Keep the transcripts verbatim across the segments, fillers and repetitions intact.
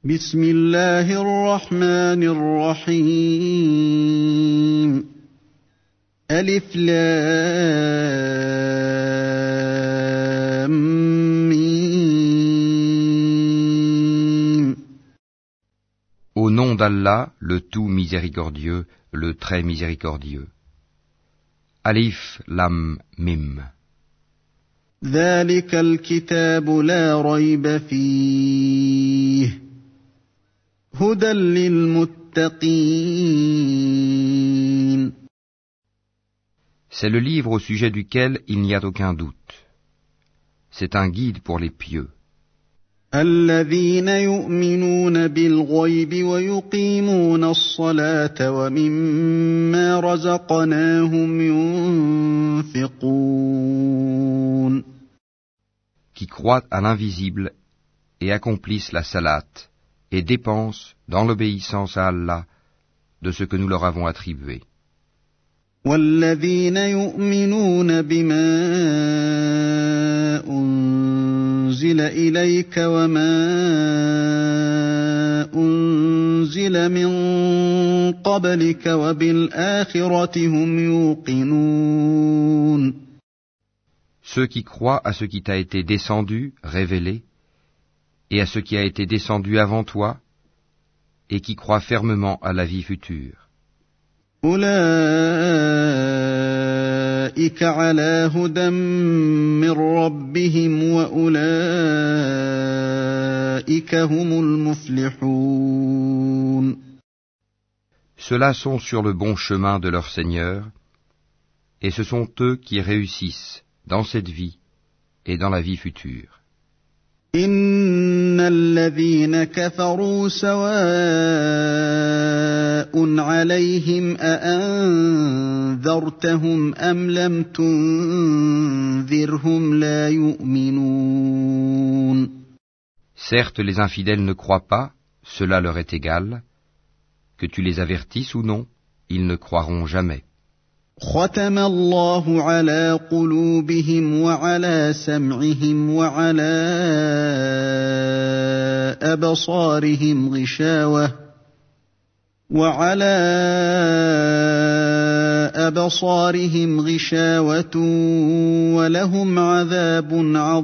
بسم الله الرحمن الرحيم ألف لام ميم. Au nom d'Allah, le tout miséricordieux, le très miséricordieux. Alif Lam Mim. ذلك الكتاب لا ريب فيه هدى للمتقين. C'est le livre au sujet duquel il n'y a aucun doute. C'est un guide pour les pieux. الذين يؤمنون بالغيب ويقيمون الصلاة ومما رزقناهم ينفقون. Qui croient à l'invisible et accomplissent la salate et dépensent dans l'obéissance à Allah de ce que nous leur avons attribué. والذين يؤمنون بما أنزل إليك وما أنزل من قبلك وبالآخرة هم يوقنون. Ceux qui croient à ce qui t'a été descendu, révélé, et à ce qui a été descendu avant toi, et qui croient fermement à la vie future. أولئك على هدى من ربهم وأولئك هم المفلحون. Ceux-là sont sur le bon chemin de leur Seigneur, et ce sont eux qui réussissent dans cette vie et dans la vie future. إن الذين كفروا سواء عليهم أأنذرتهم أم لم تنذرهم لا يؤمنون. Certes, les infidèles ne croient pas, cela leur est égal, que tu les avertisses ou non, ils ne croiront jamais. ختم الله على قلوبهم وعلى سمعهم وعلى أبصارهم غشاوة وعلى أبصارهم غشاوة ولهم عذاب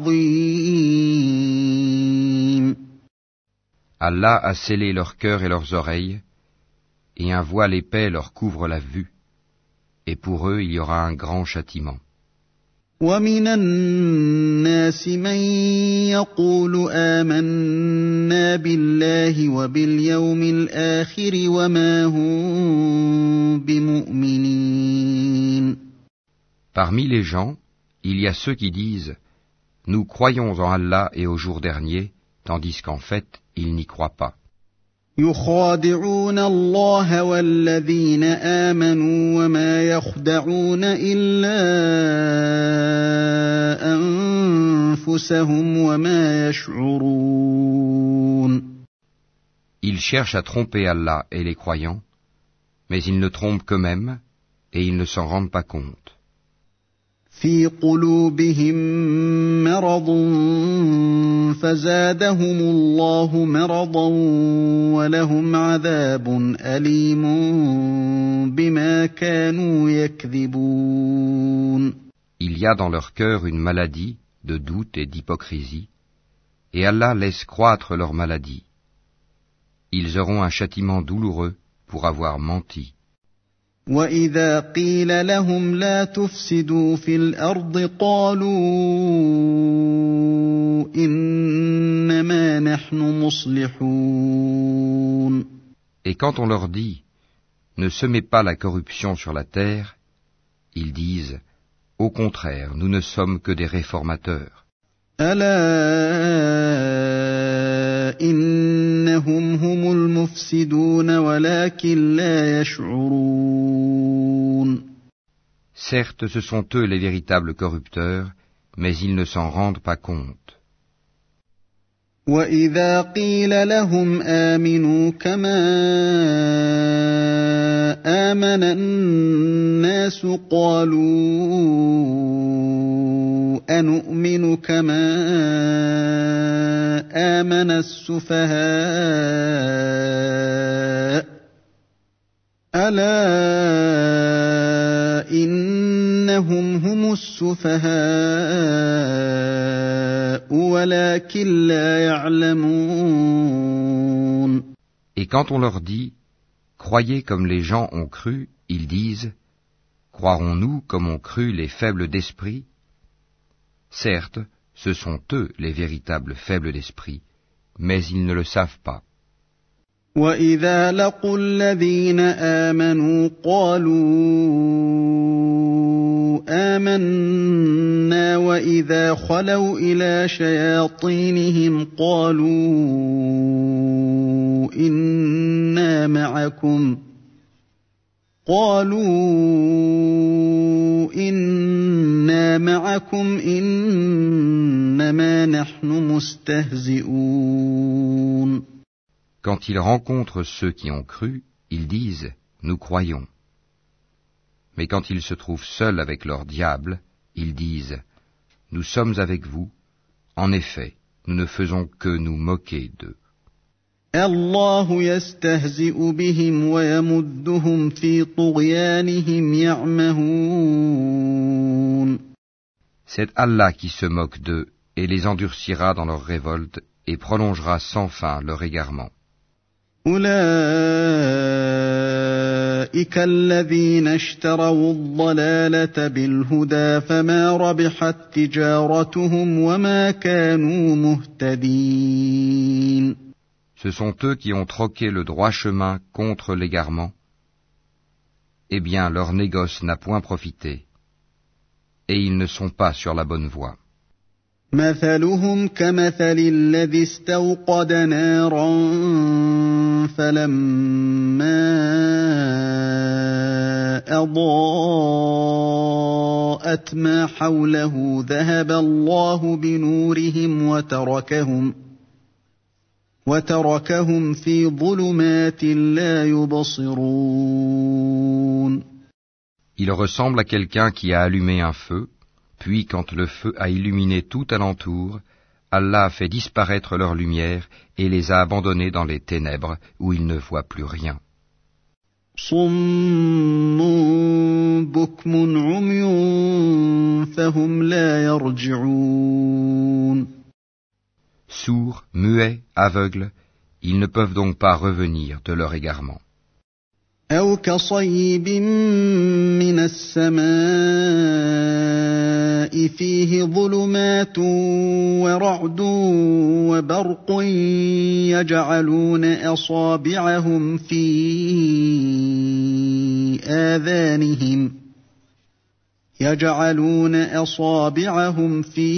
عظيم. Allah a scellé leurs cœurs et leurs oreilles, et un voile épais leur couvre la vue. Et pour eux, il y aura un grand châtiment. ومن الناس من يقول آمنا بالله وباليوم الآخر وما هم بمؤمنين. Parmi les gens, il y a ceux qui disent « Nous croyons en Allah et au jour dernier », tandis qu'en fait, ils n'y croient pas. يخادعون الله والذين آمنوا وما يخدعون إلا أنفسهم وما يشعرون. Ils cherchent à tromper Allah et les croyants, mais ils ne trompent qu'eux-mêmes et ils ne s'en rendent pas compte. في قلوبهم مرض فزادهم الله مرضا ولهم عذاب أليم بما كانوا يكذبون. Il y a dans leur cœur une maladie de doute et d'hypocrisie, et Allah laisse croître leur maladie. Ils auront un châtiment douloureux pour avoir menti. وَإِذَا قِيلَ لَهُمْ لَا تُفْسِدُوا فِي الْأَرْضِ قَالُوا إِنَّمَا نَحْنُ مُصْلِحُونَ. Et quand on leur dit « Ne semez pas la corruption sur la terre », ils disent « Au contraire, nous ne sommes que des réformateurs. » ألا إنهم هم المفسدون ولكن لا يشعرون. Certes, ce sont eux les véritables corrupteurs, mais ils ne s'en rendent pas compte. وإذا قيل لهم آمنوا كما آمن الناس قالوا أنؤمن كما آمن السفهاء ألا إنهم هم السفهاء ولكن لا يعلمون. Et quand on leur dit « Croyez comme les gens ont cru », ils disent « Croirons-nous comme ont cru les faibles d'esprit ?» Certes, ce sont eux les véritables faibles d'esprit, mais ils ne le savent pas. وَإِذَا لَقُوا الَّذِينَ آمَنُوا قَالُوا آمَنَّا وَإِذَا خَلَوْا إِلَى شَيَاطِينِهِمْ قَالُوا إِنَّا مَعَكُمْ قَالُوا إِنَّا مَعَكُمْ إِنَّمَا نَحْنُ مُسْتَهْزِئُونَ. Quand ils rencontrent ceux qui ont cru, ils disent « Nous croyons ». Mais quand ils se trouvent seuls avec leur diable, ils disent « Nous sommes avec vous. En effet, nous ne faisons que nous moquer d'eux. » الله يستهزئ بهم ويمدهم في طغيانهم يعمهون. C'est Allah qui se moque d'eux et les endurcira dans leur révolte et prolongera sans fin leur égarement. أولئك الذين اشتروا الضلالة بالهدى فما ربحت تجارتهم وما كانوا مهتدين. Ce sont eux qui ont troqué le droit chemin contre l'égarement. Eh bien, leur négoce n'a point profité, et ils ne sont pas sur la bonne voie. مثلهم كمثل الذي استوقد نارا فلما أضاءت ما حوله ذهب الله بنورهم وتركهم وتركهم في ظلمات لا يبصرون. Il ressemble à quelqu'un qui a allumé un feu, puis quand le feu a illuminé tout alentour, Allah a fait disparaître leur lumière et les a abandonnés dans les ténèbres où ils ne voient plus rien. صم بكم عمي فهم لا يرجعون. Sourds, muets, aveugles, ils ne peuvent donc pas revenir de leur égarement. أو كصيب من السماء فيه ظلمات ورعد وبرق يجعلون أصابعهم في آذانهم يجعلون أصابعهم في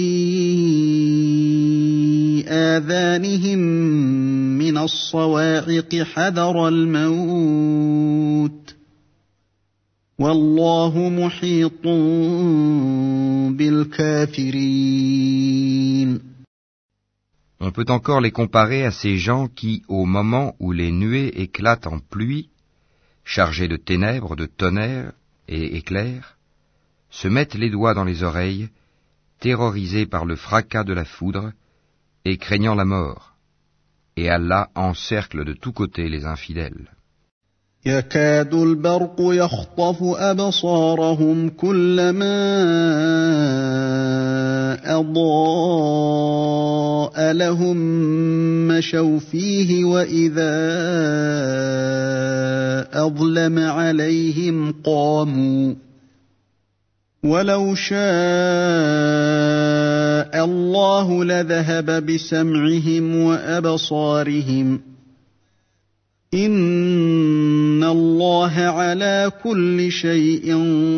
آذانهم من الصواعق حذر الموت والله محيط بالكافرين. On peut encore les comparer à ces gens qui, au moment où les nuées éclatent en pluie, chargées de ténèbres, de tonnerres et éclairs, se mettent les doigts dans les oreilles, terrorisés par le fracas de la foudre et craignant la mort. Et Allah encercle de tous côtés les infidèles. يكاد البرق يخطف أبصارهم كلما أضاء لهم مشوا فيه وإذا أظلم عليهم قاموا ولو شاء الله لذهب بسمعهم وأبصارهم إن الله على كل شيء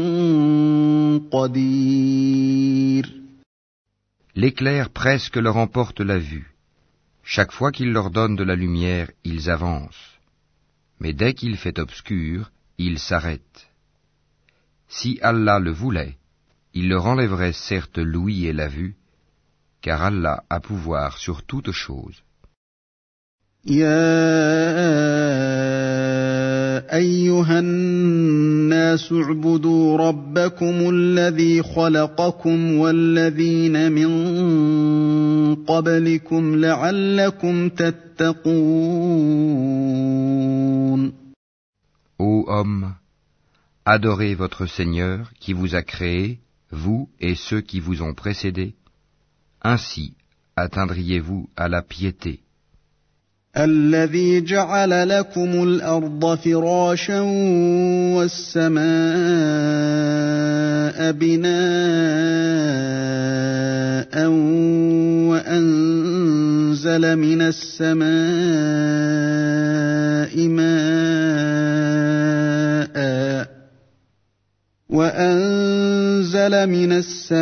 قدير. L'éclair presque leur emporte la vue. Chaque fois qu'il leur donne de la lumière, ils avancent. Mais dès qu'il fait obscur, ils s'arrêtent. Si Allah le voulait, il leur enlèverait certes l'ouïe et la vue, car Allah a pouvoir sur toute chose. يا أيها الناس اعبدوا ربكم الذي خلقكم والذين من قبلكم لعلكم تتقون. Ô hommes, adorez votre Seigneur qui vous a créé, vous et ceux qui vous ont précédés. Ainsi atteindriez-vous à la piété. الذي جعل لكم الأرض فراشا والسماء بناء وأنزل من السماء ماء وأنزل من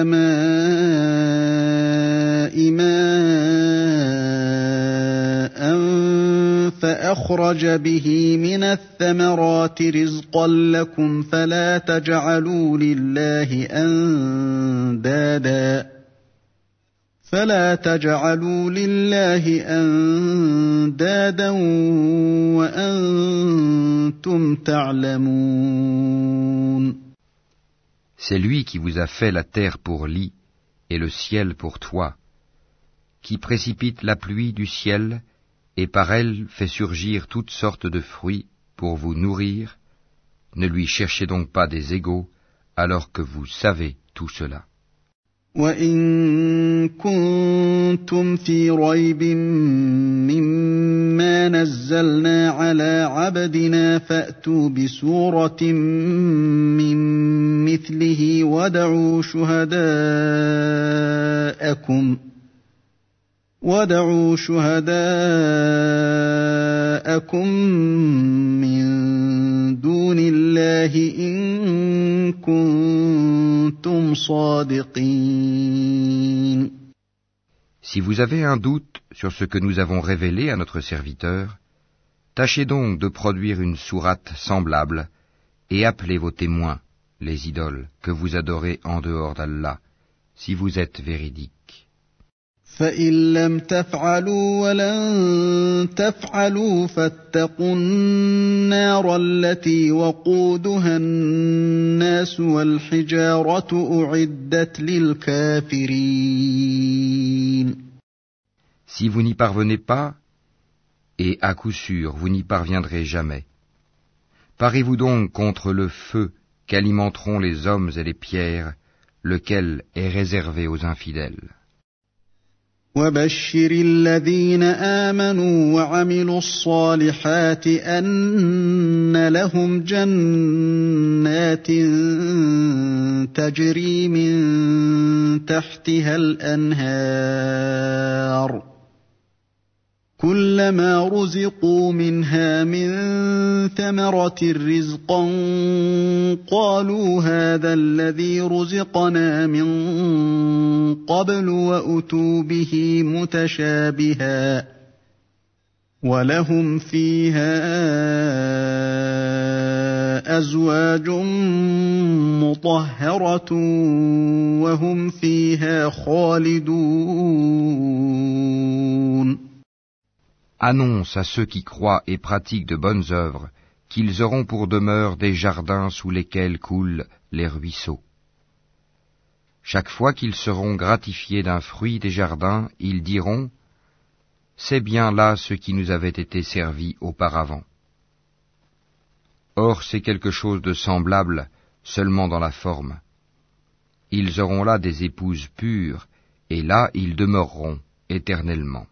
السماء ماء فأخرج به من الثمرات رزقا لكم فلا تجعلوا لله أندادا فلا تجعلوا لله أندادا وأنتم تعلمون. C'est lui qui vous a fait la terre pour lit et le ciel pour toit, qui précipite la pluie du ciel et par elle fait surgir toutes sortes de fruits pour vous nourrir. Ne lui cherchez donc pas des égaux alors que vous savez tout cela. وَإِن كُنتُمْ فِي رَيْبٍ مِّمَّا نَزَّلْنَا عَلَىٰ عَبْدِنَا فَأْتُوا بِسُورَةٍ مِّن مِّثْلِهِ وَادْعُوا شُهَدَاءَكُمْ وَادْعُوا شُهَدَاءَكُم مِّن دُونِ اللَّهِ إِن كُنتُمْ صَادِقِينَ. Si vous avez un doute sur ce que nous avons révélé à notre serviteur, tâchez donc de produire une sourate semblable et appelez vos témoins, les idoles, que vous adorez en dehors d'Allah, si vous êtes véridiques. فَإِن لَّمْ تَفْعَلُوا وَلَن تَفْعَلُوا فَاتَّقُوا النَّارَ الَّتِي وَقُودُهَا النَّاسُ وَالْحِجَارَةُ أُعِدَّتْ لِلْكَافِرِينَ. Si vous n'y parvenez pas, et à coup sûr vous n'y parviendrez jamais, parez-vous donc contre le feu qu'alimenteront les hommes et les pierres, lequel est réservé aux infidèles. وَبَشِّرِ الَّذِينَ آمَنُوا وَعَمِلُوا الصَّالِحَاتِ أَنَّ لَهُمْ جَنَّاتٍ تَجْرِي مِن تَحْتِهَا الْأَنْهَارُ كُلَّمَا رُزِقُوا مِنْهَا مِن ثَمَرَةٍ رِّزْقًا قَالُوا هَٰذَا الَّذِي رُزِقْنَا مِن قَبْلُ وَأُتُوا بِهِ مُتَشَابِهًا وَلَهُمْ فِيهَا أَزْوَاجٌ مُّطَهَّرَةٌ وَهُمْ فِيهَا خَالِدُونَ. Annonce à ceux qui croient et pratiquent de bonnes œuvres qu'ils auront pour demeure des jardins sous lesquels coulent les ruisseaux. Chaque fois qu'ils seront gratifiés d'un fruit des jardins, ils diront « C'est bien là ce qui nous avait été servi auparavant ». Or c'est quelque chose de semblable seulement dans la forme. Ils auront là des épouses pures, et là ils demeureront éternellement.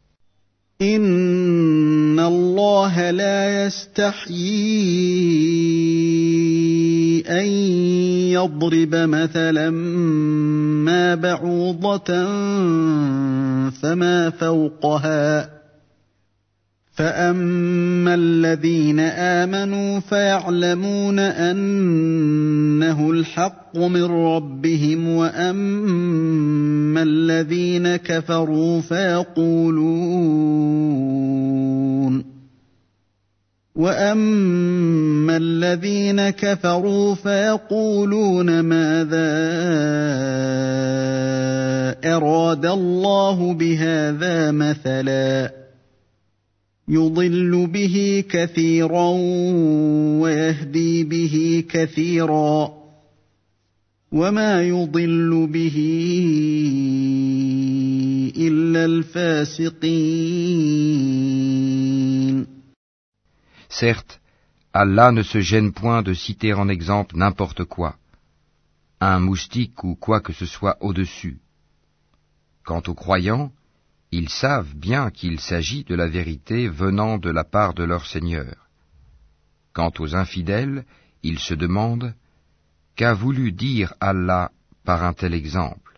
إِنَّ اللَّهَ لَا يَسْتَحْيِي أَن يَضْرِبَ مَثَلًا مَّا بَعُوضَةً فَمَا فَوْقَهَا فَأَمَّا الَّذِينَ آمَنُوا فَيَعْلَمُونَ أَنَّهُ الْحَقُّ مِن رَّبِّهِمْ وَأَمَّا الَّذِينَ كَفَرُوا فَيَقُولُونَ وأما الذين كفروا فيقولون ماذا أراد الله بهذا مثلا يضل به كثيرا ويهدي به كثيرا وما يضل به إلا الفاسقين. Certes, Allah ne se gêne point de citer en exemple n'importe quoi, un moustique ou quoi que ce soit au-dessus. Quant aux croyants, ils savent bien qu'il s'agit de la vérité venant de la part de leur Seigneur. Quant aux infidèles, ils se demandent qu'a voulu dire Allah par un tel exemple.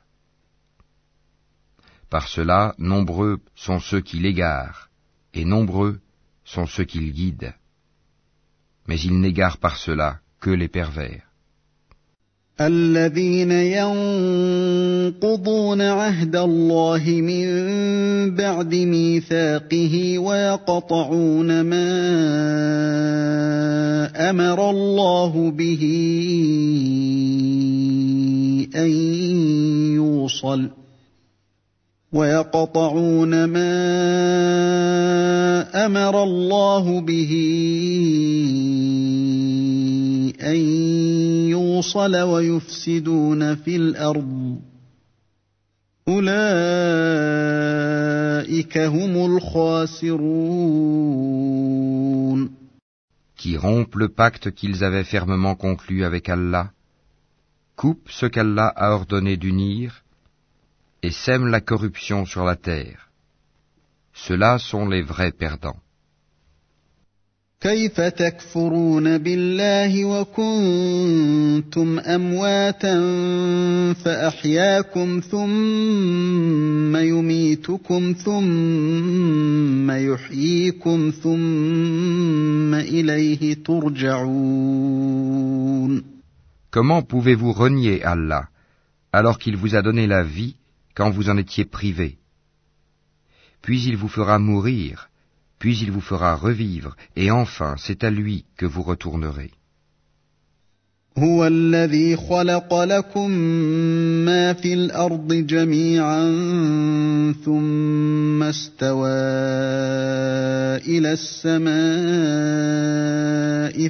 Par cela, nombreux sont ceux qui l'égarent, et nombreux sont ceux qui le guident. Mais ils n'égarent par cela que les pervers. الذين ينقضون عهد الله من بعد ميثاقه ويقطعون ما أمر الله به أن يوصل ويقطعون ما أمر الله به أن يوصل ويفسدون في الأرض أولئك هم الخاسرون. Qui rompent le pacte qu'ils avaient fermement conclu avec Allah, coupent ce qu'Allah a ordonné d'unir, et sèment la corruption sur la terre. Ceux-là sont les vrais perdants. كيف تكفرون بالله وكنتم أمواتا فأحياكم ثم يميتكم ثم يحييكم ثم إليه ترجعون. Comment pouvez-vous renier Allah alors qu'il vous a donné la vie quand vous en étiez privés? Puis il vous fera mourir, puis il vous fera revivre, et enfin c'est à lui que vous retournerez. هو الذي خلق لكم ما في الأرض جميعا ثم استوى إلى السماء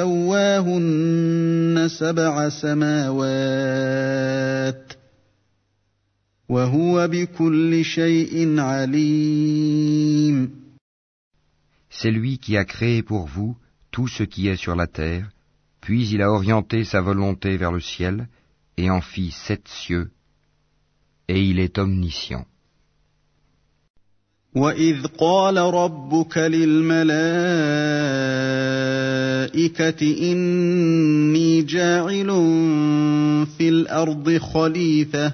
فسواهن سبع سماوات وهو بكل شيء عليم. C'est lui qui a créé pour vous tout ce qui est sur la terre, puis il a orienté sa volonté vers le ciel, et en fit sept cieux, et il est omniscient. وَإِذْ قَالَ رَبُّكَ لِلْمَلَائِكَةِ إِنِّي جَاعِلٌ فِي الْأَرْضِ خَلِيفَةً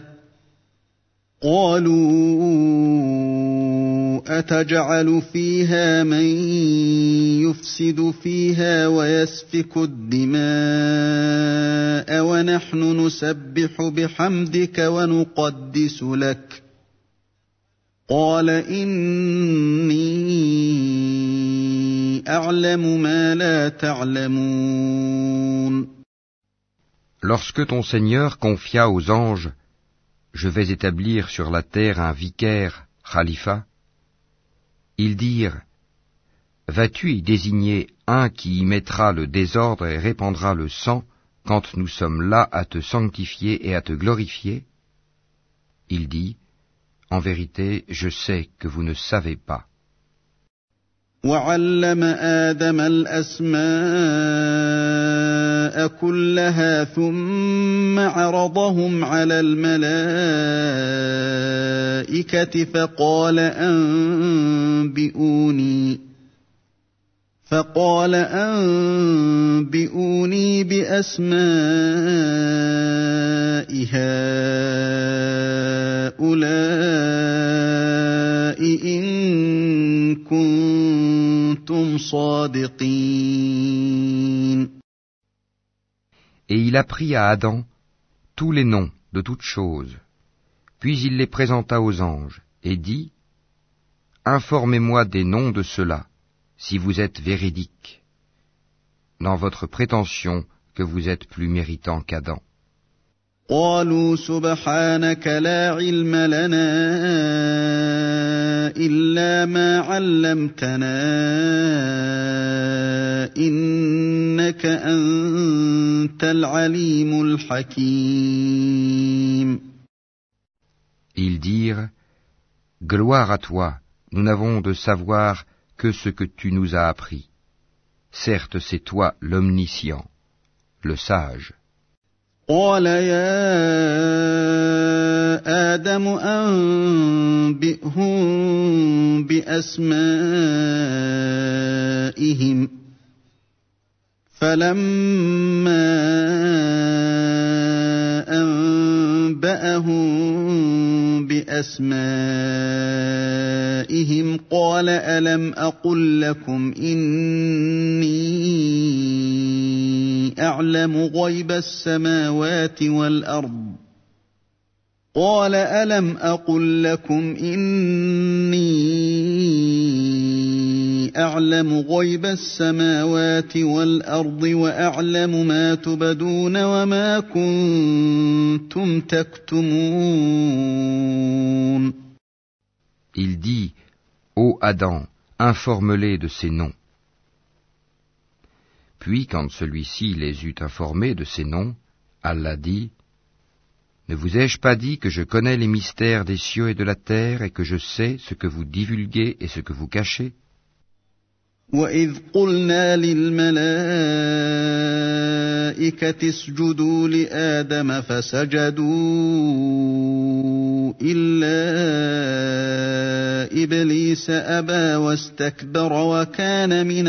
قَالُوا أَتَجْعَلُ فِيهَا مَن يُفْسِدُ فِيهَا وَيَسْفِكُ الدِّمَاءَ وَنَحْنُ نُسَبِّحُ بِحَمْدِكَ وَنُقَدِّسُ لَكَ قَالَ إِنِّي أَعْلَمُ مَا لَا تَعْلَمُونَ. Lorsque ton Seigneur confia aux anges « Je vais établir sur la terre un vicaire, khalifa », ils dirent « Vas-tu y désigner un qui y mettra le désordre et répandra le sang quand nous sommes là à te sanctifier et à te glorifier ?» Il dit « En vérité, je sais que vous ne savez pas. » وَعَلَّمَ آدَمَ الْأَسْمَاءَ كُلَّهَا ثُمَّ عَرَضَهُمْ عَلَى الْمَلَائِكَةِ فَقَالَ أَنبِئُونِي فَقَالَ أَنبِئُونِي بِأَسْمَاءِ هَؤُلَاءِ إِن كُنتُمْ صَادِقِينَ. Et il apprit à Adam tous les noms de toutes choses, puis il les présenta aux anges, et dit « Informez-moi des noms de ceux-là, si vous êtes véridiques. » dans votre prétention que vous êtes plus méritant qu'Adam. قالوا سبحانك لا علم لنا إلا ما علمتنا إنك أنت العليم الحكيم. Ils dirent, Gloire à toi, nous n'avons de savoir que ce que tu nous as appris. Certes, c'est toi l'omniscient, le sage. قال يا آدم أنبئهم بأسمائهم فلما أنبأهم بأسمائهم قال ألم أقل لكم إني أعلم غيب السماوات والأرض قال ألم أقل لكم إني أعلم غيب السماوات والأرض وأعلم ما تبدون وما كنتم تكتمون. Il dit, Ô Adam, informe-les de ces noms. Puis, quand celui-ci les eut informés de ces noms, Allah dit, Ne vous ai-je pas dit que je connais les mystères des cieux et de la terre et que je sais ce que vous divulguez et ce que vous cachez? وَإِذْ قُلْنَا لِلْمَلَائِكَةِ اسْجُدُوا لِآدَمَ فَسَجَدُوا إِلَّا إِبْلِيسَ أَبَى وَاسْتَكْبَرَ وَكَانَ مِنَ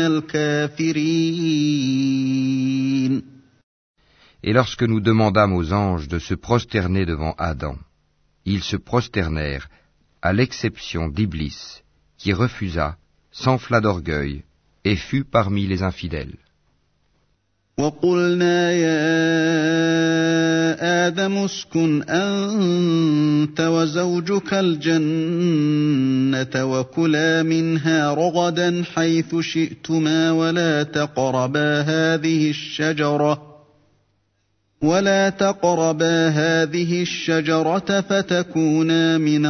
الْكَافِرِينَ. Et lorsque nous demandâmes aux anges de se prosterner devant Adam, ils se prosternèrent, à l'exception d'Iblis, qui refusa, s'enfla d'orgueil, et fut parmi les infidèles. وَقُلْنَا يَا آدَمُ اسْكُنْ أَنْتَ وَزَوْجُكَ الْجَنَّةَ وَكُلَا مِنْهَا رَغَدًا حَيْثُ شِئْتُمَا وَلَا تَقْرَبَا هَذِهِ الشَّجَرَةَ وَلَا تَقْرَبَا هَذِهِ الشَّجَرَةَ فَتَكُونَا مِنَ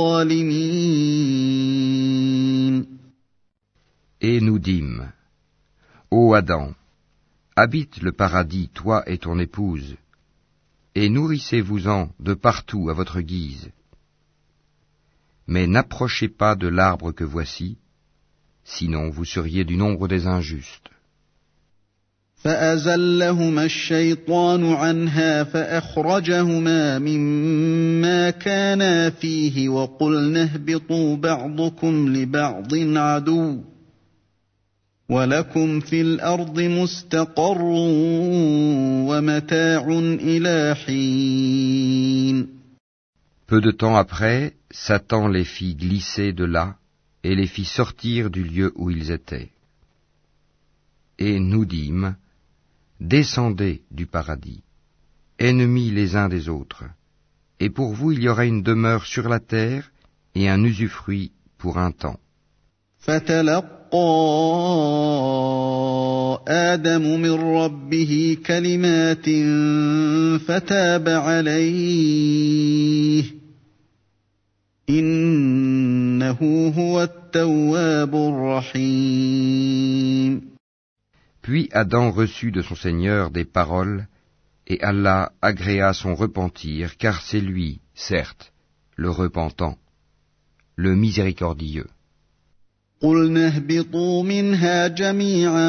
الظَّالِمِينَ. Et nous dîmes, Ô Adam, habite le paradis, toi et ton épouse, et nourrissez-vous-en de partout à votre guise. Mais n'approchez pas de l'arbre que voici, sinon vous seriez du nombre des injustes. فأزلهما الشيطان عنها فأخرجهما مما كانا فيه وقلنا اهبطوا بعضكم لبعض عدو ولكم في الأرض مستقر ومتاع إلى حين. Peu de temps après, Satan les fit glisser de là et les fit sortir du lieu où ils étaient. Et nous dîmes, Descendez du paradis, ennemis les uns des autres, et pour vous il y aura une demeure sur la terre et un usufruit pour un temps. فتلقى آدم من ربه كلمات فتاب عليه إنه هو التواب الرحيم. Puis Adam reçut de son Seigneur des paroles, et Allah agréa son repentir, car c'est lui, certes, le repentant, le miséricordieux. قُلْنَا اهْبِطُوا مِنْهَا جَمِيعًا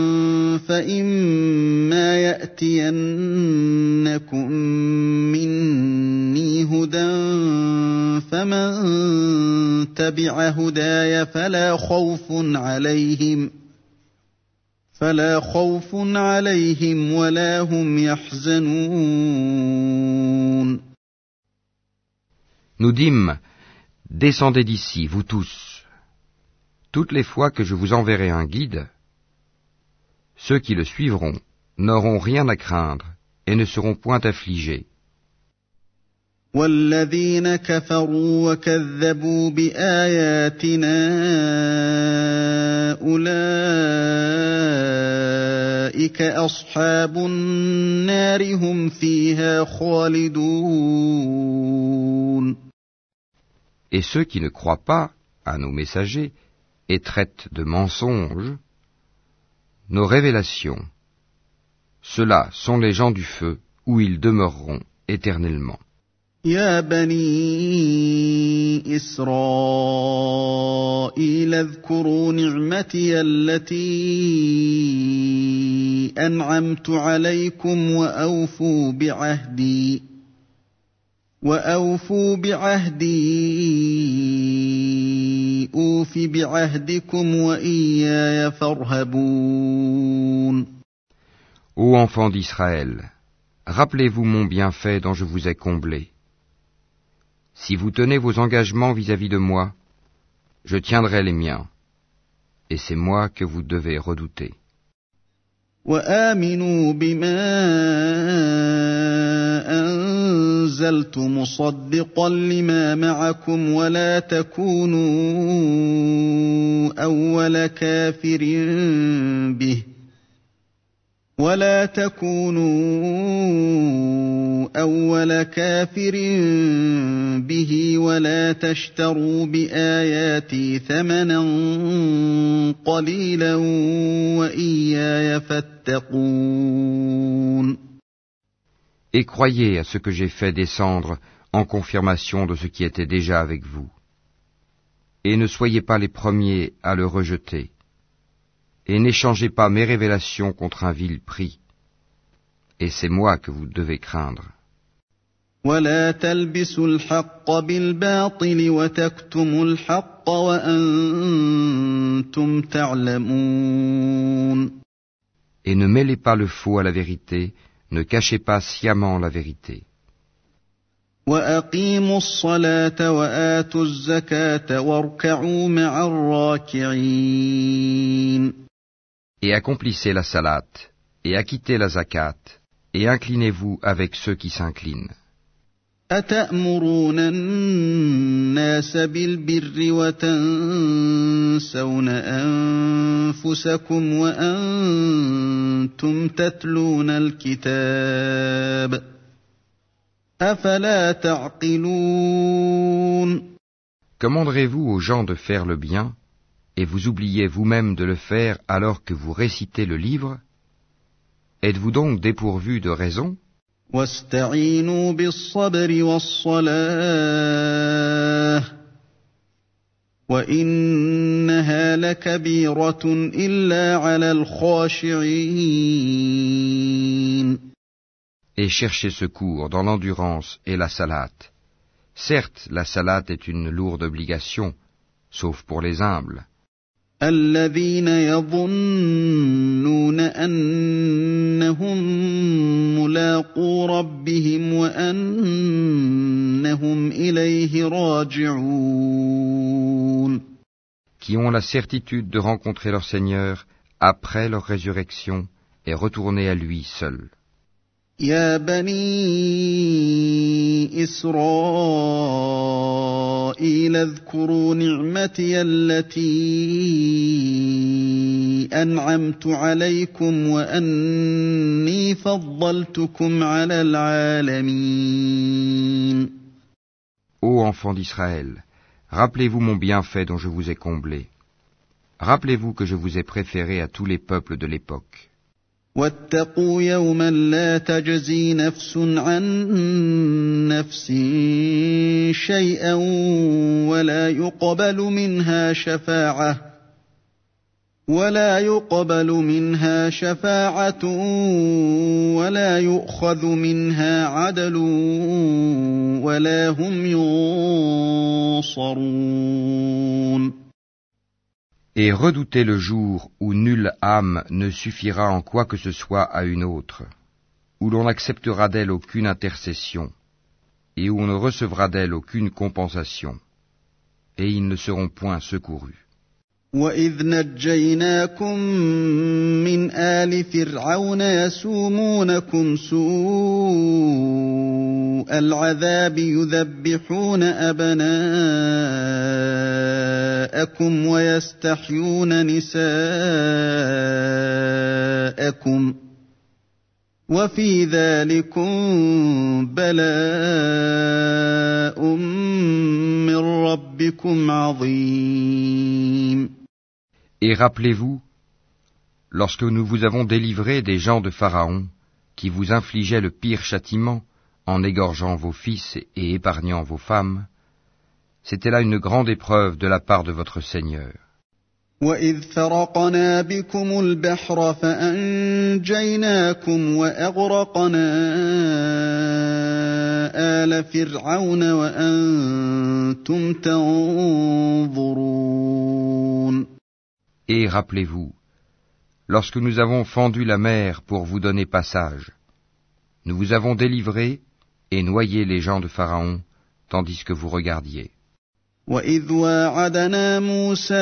فَإِمَّا يَأْتِيَنَّكُم مِّنِّي هُدًى فَمَن تَبِعَ هُدَايَ فَلَا خَوْفٌ عَلَيْهِمْ فَلَا خَوْفٌ عَلَيْهِمْ وَلَا هُمْ يَحْزَنُونَ. Nous dîmes, descendez d'ici, vous tous. Toutes les fois que je vous enverrai un guide, ceux qui le suivront n'auront rien à craindre et ne seront point affligés. وَالَّذِينَ كَفَرُوا وَكَذَّبُوا بِآيَاتِنَا أُولَٰئِكَ أولئك أصحاب النار هم فيها خالدون. Et ceux qui ne croient pas à nos messagers et traitent de mensonges nos révélations, ceux-là sont les gens du feu où ils demeureront éternellement. يا بني إسرائيل اذكروا نعمتي التي أنعمت عليكم وأوفوا بعهدي وأوفوا بعهدي أوف بعهدكم وإياي فارهبون. Ô enfants d'Israël, rappelez-vous mon bienfait dont je vous ai comblé. Si vous tenez vos engagements vis-à-vis de moi, je tiendrai les miens, et c'est moi que vous devez redouter. وآمنوا بما أنزلت مصدقا لما معكم ولا تكونوا أول كافر به ولا تكونوا أول كافر به ولا تشتروا بآياتي ثمنا قليلا وإياي فاتقون. Et croyez à ce que j'ai fait descendre en confirmation de ce qui était déjà avec vous. Et ne soyez pas les premiers à le rejeter. Et n'échangez pas mes révélations contre un vil prix. Et c'est moi que vous devez craindre. ولا تلبسوا الحق بالباطل وتكتموا الحق وأنتم تعلمون. Et ne mêlez pas le faux à la vérité, ne cachez pas sciemment la vérité. وأقيموا الصلاة وآتوا الزكاة واركعوا مع الراكعين. Et accomplissez la salate, et acquittez la zakat, et inclinez-vous avec ceux qui s'inclinent. أتأمرون الناس بالبر وتنسون أنفسكم وأنتم تتلون الكتاب أفلا تعقلون. Commanderez-vous aux gens de faire le bien, et vous oubliez vous-même de le faire alors que vous récitez le livre? Êtes-vous donc dépourvu de raison? واستعينوا بالصبر والصلاة وإنها لكبيرة إلا على الخاشعين. Et cherchez secours dans l'endurance et la salate. Certes, la salate est une lourde obligation, sauf pour les humbles. الذين يظنون أنهم ملاقو ربهم وأنهم إليه راجعون. Qui ont la certitude de rencontrer leur Seigneur après leur résurrection et retourner à lui seul. يا بني إسرائيل اذكروا نعمتي التي أنعمت عليكم وأني فضلتكم على العالمين. Ô enfants d'Israël, rappelez-vous mon bienfait dont je vous ai comblé. Rappelez-vous que je vous ai préféré à tous les peuples de l'époque. واتقوا يوما لا تجزي نفس عن نفس شيئا ولا يقبل منها شفاعة ولا يقبل منها شفاعة ولا يؤخذ منها عدل ولا هم ينصرون. Et redoutez le jour où nulle âme ne suffira en quoi que ce soit à une autre, où l'on n'acceptera d'elle aucune intercession, et où on ne recevra d'elle aucune compensation, et ils ne seront point secourus. وَإِذْ نَجَّيْنَاكُمْ مِنْ آلِ فِرْعَوْنَ يَسُومُونَكُمْ سُوءَ الْعَذَابِ يُذَبِّحُونَ أَبْنَاءَكُمْ وَيَسْتَحْيُونَ نِسَاءَكُمْ جاءكم وفي ذلكم بلاء من ربكم عظيم. Et rappelez-vous, lorsque nous vous avons délivré des gens de Pharaon, qui vous infligeaient le pire châtiment, en égorgeant vos fils et épargnant vos femmes, c'était là une grande épreuve de la part de votre Seigneur. وَإِذْ فَرَقْنَا بِكُمُ الْبَحْرَ فَأَنْجَيْنَاكُمْ وَأَغْرَقْنَا آلَ فِرْعَوْنَ وَأَنْتُمْ تَنْظُرُونَ. Et rappelez-vous, lorsque nous avons fendu la mer pour vous donner passage, nous vous avons délivré et noyé les gens de Pharaon, tandis que vous regardiez. وَإِذْ وَاعَدْنَا مُوسَىٰ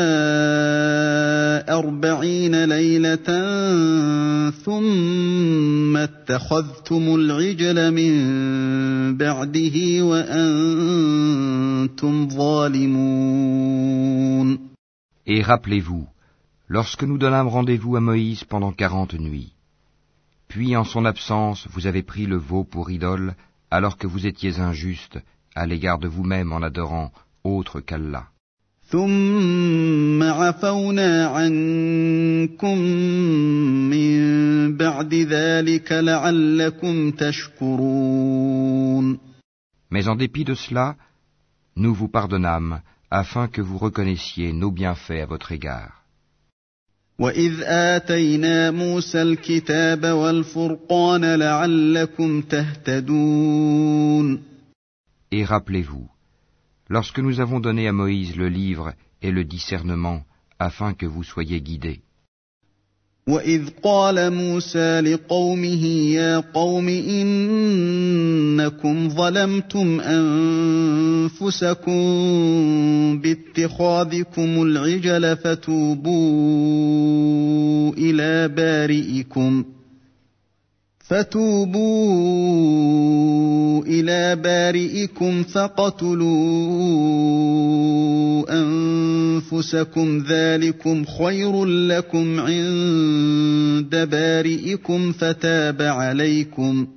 أَرْبَعِينَ لَيْلَةً ثُمَّ اتَّخَذْتُمُ الْعِجْلَ مِن بَعْدِهِ وَأَنْتُمْ ظَالِمُونَ. Et rappelez-vous, lorsque nous donnâmes rendez-vous à Moïse pendant quarante nuits, puis en son absence vous avez pris le veau pour idole, alors que vous étiez injustes à l'égard de vous-même en adorant autre qu'Allah. ثُمَّ عَفَوْنَا عَنكُم مِّن بَعْدِ ذَلِكَ لَعَلَّكُمْ تَشْكُرُونَ. Mais en dépit de cela, nous vous pardonnâmes, afin que vous reconnaissiez nos bienfaits à votre égard. وَإِذْ آتَيْنَا مُوسَى الْكِتَابَ وَالْفُرْقَانَ لَعَلَّكُمْ تَهْتَدُونَ. Et rappelez-vous, lorsque nous avons donné à Moïse le livre et le discernement, afin que vous soyez guidés. وَإِذْ قَالَ مُوسَى لِقَوْمِهِ يَا قَوْمِ إِنَّكُمْ ظَلَمْتُمْ أَنفُسَكُمْ بِاتِّخَاذِكُمُ الْعِجْلَ فَتُوبُوا إِلَىٰ بَارِئِكُمْ فَتُوبُوا إِلَىٰ بَارِئِكُمْ فَاقْتُلُوا أَنفُسَكُمْ ذَٰلِكُمْ خَيْرٌ لَّكُمْ عِندَ بَارِئِكُمْ فَتَابَ عَلَيْكُمْ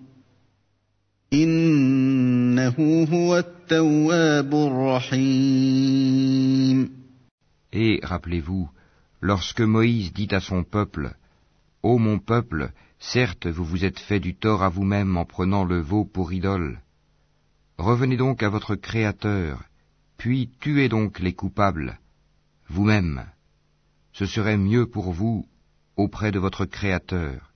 إِنَّهُ هُوَ التَّوَّابُ الرَّحِيمُ. Et rappelez-vous, lorsque Moïse dit à son peuple, « Ô mon peuple, certes, vous vous êtes fait du tort à vous-même en prenant le veau pour idole. Revenez donc à votre Créateur, puis tuez donc les coupables, vous-même. Ce serait mieux pour vous auprès de votre Créateur.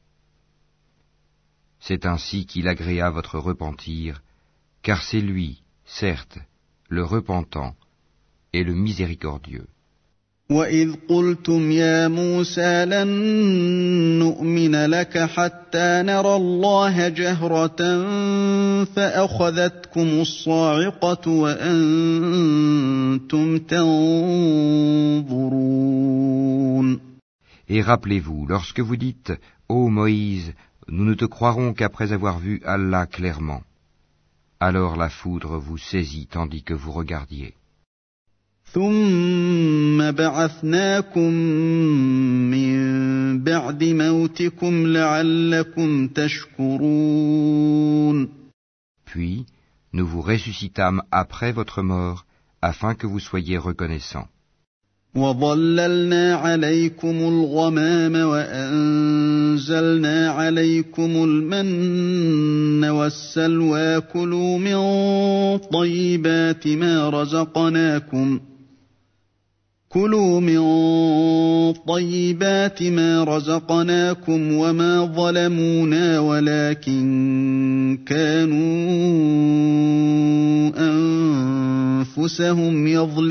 C'est ainsi qu'il agréa votre repentir, car c'est lui, certes, le repentant et le miséricordieux. وَإِذْ قُلْتُمْ يَا مُوسَىٰ لَن نُّؤْمِنَ لَكَ حَتَّىٰ نَرَى اللَّهَ جَهْرَةً فَأَخَذَتْكُمُ الصَّاعِقَةُ وَأَنتُمْ تَنظُرُونَ. Et rappelez-vous, lorsque vous dites, ô Moïse, nous ne te croirons qu'après avoir vu Allah clairement. Alors la foudre vous saisit tandis que vous regardiez. ثُمَّ بَعَثْنَاكُم مِّن بَعْدِ مَوْتِكُمْ لَعَلَّكُمْ تَشْكُرُونَ. Puis, nous vous ressuscitâmes après votre mort, afin que vous soyez reconnaissants. وَظَلَّلْنَا عَلَيْكُمُ الْغَمَامَ وَأَنزَلْنَا عَلَيْكُمُ الْمَنَّ وَالسَّلْوَىٰ كُلُوا مِن طَيِّبَاتِ مَا رَزَقْنَاكُمْ كُلُوا مِن طَيِّبَاتِ مَا رَزَقْنَاكُمْ وَمَا ظَلَمُونَا وَلَٰكِن كَانُوا أَنفُسَهُمْ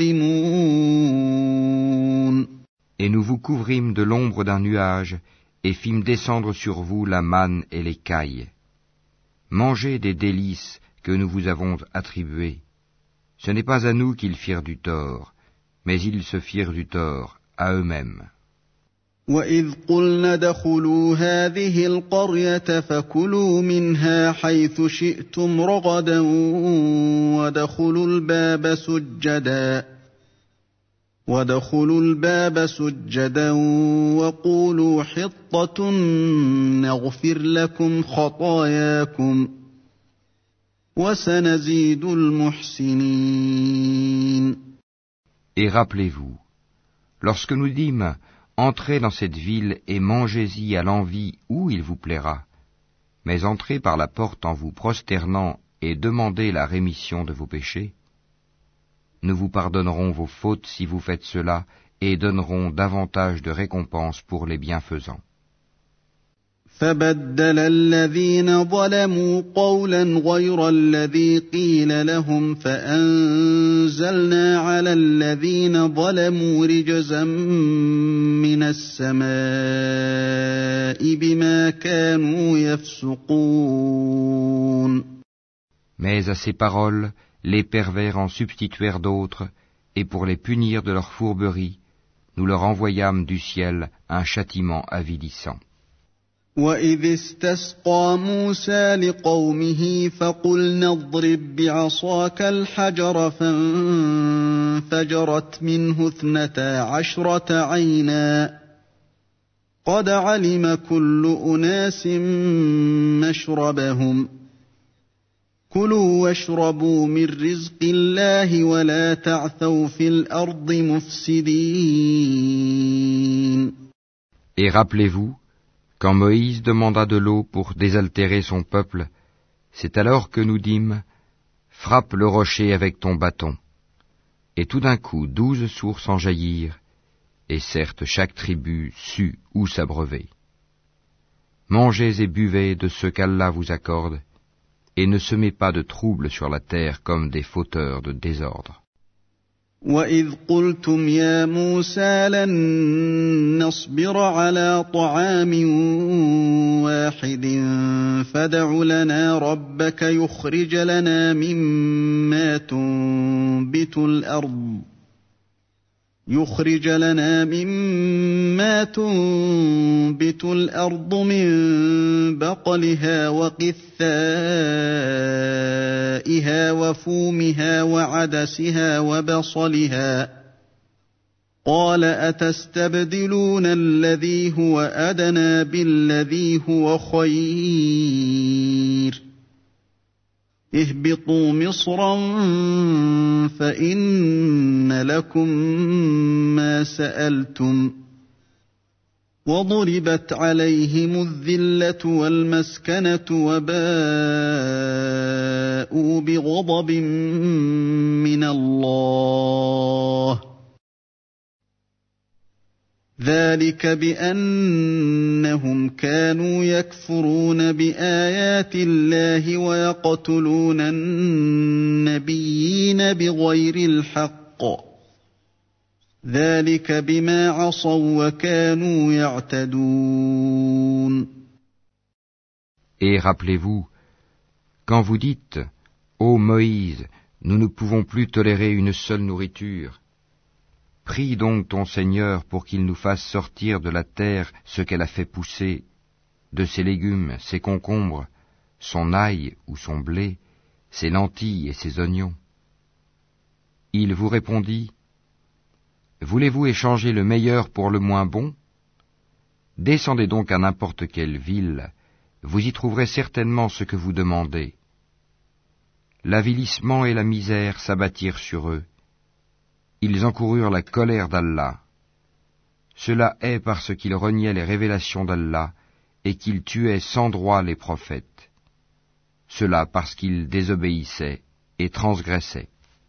يَظْلِمُونَ. Et nous vous couvrîmes de l'ombre d'un nuage et fîmes descendre sur vous la manne et les cailles. Mangez des délices que nous vous avons attribuées. Ce n'est pas à nous qu'ils firent du tort, mais ils se firent du tort à eux-mêmes. وَإِذْ قُلْنَا ادْخُلُوا هَٰذِهِ الْقَرْيَةَ فَكُلُوا مِنْهَا حَيْثُ شِئْتُمْ رَغَدًا وَادْخُلُوا الْبَابَ سُجَّدًا وَادْخُلُوا الْبَابَ سُجَّدًا وَقُولُوا حِطَّةٌ نَغْفِرْ لَكُمْ خَطَايَاكُمْ وَسَنَزِيدُ الْمُحْسِنِينَ. Et rappelez-vous, lorsque nous dîmes, entrez dans cette ville et mangez-y à l'envi où il vous plaira, mais entrez par la porte en vous prosternant et demandez la rémission de vos péchés. Nous vous pardonnerons vos fautes si vous faites cela et donnerons davantage de récompenses pour les bienfaisants. فَبَدَّلَ الَّذِينَ ظَلَمُوا قَوْلًا غَيْرَ الَّذِي قِيلَ لَهُمْ فَأَنزَلْنَا عَلَى الَّذِينَ ظَلَمُوا رِجْزًا مِّنَ السَّمَاءِ بِمَا كَانُوا يَفْسُقُونَ. Mais à ces paroles, les pervers en substituèrent d'autres, et pour les punir de leur fourberie, nous leur envoyâmes du ciel un châtiment avilissant. وَإِذِ اسْتَسْقَىٰ مُوسَىٰ لِقَوْمِهِ فَقُلْنَا اضْرِب بِّعَصَاكَ الْحَجَرَ فَانفَجَرَتْ مِنْهُ اثْنَتَا عَشْرَةَ عَيْنًا قَدْ عَلِمَ كُلُّ أُنَاسٍ مَّشْرَبَهُمْ كُلُوا وَاشْرَبُوا مِن رِّزْقِ اللَّهِ وَلَا تَعْثَوْا فِي الْأَرْضِ مُفْسِدِينَ. Et rappelez-vous, quand Moïse demanda de l'eau pour désaltérer son peuple, c'est alors que nous dîmes, frappe le rocher avec ton bâton. Et tout d'un coup douze sources en jaillirent, et certes chaque tribu sut où s'abreuver. Mangez et buvez de ce qu'Allah vous accorde, et ne semez pas de trouble sur la terre comme des fauteurs de désordre. وَإِذْ قُلْتُمْ يَا مُوسَىٰ لَن نَّصْبِرَ عَلَىٰ طَعَامٍ وَاحِدٍ فَادْعُ لَنَا رَبَّكَ يُخْرِجْ لَنَا مِمَّا تُنبِتُ الْأَرْضُ يُخْرِجْ لَنَا مِمَّا تُنبِتُ الْأَرْضُ مِن بَقْلِهَا وَقِثَّائِهَا وَفُومِهَا وَعَدَسِهَا وَبَصَلِهَا قَالَ أَتَسْتَبْدِلُونَ الَّذِي هُوَ أَدْنَىٰ بِالَّذِي هُوَ خَيْرٌ اهْبِطُوا مِصْرًا فَإِنَّ لَكُم مَّا سَأَلْتُمْ وَضُرِبَتْ عَلَيْهِمُ الذِّلَّةُ وَالْمَسْكَنَةُ وَبَاءُوا بِغَضَبٍ مِّنَ اللَّهِ ذَلِكَ بِأَنَّهُمْ كَانُوا يَكْفُرُونَ بِآيَاتِ اللَّهِ وَيَقْتُلُونَ النَّبِيِّينَ بِغَيْرِ الْحَقِّ ذَلِكَ بِمَا عَصَوا وَكَانُوا يَعْتَدُونَ. Et rappelez-vous, quand vous dites, ô Moïse, nous ne pouvons plus tolérer une seule nourriture, prie donc ton Seigneur pour qu'il nous fasse sortir de la terre ce qu'elle a fait pousser, de ses légumes, ses concombres, son ail ou son blé, ses lentilles et ses oignons. Il vous répondit, voulez-vous échanger le meilleur pour le moins bon? Descendez donc à n'importe quelle ville, vous y trouverez certainement ce que vous demandez. L'avilissement et la misère s'abattirent sur eux. Ils encoururent la colère d'Allah. Cela est parce qu'ils reniaient les révélations d'Allah et qu'ils tuaient sans droit les prophètes. Cela parce qu'ils désobéissaient et transgressaient.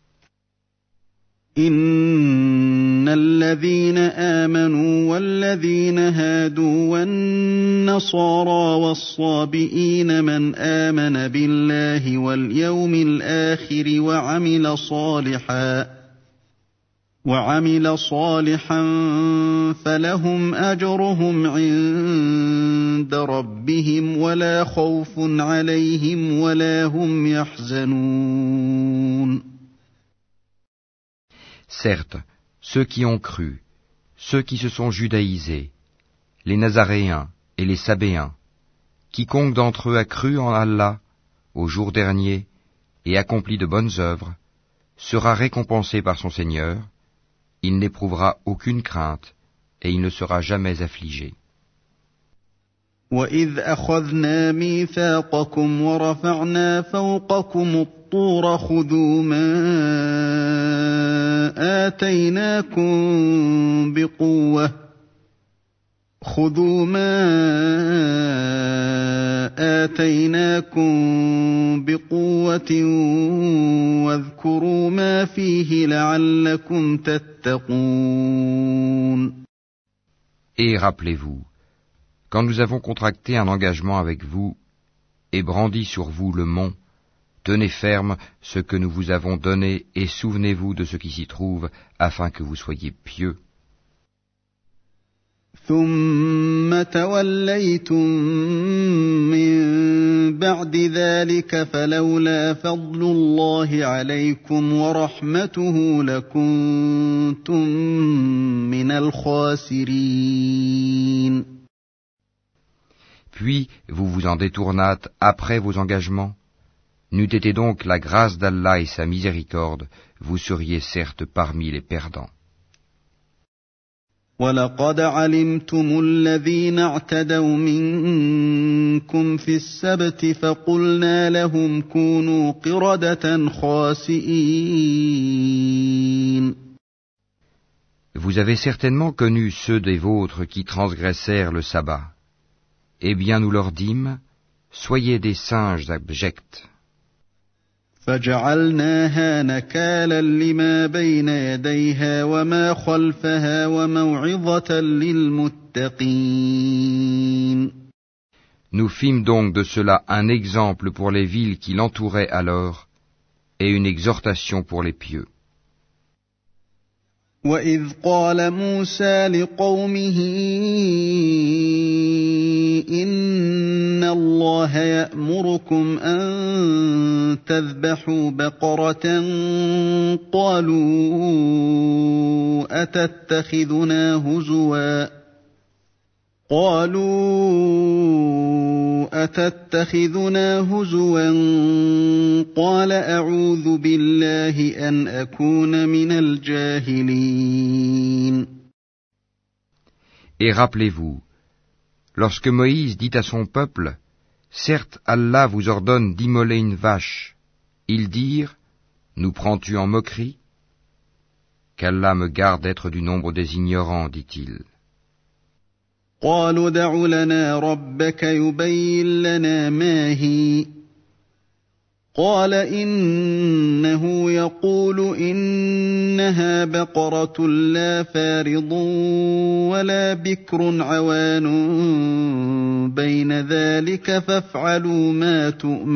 إِنَّ الَّذِينَ آمَنُوا وَالَّذِينَ هَادُوا وَالنَّصَارَىٰ وَالصَّابِئِينَ مَنْ آمَنَ بِاللَّهِ وَالْيَوْمِ الْآخِرِ وَعَمِلَ صَالِحًا وَعَمِلَ صَالِحًا فَلَهُمْ أَجْرُهُمْ عِندَ رَبِّهِمْ وَلَا خَوْفٌ عَلَيْهِمْ وَلَا هُمْ يَحْزَنُونَ. Certes, ceux qui ont cru, ceux qui se sont judaïsés, les Nazaréens et les Sabéens, quiconque d'entre eux a cru en Allah au jour dernier et accompli de bonnes œuvres, sera récompensé par son Seigneur. il n'éprouvera aucune crainte et il ne sera jamais affligé. وَإِذْ أَخَذْنَا مِيثَاقَكُمْ وَرَفَعْنَا فَوْقَكُمُ الطُّورَ خُذُوا مَا آتَيْنَاكُمْ بِقُوَّةٍ خُذُوا مَا آتَيْنَاكُمْ بِقُوَّةٍ وَاذْكُرُوا مَا فِيهِ لَعَلَّكُمْ تَتَّقُونَ. Et rappelez-vous, quand nous avons contracté un engagement avec vous et brandi sur vous le mont, tenez ferme ce que nous vous avons donné et souvenez-vous de ce qui s'y trouve afin que vous soyez pieux. ثُمَّ تَوَلَّيْتُم مِّن بَعْدِ ذَلِكَ فَلَوْلَا فَضْلُ اللَّهِ عَلَيْكُمْ وَرَحْمَتُهُ لَكُنتُم مِّنَ الْخَاسِرِينَ. Puis vous vous en détournâtes après vos engagements. N'eût été donc la grâce d'Allah et sa miséricorde, vous seriez certes parmi les perdants. وَلَقَدْ عَلِمْتُمُ الَّذِينَ اعْتَدَوْا مِنكُمْ فِي السَّبْتِ فَقُلْنَا لَهُمْ كُونُوا قِرَدَةً خَاسِئِينَ. Vous avez certainement connu ceux des vôtres qui transgressèrent le sabbat. Eh bien nous leur dîmes, soyez des singes abjects. فَجَعَلْنَاهَا نَكَالًا لِمَا بَيْنَ يَدَيْهَا وَمَا خَلْفَهَا وَمَوْعِظَةً لِلْمُتَّقِينَ. Nous fîmes donc de cela un exemple pour les villes qui l'entouraient alors, et une exhortation pour les pieux. وَإِذْ قَالَ مُوسَى لِقَوْمِهِ إِنَّ اللَّهَ يَأْمُرُكُمْ أَن تَذْبَحُوا بَقَرَةً قَالُوا أَتَتَّخِذُنَا هُزُوًا قَالُوا أَتَتَّخِذُنَا هُزُوًا قَالَ أَعُوذُ بِاللَّهِ أَنْ أَكُونَ مِنَ الْجَاهِلِينَ. Et rappelez-vous, lorsque Moïse dit à son peuple, « Certes, Allah vous ordonne d'immoler une vache », ils dirent, « Nous prends-tu en moquerie ?» Qu'Allah me garde d'être du nombre des ignorants, dit-il. قالوا ادع لنا ربك يبين لنا ما هي قال إنه يقول إنها بقرة لا فارض ولا بكر عوان بين ذلك فافعلوا ما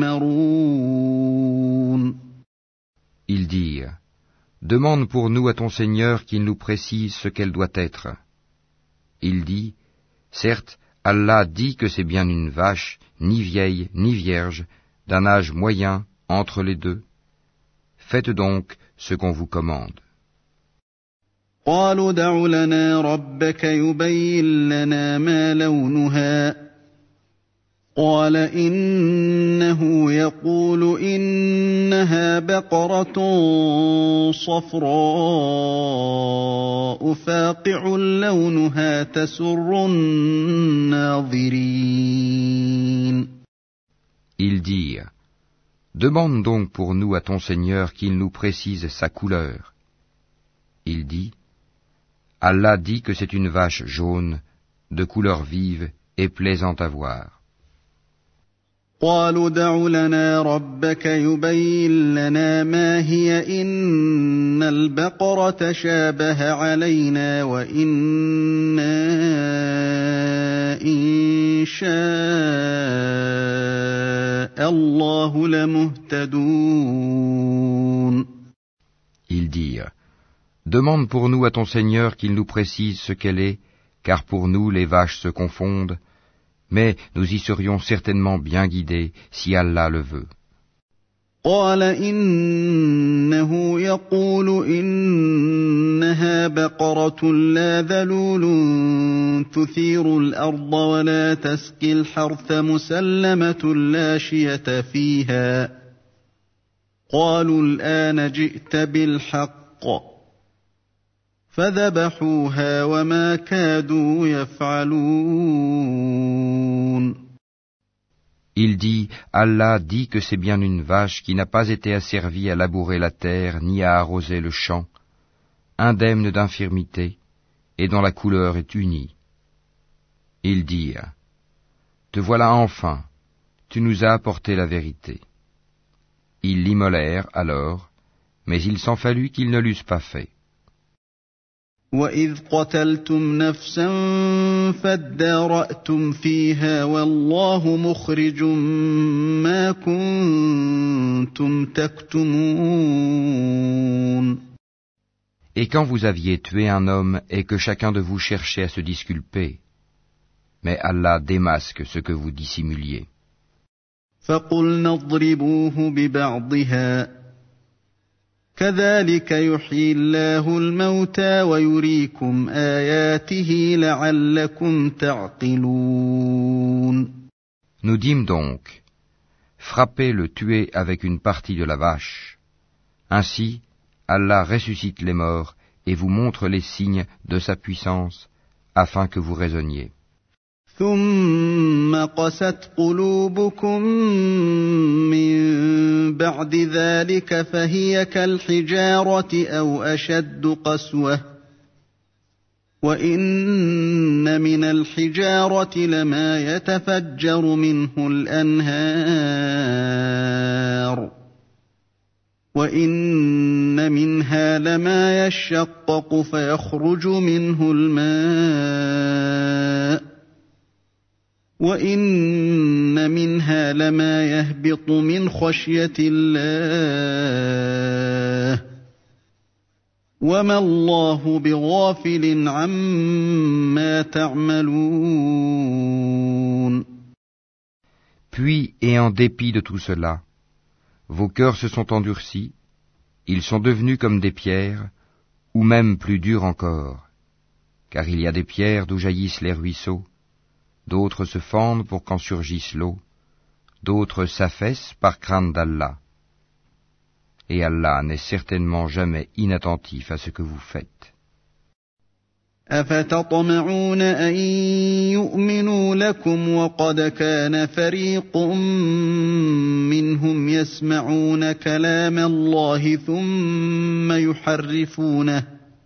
تؤمرون. Ils dirent, demande pour nous à ton Seigneur qu'il nous précise ce qu'elle doit être. Il dit, certes, Allah dit que c'est bien une vache, ni vieille, ni vierge, d'un âge moyen entre les deux. Faites donc ce qu'on vous commande. قالوا ادع لنا ربك يبين لنا ما لونها قال إنه يقول إنها بقرة صفراء فاقع لونها تسر الناظرين. Ils dirent, demande donc pour nous à ton Seigneur qu'il nous précise sa couleur. Il dit, Allah dit que c'est une vache jaune, de couleur vive et plaisante à voir. قالوا ادع لنا ربك يبين لنا ما هي إن البقرة شابه علينا وإنا إن شاء الله لمهتدون. Ils dirent, demande pour nous à ton Seigneur qu'il nous précise ce qu'elle est, car pour nous les vaches se confondent, mais nous y serions certainement bien guidés si Allah le veut. قال إنه يقول إنها بقرة لا ذلول تثير الأرض ولا تسقي الحرث مسلمة لا شية فيها قالوا الآن جئت بالحق فذبحوها وما كادوا يفعلون. Il dit, Allah dit que c'est bien une vache qui n'a pas été asservie à labourer la terre ni à arroser le champ, indemne d'infirmité, et dont la couleur est unie. Ils dirent, te voilà enfin, tu nous as apporté la vérité. Ils l'immolèrent alors, mais il s'en fallut qu'ils ne l'eussent pas fait. وَإِذْ قَتَلْتُمْ نَفْسًا فَادَّارَأْتُمْ فِيهَا وَاللَّهُ مُخْرِجٌ مَا كُنتُمْ تَكْتُمُونَ. Et quand vous aviez tué un homme et que chacun de vous cherchait à se disculper, mais Allah démasque ce que vous dissimuliez. فَقُلْنَا اضْرِبُوهُ بِبَعْضِهَا كَذَلِكَ يُحْيِي اللَّهُ الْمَوْتَى وَيُرِيكُمْ آيَاتِهِ لَعَلَّكُمْ تَعْقِلُونَ. Nous dîmes donc, frappez le tuer avec une partie de la vache. Ainsi, Allah ressuscite les morts et vous montre les signes de sa puissance, afin que vous raisonniez. ثُمَّ قَسَتْ قُلُوبُكُم مِّن بَعْدِ ذَلِكَ فَهِيَ كَالْحِجَارَةِ أَوْ أَشَدُّ قَسْوَةً وَإِنَّ مِنَ الْحِجَارَةِ لَمَا يَتَفَجَّرُ مِنْهُ الْأَنْهَارُ وَإِنَّ مِنْهَا لَمَا يَشَّقَّقُ فَيَخْرُجُ مِنْهُ الْمَاءُ وَإِنَّ مِنْهَا لَمَا يَهْبِطُ مِنْ خَشْيَةِ اللَّهِ وَمَا اللَّهُ بِغَافِلٍ عَمَّا تَعْمَلُونَ. Puis, et en dépit de tout cela, vos cœurs se sont endurcis, ils sont devenus comme des pierres, ou même plus durs encore, car il y a des pierres d'où jaillissent les ruisseaux, d'autres se fendent pour qu'en surgisse l'eau, d'autres s'affaissent par crainte d'Allah. Et Allah n'est certainement jamais inattentif à ce que vous faites. أَفَتَطْمَعُونَ أَن يُؤْمِنُوا لَكُمْ وَقَدْ كَانَ فَرِيقٌ مِّنْهُمْ يَسْمَعُونَ كَلَامَ اللَّهِ ثُمَّ يُحَرِّفُونَهُ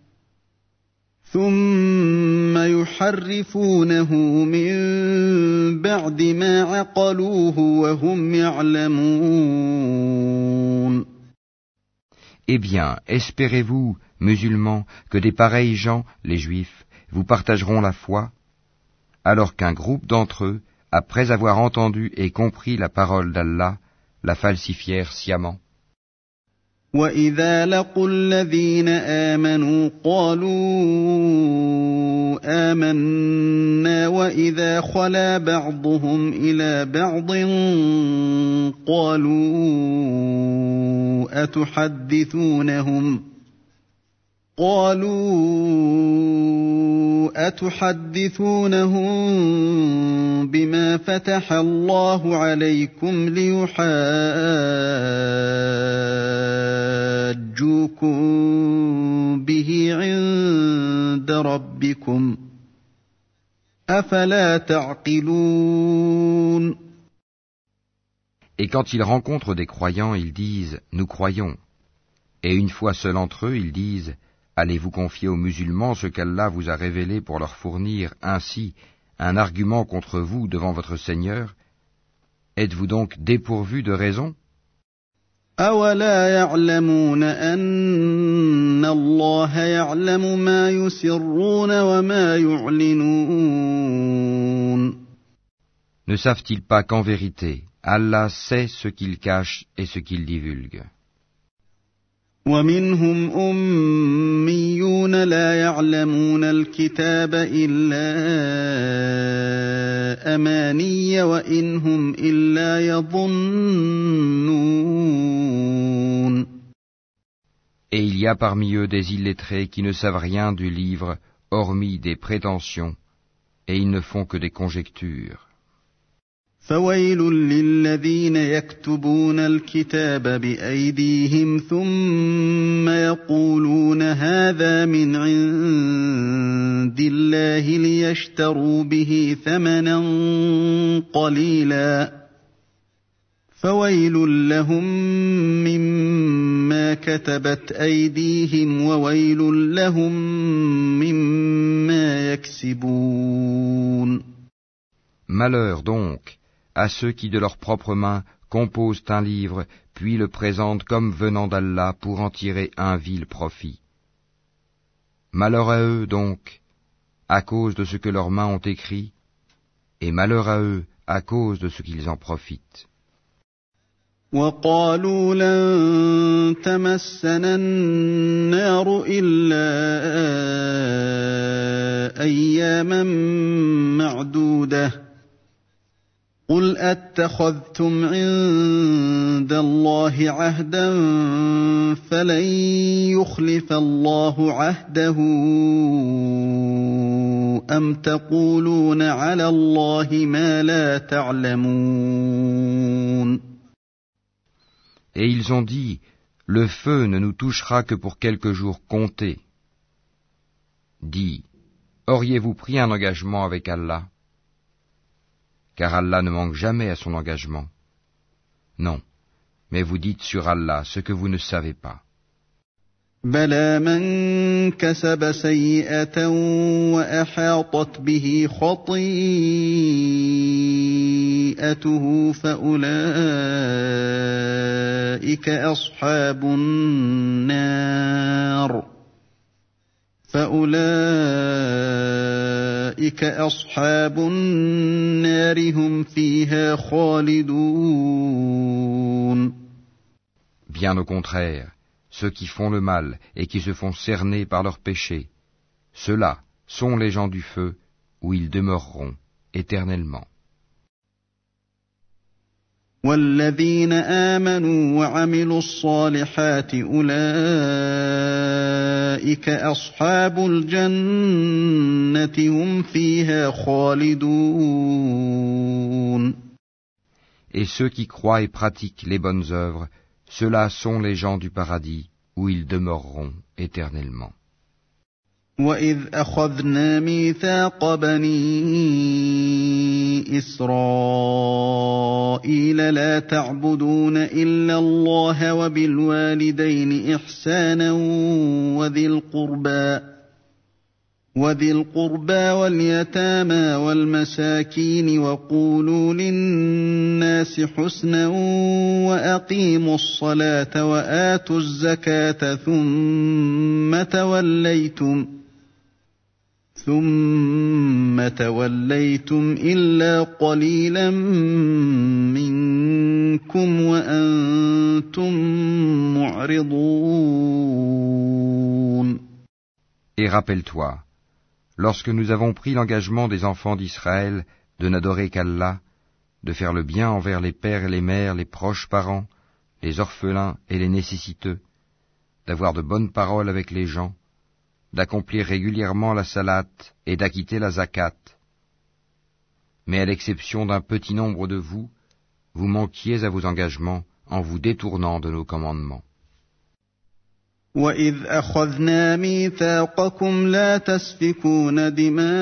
ثُمَّ يُحَرِّفُونَهُ مِن بَعْدِ مَا عَقَلُوهُ وَهُمْ يَعْلَمُونَ. Eh bien, espérez-vous, musulmans, que des pareils gens, les Juifs, vous partageront la foi, alors qu'un groupe d'entre eux, après avoir entendu et compris la parole d'Allah, la falsifièrent sciemment. وَإِذَا لَقُوا الَّذِينَ آمَنُوا قَالُوا آمَنَّا وَإِذَا خَلَا بَعْضُهُمْ إِلَى بَعْضٍ قَالُوا أَتُحَدِّثُونَهُمْ قَالُوا أَتُحَدِّثُونَهُم بِمَا فَتَحَ اللَّهُ عَلَيْكُمْ لِيُحَاجُّوكُم بِهِ عِندَ رَبِّكُمْ أَفَلَا تَعْقِلُونَ. Et quand ils rencontrent des croyants, ils disent « Nous croyons ». Et une fois seuls entre eux, ils disent « Allez-vous confier aux musulmans ce qu'Allah vous a révélé pour leur fournir ainsi un argument contre vous devant votre Seigneur? Êtes-vous donc dépourvus de raison? » أَوَلَا يَعْلَمُونَ أَنَّ اللَّهَ يَعْلَمُ مَا يُسِرُّونَ وَمَا يُعْلِنُونَ. Ne savent-ils pas qu'en vérité, Allah sait ce qu'ils cachent et ce qu'ils divulguent? وَمِنْهُمْ أُمِّيُّونَ لَا يَعْلَمُونَ الْكِتَابَ إِلَّا أَمَانِيَّ وَإِنْ هُمْ إِلَّا يَظُنُّونَ. Et il y a parmi eux des illettrés qui ne savent rien du livre, hormis des prétentions, et ils ne font que des conjectures. فويل للذين يكتبون الكتاب بأيديهم ثم يقولون هذا من عند الله ليشتروا به ثمنا قليلا فويل لهم مما كتبت أيديهم وويل لهم مما يكسبون. Malheur donc à ceux qui de leurs propres mains composent un livre, puis le présentent comme venant d'Allah pour en tirer un vil profit. Malheur à eux donc, à cause de ce que leurs mains ont écrit, et malheur à eux à cause de ce qu'ils en profitent. وقالوا لن تمسنا النار إلا أياما معدودة قل أتخذتم عند الله عهدا فلن يخلف الله عهده أم تقولون على الله ما لا تعلمون. Et ils ont dit, le feu ne nous touchera que pour quelques jours comptés. Dis, auriez-vous pris un engagement avec Allah? Car Allah ne manque jamais à son engagement. Non, mais vous dites sur Allah ce que vous ne savez pas. بلى من كسب سيئة وأحاطت به خطيئته فأولئك أصحاب النار فأولئك أصحاب النار هم فيها خالدون. Bien au contraire, ceux qui font le mal et qui se font cerner par leurs péchés, ceux-là sont les gens du feu où ils demeureront éternellement. والذين آمنوا وعملوا الصالحات أولئك أصحاب الجنة هم فيها خالدون. Et ceux qui croient et pratiquent les bonnes œuvres, ceux-là sont les gens du paradis où ils demeureront éternellement. وَإِذْ أَخَذْنَا مِيثَاقَ بَنِي إِسْرَائِيلَ لَا تَعْبُدُونَ إِلَّا اللَّهَ وَبِالْوَالِدَيْنِ إِحْسَانًا وَذِي الْقُرْبَى وَذِي الْقُرْبَى وَالْيَتَامَى وَالْمَسَاكِينِ وَقُولُوا لِلنَّاسِ حُسْنًا وَأَقِيمُوا الصَّلَاةَ وَآتُوا الزَّكَاةَ ثُمَّ تَوَلَّيْتُمْ ثُمَّ تَوَلَّيْتُمْ إِلَّا قَلِيلًا مِنكُمْ وَأَنْتُمْ مُعْرِضُونَ. Et rappelle-toi, lorsque nous avons pris l'engagement des enfants d'Israël de n'adorer qu'Allah, de faire le bien envers les pères et les mères, les proches parents, les orphelins et les nécessiteux, d'avoir de bonnes paroles avec les gens, d'accomplir régulièrement la salate et d'acquitter la zakat. Mais à l'exception d'un petit nombre de vous, vous manquiez à vos engagements en vous détournant de nos commandements. وَإِذْ أَخَذْنَا مِيثَاقَكُمْ لَا تَسْفِكُونَ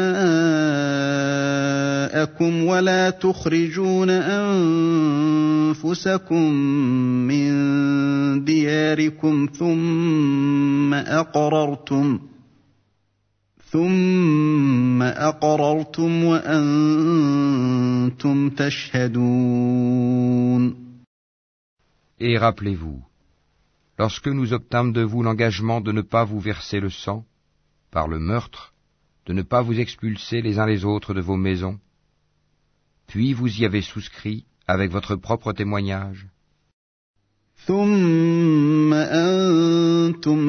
دِمَاءَكُمْ وَلَا تُخْرِجُونَ أَنفُسَكُم مِّن دِيَارِكُمْ ثُمَّ أَقْرَرْتُمْ ثُمَّ أَقْرَرْتُمْ وَأَنْتُمْ تَشْهَدُونَ. Et rappelez-vous, lorsque nous obtîmes de vous l'engagement de ne pas vous verser le sang, par le meurtre, de ne pas vous expulser les uns les autres de vos maisons, puis vous y avez souscrit avec votre propre témoignage. ثم أنتم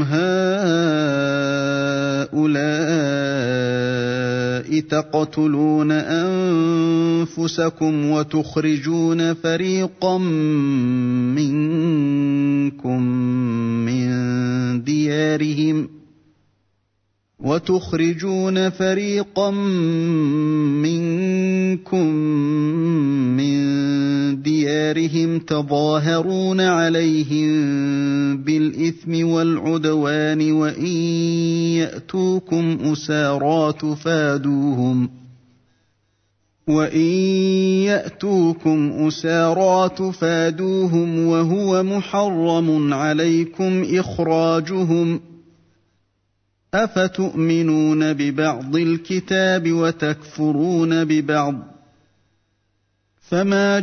هؤلاء تقتلون أنفسكم وتخرجون فريقا منكم من ديارهم وتخرجون فريقا منكم من تظاهرون عليهم بالإثم والعدوان وإن يأتوكم أسارى تفادوهم وإن يأتوكم أسارى تفادوهم وهو محرم عليكم إخراجهم أفتؤمنون ببعض الكتاب وتكفرون ببعض فما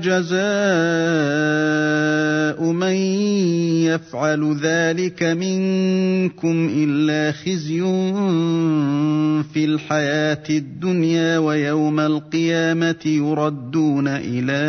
جزاء من يفعل ذلك منكم إلا خزي في الحياة الدنيا ويوم القيامة يردون إلى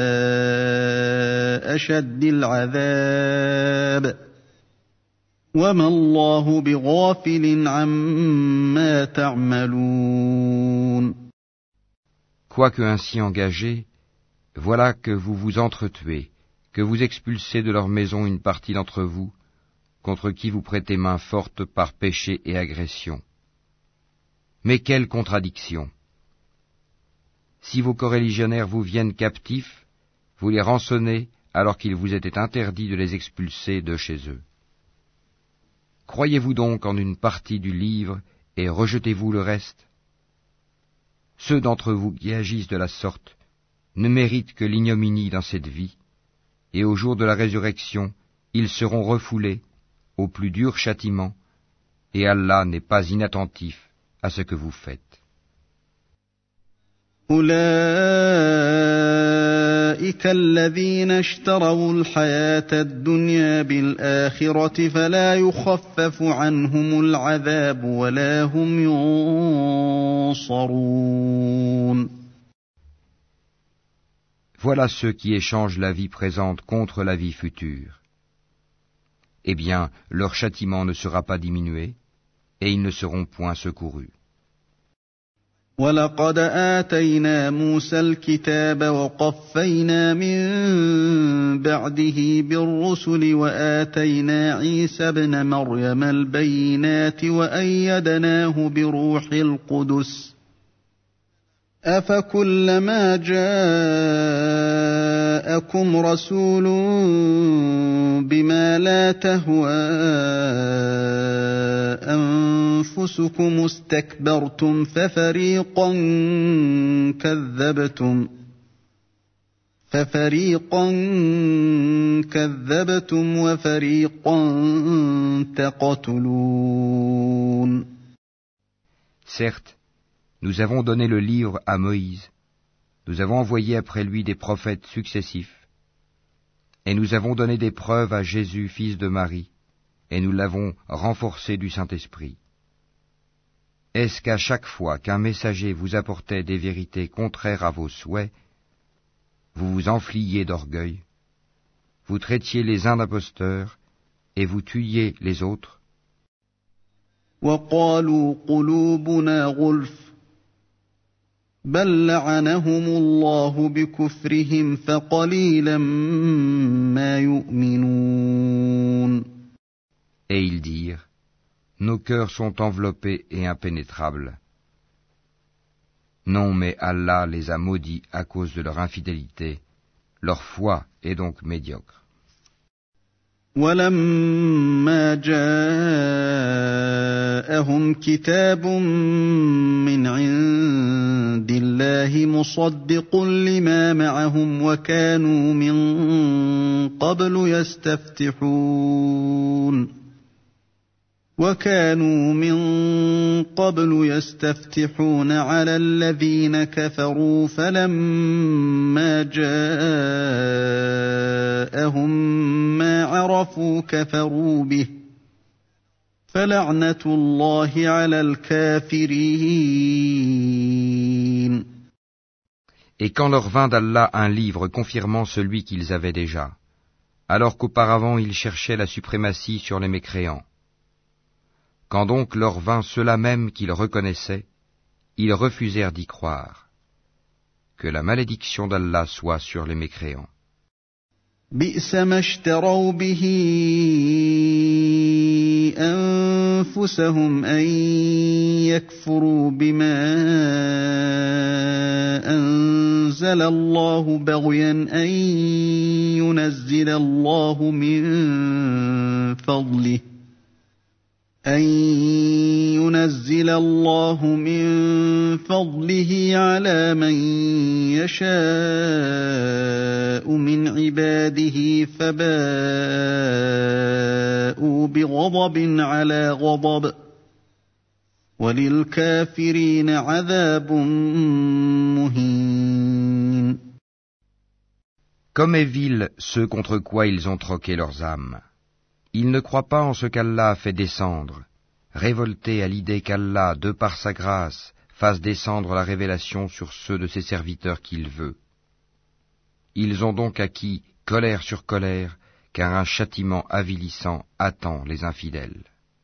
أشد العذاب وما الله بغافل عما تعملون. Quoique ainsi engagés, voilà que vous vous entretuez, que vous expulsez de leur maison une partie d'entre vous, contre qui vous prêtez main forte par péché et agression. Mais quelle contradiction! Si vos coreligionnaires vous viennent captifs, vous les rançonnez alors qu'il vous était interdit de les expulser de chez eux. Croyez-vous donc en une partie du livre et rejetez-vous le reste? Ceux d'entre vous qui agissent de la sorte ne méritent que l'ignominie dans cette vie, et au jour de la résurrection, ils seront refoulés au plus dur châtiment, et Allah n'est pas inattentif à ce que vous faites. أولئك الذين اشتروا الحياة الدنيا بالآخرة فلا يخفف عنهم العذاب ولا هم ينصرون. Voilà ceux qui échangent la vie présente contre la vie future. Eh bien, leur châtiment ne sera pas diminué, et ils ne seront point secourus. وَلَقَدْ آتَيْنَا مُوسَى الْكِتَابَ وَقَفَّيْنَا مِن بَعْدِهِ بِالرُّسُلِ وَآتَيْنَا عِيسَى ابْنَ مَرْيَمَ الْبَيِّنَاتِ وَأَيَّدْنَاهُ بِرُوحِ الْقُدُسِ أَفَكُلَّمَا جَاءَكُمْ رَسُولٌ بِمَا لَا تَهْوَىٰ أَنفُسُكُمُ اسْتَكْبَرْتُمْ فَفَرِيقًا كَذَّبْتُمْ فَفَرِيقًا كَذَّبْتُمْ وَفَرِيقًا تَقْتُلُونَ. Certes, nous avons donné le livre à Moïse, nous avons envoyé après lui des prophètes successifs, et nous avons donné des preuves à Jésus, fils de Marie, et nous l'avons renforcé du Saint-Esprit. Est-ce qu'à chaque fois qu'un messager vous apportait des vérités contraires à vos souhaits, vous vous enfliez d'orgueil, vous traitiez les uns d'imposteurs, et vous tuiez les autres? وَقَالُوا قُلُوبُنَا غُلْفٌ بَلْ لَعَنَهُمُ اللَّهُ بِكُفْرِهِمْ فَقَلِيلًا مَا يُؤْمِنُونَ. Et ils dirent, nos cœurs sont enveloppés et impénétrables. Non, mais Allah les a maudits à cause de leur infidélité, leur foi est donc médiocre. وَلَمَّا جَاءَهُمْ كِتَابٌ مِّنْ عِندِ اللَّهِ مُصَدِّقٌ لِّمَا مَعَهُمْ وَكَانُوا مِن قَبْلُ يَسْتَفْتِحُونَ وَكَانُوا مِن قَبْلُ يَسْتَفْتِحُونَ عَلَى الَّذِينَ كَفَرُوا فَلَمَّا جَاءَهُم مَّا عَرَفُوا كَفَرُوا بِهِ فَلَعْنَةُ اللَّهِ عَلَى الْكَافِرِينَ. Et quand leur vint d'Allah un livre confirmant celui qu'ils avaient déjà, alors qu'auparavant ils cherchaient la suprématie sur les mécréants, quand donc leur vint ceux-là même qu'ils reconnaissaient, ils refusèrent d'y croire. Que la malédiction d'Allah soit sur les mécréants. بِئْسَ مَا اشْتَرَوْا بِهِ أَنفُسَهُمْ أَن يَكْفُرُوا بِمَا أَنزَلَ أنزل الله بغيا أن ينزل الله من فضله أن ينزل الله من فضله على من يشاء من عباده فباءوا بغضب على غضب وَلِلْكَافِرِينَ عَذَابٌ مُّهِينٌ. Comme est vil ceux contre quoi ils ont troqué leurs âmes. Ils ne croient pas en ce qu'Allah a fait descendre, révoltés à l'idée qu'Allah, de par sa grâce, fasse descendre la révélation sur ceux de ses serviteurs qu'il veut. Ils ont donc acquis colère sur colère, car un châtiment avilissant attend les infidèles.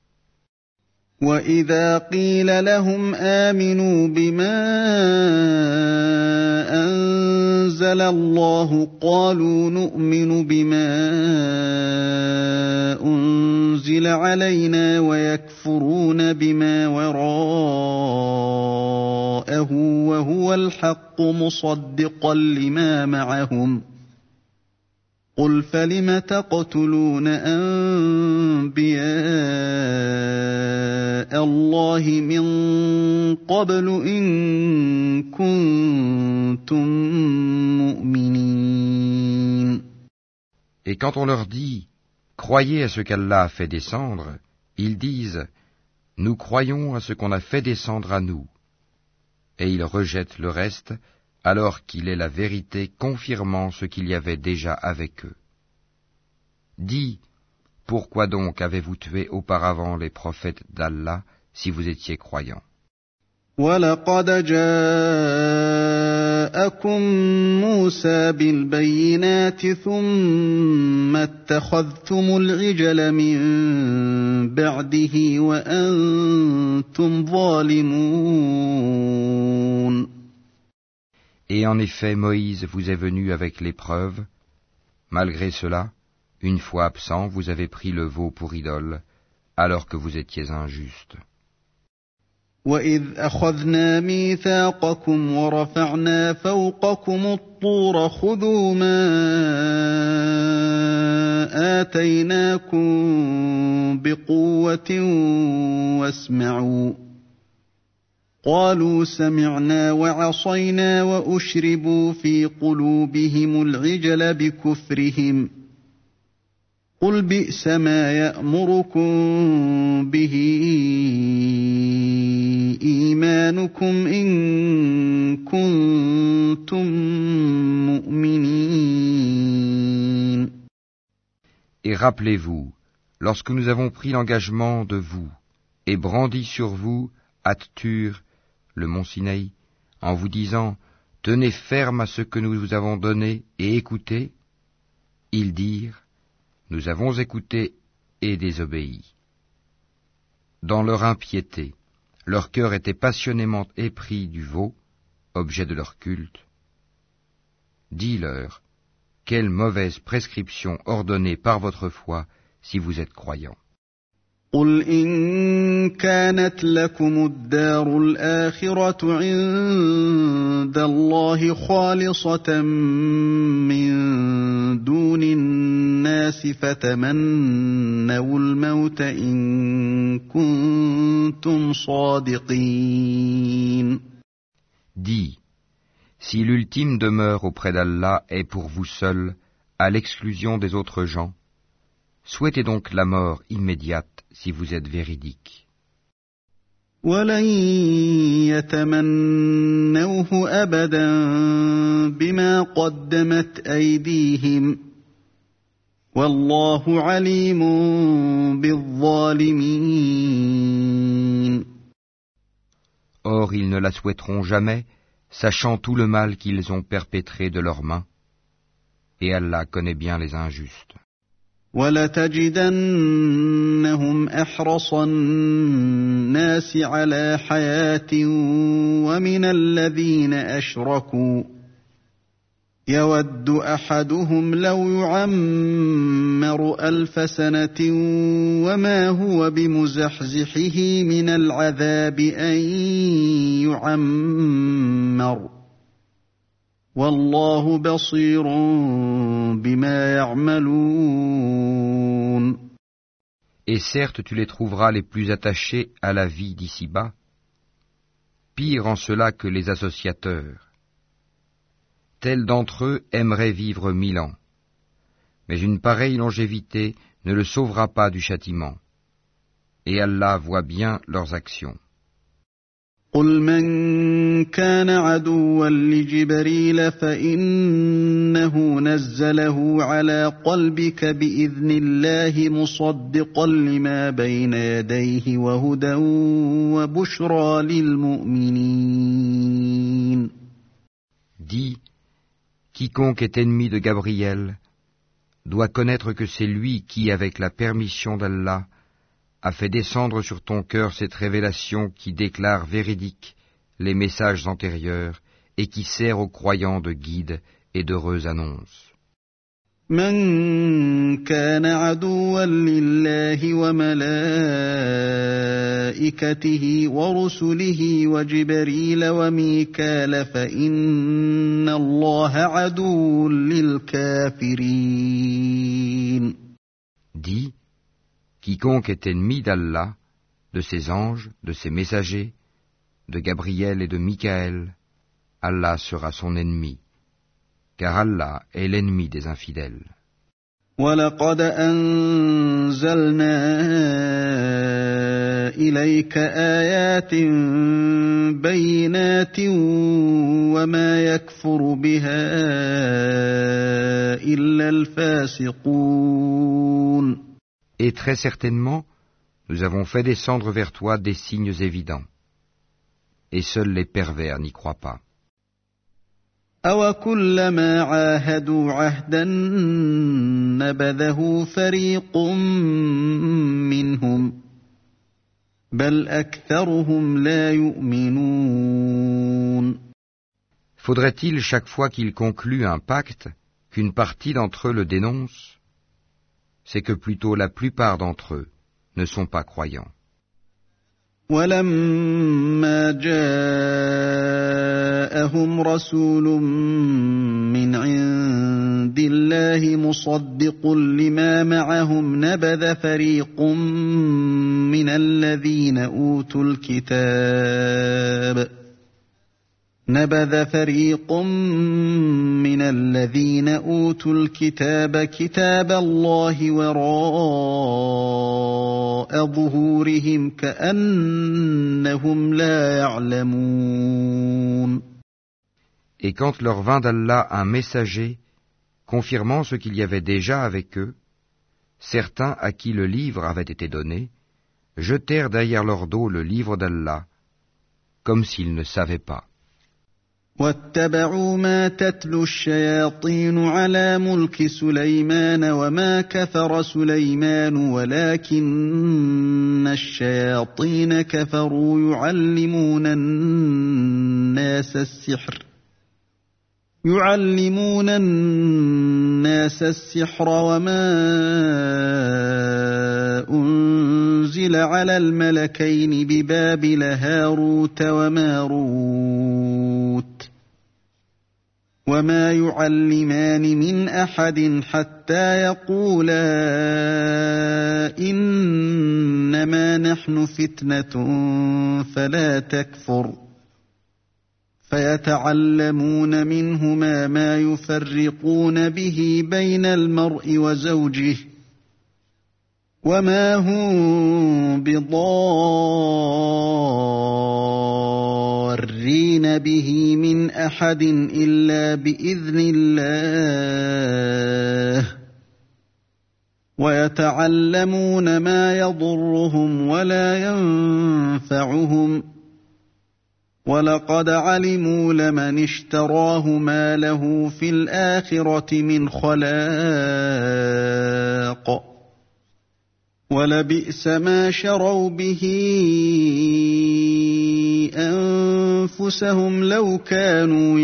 وَإِذَا قِيلَ لَهُمْ آمِنُوا بِمَا أَنزَلَ اللَّهُ قَالُوا نُؤْمِنُ بِمَا أُنزِلَ عَلَيْنَا وَيَكْفُرُونَ بِمَا وَرَاءَهُ وَهُوَ الْحَقُّ مُصَدِّقًا لِمَا مَعَهُمْ قُلْ فَلِمَ تَقْتُلُونَ أَنبِيَاءَ اللَّهِ مِن قَبْلُ إِن كُنتُم مُّؤْمِنِينَ. Et quand on leur dit « Croyez à ce qu'Allah a fait descendre », ils disent « Nous croyons à ce qu'on a fait descendre à nous ». Et ils rejettent le reste, alors qu'il est la vérité confirmant ce qu'il y avait déjà avec eux. Dis, pourquoi donc avez-vous tué auparavant les prophètes d'Allah si vous étiez croyants? وَلَقَدْ جَاءَكُم مُّوسَىٰ بِالْبَيِّنَاتِ ثُمَّ اتَّخَذْتُمُ الْعِجْلَ مِن بَعْدِهِ وَأَنتُمْ ظَالِمُونَ. Et en effet, Moïse vous est venu avec les preuves. Malgré cela, une fois absent, vous avez pris le veau pour idole, alors que vous étiez injustes. وَإِذْ أَخَذْنَا مِيثَاقَكُمْ وَرَفَعْنَا فَوْقَكُمُ الطُّورَ خُذُوا مَا آتَيْنَاكُمْ بِقُوَّةٍ وَاسْمَعُوا قالوا سمعنا وعصينا وأشربوا في قلوبهم العجل بكفرهم قل بئس ما يأمركم به إيمانكم إن كنتم مؤمنين. Et rappelez-vous, lorsque nous avons pris l'engagement de vous et brandi sur vous At-Tur, le mont Sinaï, en vous disant « Tenez ferme à ce que nous vous avons donné et écoutez », ils dirent « Nous avons écouté et désobéi ». Dans leur impiété, leur cœur était passionnément épris du veau, objet de leur culte. Dis-leur, quelle mauvaise prescription ordonnée par votre foi si vous êtes croyants. قُلْ إِن كَانَتْ لَكُمُ الدَّارُ الْآخِرَةُ عِندَ اللَّهِ خَالِصَةً مِّن دُونِ النَّاسِ فَتَمَنَّوُا الْمَوْتَ إِن كُنتُمْ صَادِقِينَ. Dis, si l'ultime demeure auprès d'Allah est pour vous seul, à l'exclusion des autres gens, souhaitez donc la mort immédiate si vous êtes véridique. وَلَن يَتَمَنَّوْهُ أَبَدًا بِمَا قَدَّمَتْ أَيْدِيهِمْ وَاللَّهُ عَلِيمٌ بِالظَّالِمِينَ. Or ils ne la souhaiteront jamais, sachant tout le mal qu'ils ont perpétré de leurs mains, et Allah connaît bien les injustes. وَلَتَجِدَنَّهُمْ أَحْرَصَ النَّاسِ عَلَىٰ حَيَاةٍ وَمِنَ الَّذِينَ أَشْرَكُوا يَوَدُّ أَحَدُهُمْ لَوْ يُعَمَّرُ أَلْفَ سَنَةٍ وَمَا هُوَ بِمُزَحْزِحِهِ مِنَ الْعَذَابِ أَن يُعَمَّرَ والله بصير بما يعملون. Et certes tu les trouveras les plus attachés à la vie d'ici-bas, pire en cela que les associateurs. Tels d'entre eux aimeraient vivre mille ans, mais une pareille longévité ne le sauvera pas du châtiment, et Allah voit bien leurs actions. قل من كان عدوا لجبريل فإنه نزله على قلبك بإذن الله مصدقا لما بين يديه وهدى وبشرى للمؤمنين. Dis, quiconque est ennemi de Gabriel doit connaître que c'est lui qui, avec la permission d'Allah, a fait descendre sur ton cœur cette révélation qui déclare véridiques les messages antérieurs et qui sert aux croyants de guide et d'heureuse annonce. من كان عدوا لله وملائكته ورسله وجبريل وميكال فإن الله عدو للكافرين. Dis, quiconque est ennemi d'Allah, de ses anges, de ses messagers, de Gabriel et de Michaël, Allah sera son ennemi, car Allah est l'ennemi des infidèles. وَلَقَدْ أَنزَلْنَا إِلَيْكَ آيَاتٍ بَيِّنَاتٍ وَمَا يَكْفُرُ بِهَا إِلَّا الْفَاسِقُونَ. Et très certainement, nous avons fait descendre vers toi des signes évidents, et seuls les pervers n'y croient pas. أَوَكُلَّمَا عَاهَدُوا عَهْدًا نَبَذَهُ فَرِيقٌ مِّنْهُمْ بَلْ أَكْثَرُهُمْ لَا يُؤْمِنُونَ. Faudrait-il chaque fois qu'ils concluent un pacte qu'une partie d'entre eux le dénonce? C'est que plutôt la plupart d'entre eux ne sont pas croyants. وَلَمَّا جَاءَهُمْ رَسُولٌ مِّنْ عِندِ اللَّهِ مُصَدِّقٌ لِّمَا مَعَهُمْ نَبَذَ فَرِيقٌ مِّنَ الَّذِينَ أُوتُوا الْكِتَابَ نبذ فريق من الذين أوتوا الكتاب كتاب الله وراء ظهورهم كأنهم لا يعلمون. Et quand leur vint d'Allah un messager, confirmant ce qu'il y avait déjà avec eux, certains à qui le livre avait été donné, jetèrent derrière leur dos le livre d'Allah, comme s'ils ne savaient pas. واتبعوا ما تتلو الشياطين على ملك سليمان وما كفر سليمان ولكن الشياطين كفروا يعلمون الناس السحر يعلمون الناس السحر وما أنزل على الملكين ببابل هاروت وماروت وما يعلمان من أحد حتى يقولا إنما نحن فتنة فلا تكفر فيتعلمون منهما ما يفرقون به بين المرء وزوجه وما هم بضارين به من أحد إلا بإذن الله ويتعلمون ما يضرهم ولا ينفعهم وَلَقَدْ عَلِمُوا لَمَنِ اشْتَرَاهُ مَا لَهُ فِي الْآخِرَةِ مِنْ خَلَاقٍ وَلَبِئْسَ مَا شَرَوْا بِهِ أَنفُسَهُمْ لَوْ كَانُوا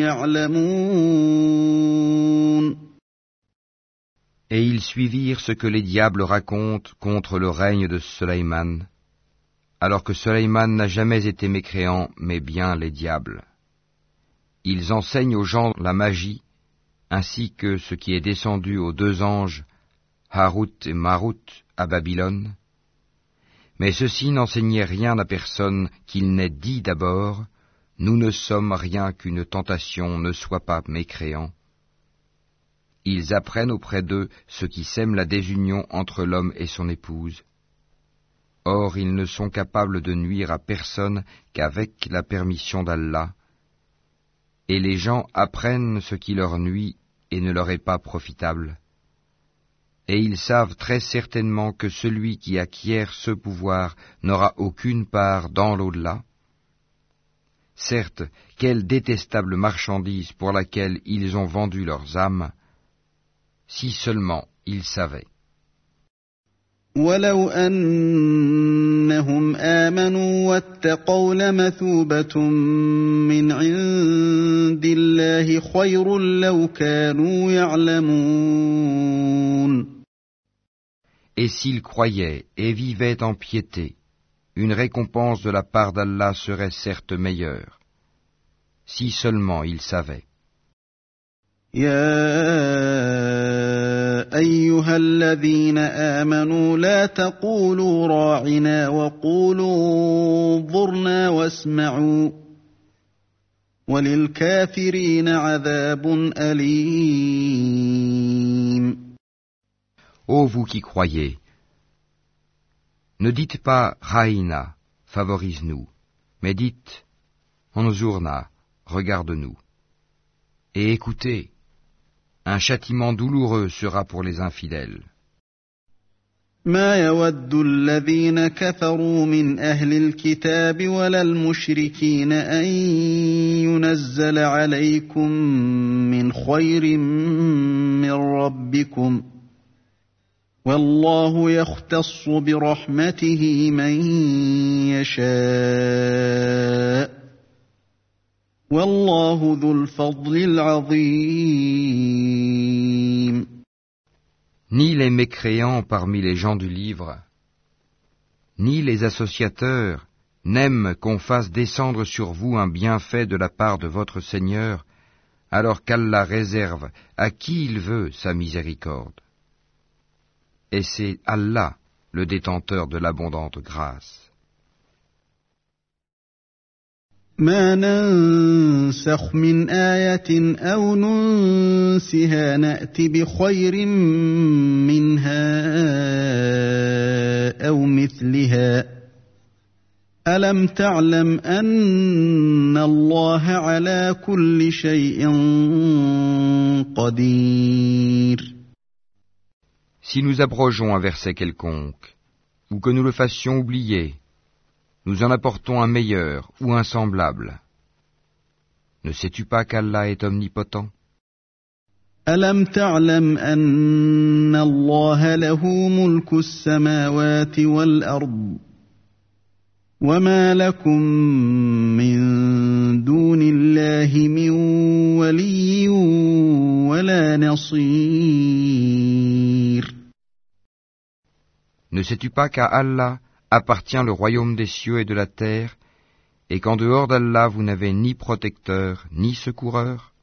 يَعْلَمُونَ. Et ils suivirent ce que les diables racontent contre le règne de Sulayman, alors que Sulayman n'a jamais été mécréant, mais bien les diables. Ils enseignent aux gens la magie, ainsi que ce qui est descendu aux deux anges, Harut et Marut, à Babylone. Mais ceux-ci n'enseignaient rien à personne qu'il n'ait dit d'abord, « Nous ne sommes rien qu'une tentation, ne sois pas mécréant. » Ils apprennent auprès d'eux ce qui sème la désunion entre l'homme et son épouse. Or, ils ne sont capables de nuire à personne qu'avec la permission d'Allah, et les gens apprennent ce qui leur nuit et ne leur est pas profitable. Et ils savent très certainement que celui qui acquiert ce pouvoir n'aura aucune part dans l'au-delà. Certes, quelle détestable marchandise pour laquelle ils ont vendu leurs âmes, si seulement ils savaient. وَلَوْ أَنَّهُمْ آمَنُوا وَاتَّقَوْا لَمَثُوبَةٌ مِّنْ عِندِ اللَّهِ خَيْرٌ لَوْ كَانُوا يَعْلَمُونَ. Et s'ils croyaient et vivaient en piété, une récompense de la part d'Allah serait certes meilleure, si seulement ils savaient. يا أيها الذين آمنوا لا تقولوا راعنا وقولوا انظرنا واسمعوا وللكافرين عذاب أليم. Ô vous qui croyez, ne dites pas Raïna, favorise-nous, mais dites Anzurna, regarde-nous. Et écoutez, un châtiment douloureux sera pour les infidèles. ما يود الذين كفروا من أهل الكتاب ولا المشركين أن ينزل عليكم من خير من ربكم والله يختص برحمته من يشاء والله ذو الفضل العظيم. Ni les mécréants parmi les gens du livre, ni les associateurs n'aiment qu'on fasse descendre sur vous un bienfait de la part de votre Seigneur, alors qu'Allah réserve à qui il veut sa miséricorde. Et c'est Allah, le détenteur de l'abondante grâce. ما ننسخ من آية أو ننسها نأت بخير منها أو مثلها ألم تعلم أن الله على كل شيء قدير. Si nous abrogeons un verset quelconque, ou que nous le fassions oublier, nous en apportons un meilleur ou un semblable. Ne sais-tu pas qu'Allah est omnipotent? ألم تعلم أن الله له ملك السماوات والأرض وما لكم من دون الله من ولي ولا نصير. Ne sais-tu pas qu'à Allah appartient le royaume des cieux et de la terre, et qu'en dehors d'Allah vous n'avez ni protecteur, ni secoureur?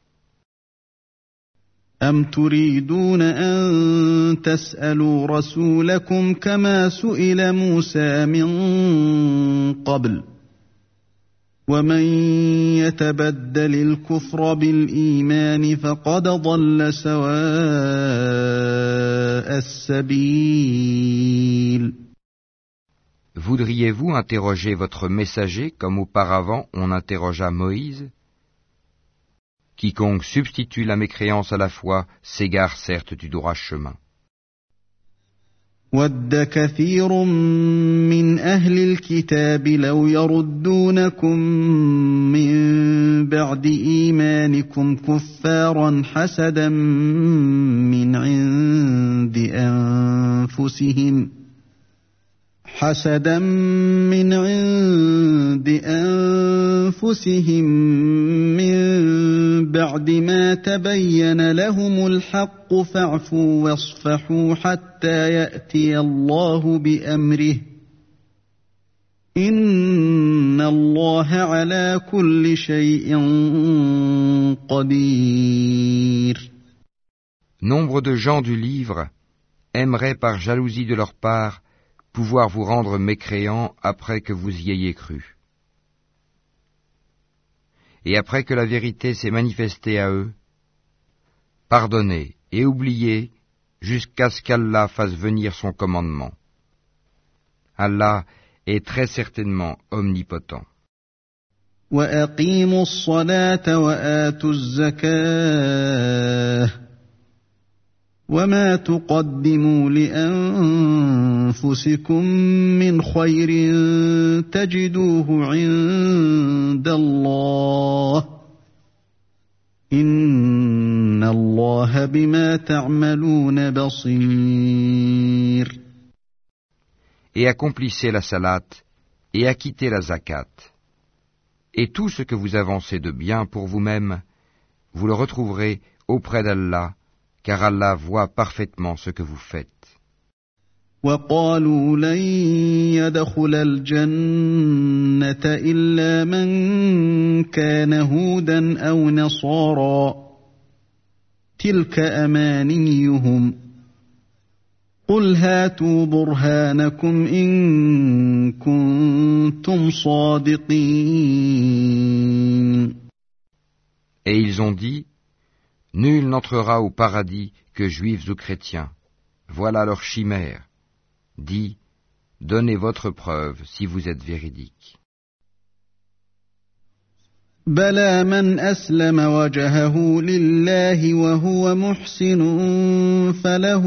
أم تريدون أن تسألوا رسولكم كما سئل موسى من قبل ومن يتبدل الكفر بالإيمان فقد ضل سواء السبيل. Voudriez-vous interroger votre messager comme auparavant on interrogea Moïse? Quiconque substitue la mécréance à la foi s'égare certes du droit chemin. وَدَّ كَثِيرٌ مِّنْ أَهْلِ الْكِتَابِ لَوْ يَرُدُّونَكُم مِّن بَعْدِ إِيمَانِكُمْ كُفَّارًا حَسَدًا مِّنْ عِندِ أَنفُسِهِمْ حسدا من عند أنفسهم من بعد ما تبين لهم الحق فاعفوا واصفحوا حتى يأتي الله بأمره إن الله على كل شيء قدير. Nombre de gens du livre aimeraient par jalousie de leur part pouvoir vous rendre mécréants après que vous y ayez cru. Et après que la vérité s'est manifestée à eux, pardonnez et oubliez jusqu'à ce qu'Allah fasse venir son commandement. Allah est très certainement omnipotent. وَأَقِيمُوا الصَّلَاةَ وَآتُوا الزَّكَاةَ وَمَا تُقَدِّمُوا لِأَنفُسِكُم مِّنْ خَيْرٍ تَجِدُوهُ عِندَ اللَّهِ إِنَّ اللَّهَ بِمَا تَعْمَلُونَ بَصِيرٌ. Et accomplissez la salate, et acquittez la zakat. Et tout ce que vous avancez de bien pour vous-même, vous le retrouverez auprès d'Allah, car Allah voit parfaitement ce que vous faites. وَقَالُوا لَن يَدْخُلَ الْجَنَّةَ إِلَّا مَن كَانَ هُودًا أَوْ نَصَارَىٰ تِلْكَ أَمَانِيُّهُمْ قُلْ هَاتُوا بُرْهَانَكُمْ إِن كُنتُمْ صَادِقِينَ. Et ils ont dit, nul n'entrera au paradis que juifs ou chrétiens. Voilà leur chimère. Dis, donnez votre preuve si vous êtes véridique. بَلَىٰ مَنْ أَسْلَمَ وَجْهَهُ لِلَّهِ وَهُوَ مُحْسِنٌ فَلَهُ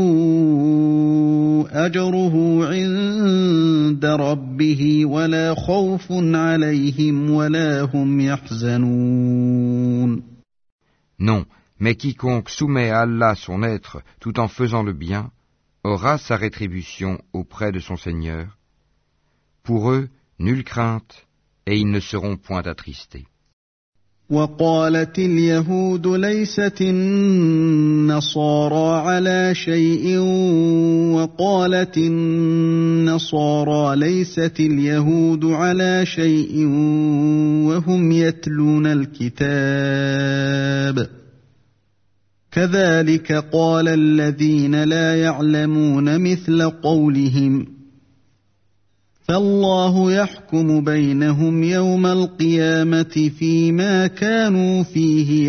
أَجْرُهُ عِندَ رَبِّهِ وَلَا خَوْفٌ عَلَيْهِمْ وَلَا هُمْ يَحْزَنُونَ. Non, mais quiconque soumet à Allah son être tout en faisant le bien, aura sa rétribution auprès de son Seigneur. Pour eux, nulle crainte, et ils ne seront point attristés. وَقَالَتِ الْيَهُودُ لَيْسَتِ النَّصَارَىٰ عَلَىٰ شَيْءٍ وَقَالَتِ النَّصَارَىٰ لَيْسَتِ الْيَهُودُ عَلَىٰ شَيْءٍ وَهُمْ يَتْلُونَ الْكِتَابَ كَذَلِكَ قَالَ الَّذِينَ لَا يَعْلَمُونَ مِثْلَ قَوْلِهِمْ فَاللَّهُ يَحْكُمُ بَيْنَهُمْ يَوْمَ الْقِيَامَةِ فِيمَا كَانُوا فِيهِ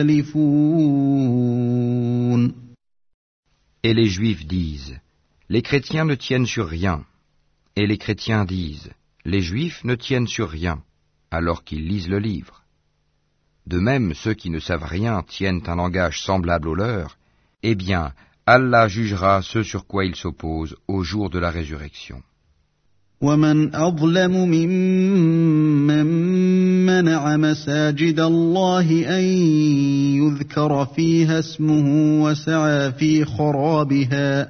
يَخْتَلِفُونَ. Et les Juifs disent, les chrétiens ne tiennent sur rien. Et les chrétiens disent, les Juifs ne tiennent sur rien, alors qu'ils lisent le livre. De même, ceux qui ne savent rien tiennent un langage semblable au leur. Eh bien, Allah jugera ce sur quoi ils s'opposent au jour de la résurrection. وَمَنْ أَظْلَمُ مِمَّن مَّنَعَ مَسَاجِدَ اللَّهِ أَن يُذْكَرَ فِيهَا اسْمُهُ وَسَعَىٰ فِي خَرَابِهَا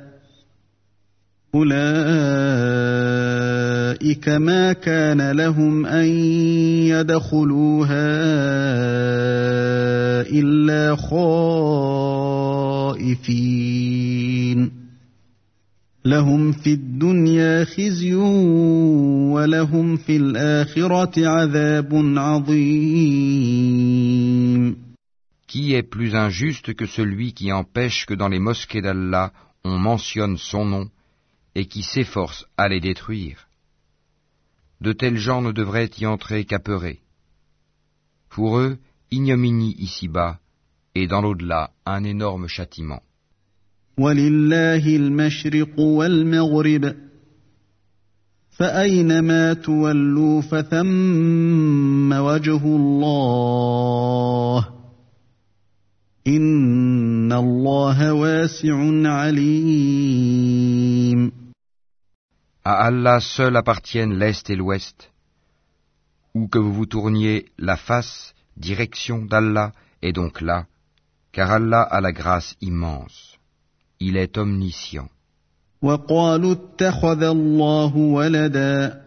أُولَٰئِكَ مَا كَانَ لَهُمْ أَن يَدْخُلُوهَا إِلَّا خَائِفِينَ لهم في الدنيا خزي ولهم في الآخرة عذاب عظيم. Qui est plus injuste que celui qui empêche que dans les mosquées d'Allah on mentionne son nom et qui s'efforce à les détruire? De tels gens ne devraient y entrer qu'apeurés. Pour eux, ignominie ici-bas et dans l'au-delà un énorme châtiment. وَلِلَّهِ الْمَشْرِقُ وَالْمَغْرِبُ فَأَيْنَمَا تُوَلُّوا فَثَمَّ وَجْهُ اللَّهِ إِنَّ اللَّهَ وَاسِعٌ عَلِيمٌ. À Allah seul appartiennent l'Est et l'Ouest. Où que vous vous tourniez, la face, direction d'Allah est donc là, car Allah a la grâce immense. Il est omniscient. وَقَالُوا اتَّخَذَ اللَّهُ وَلَدًا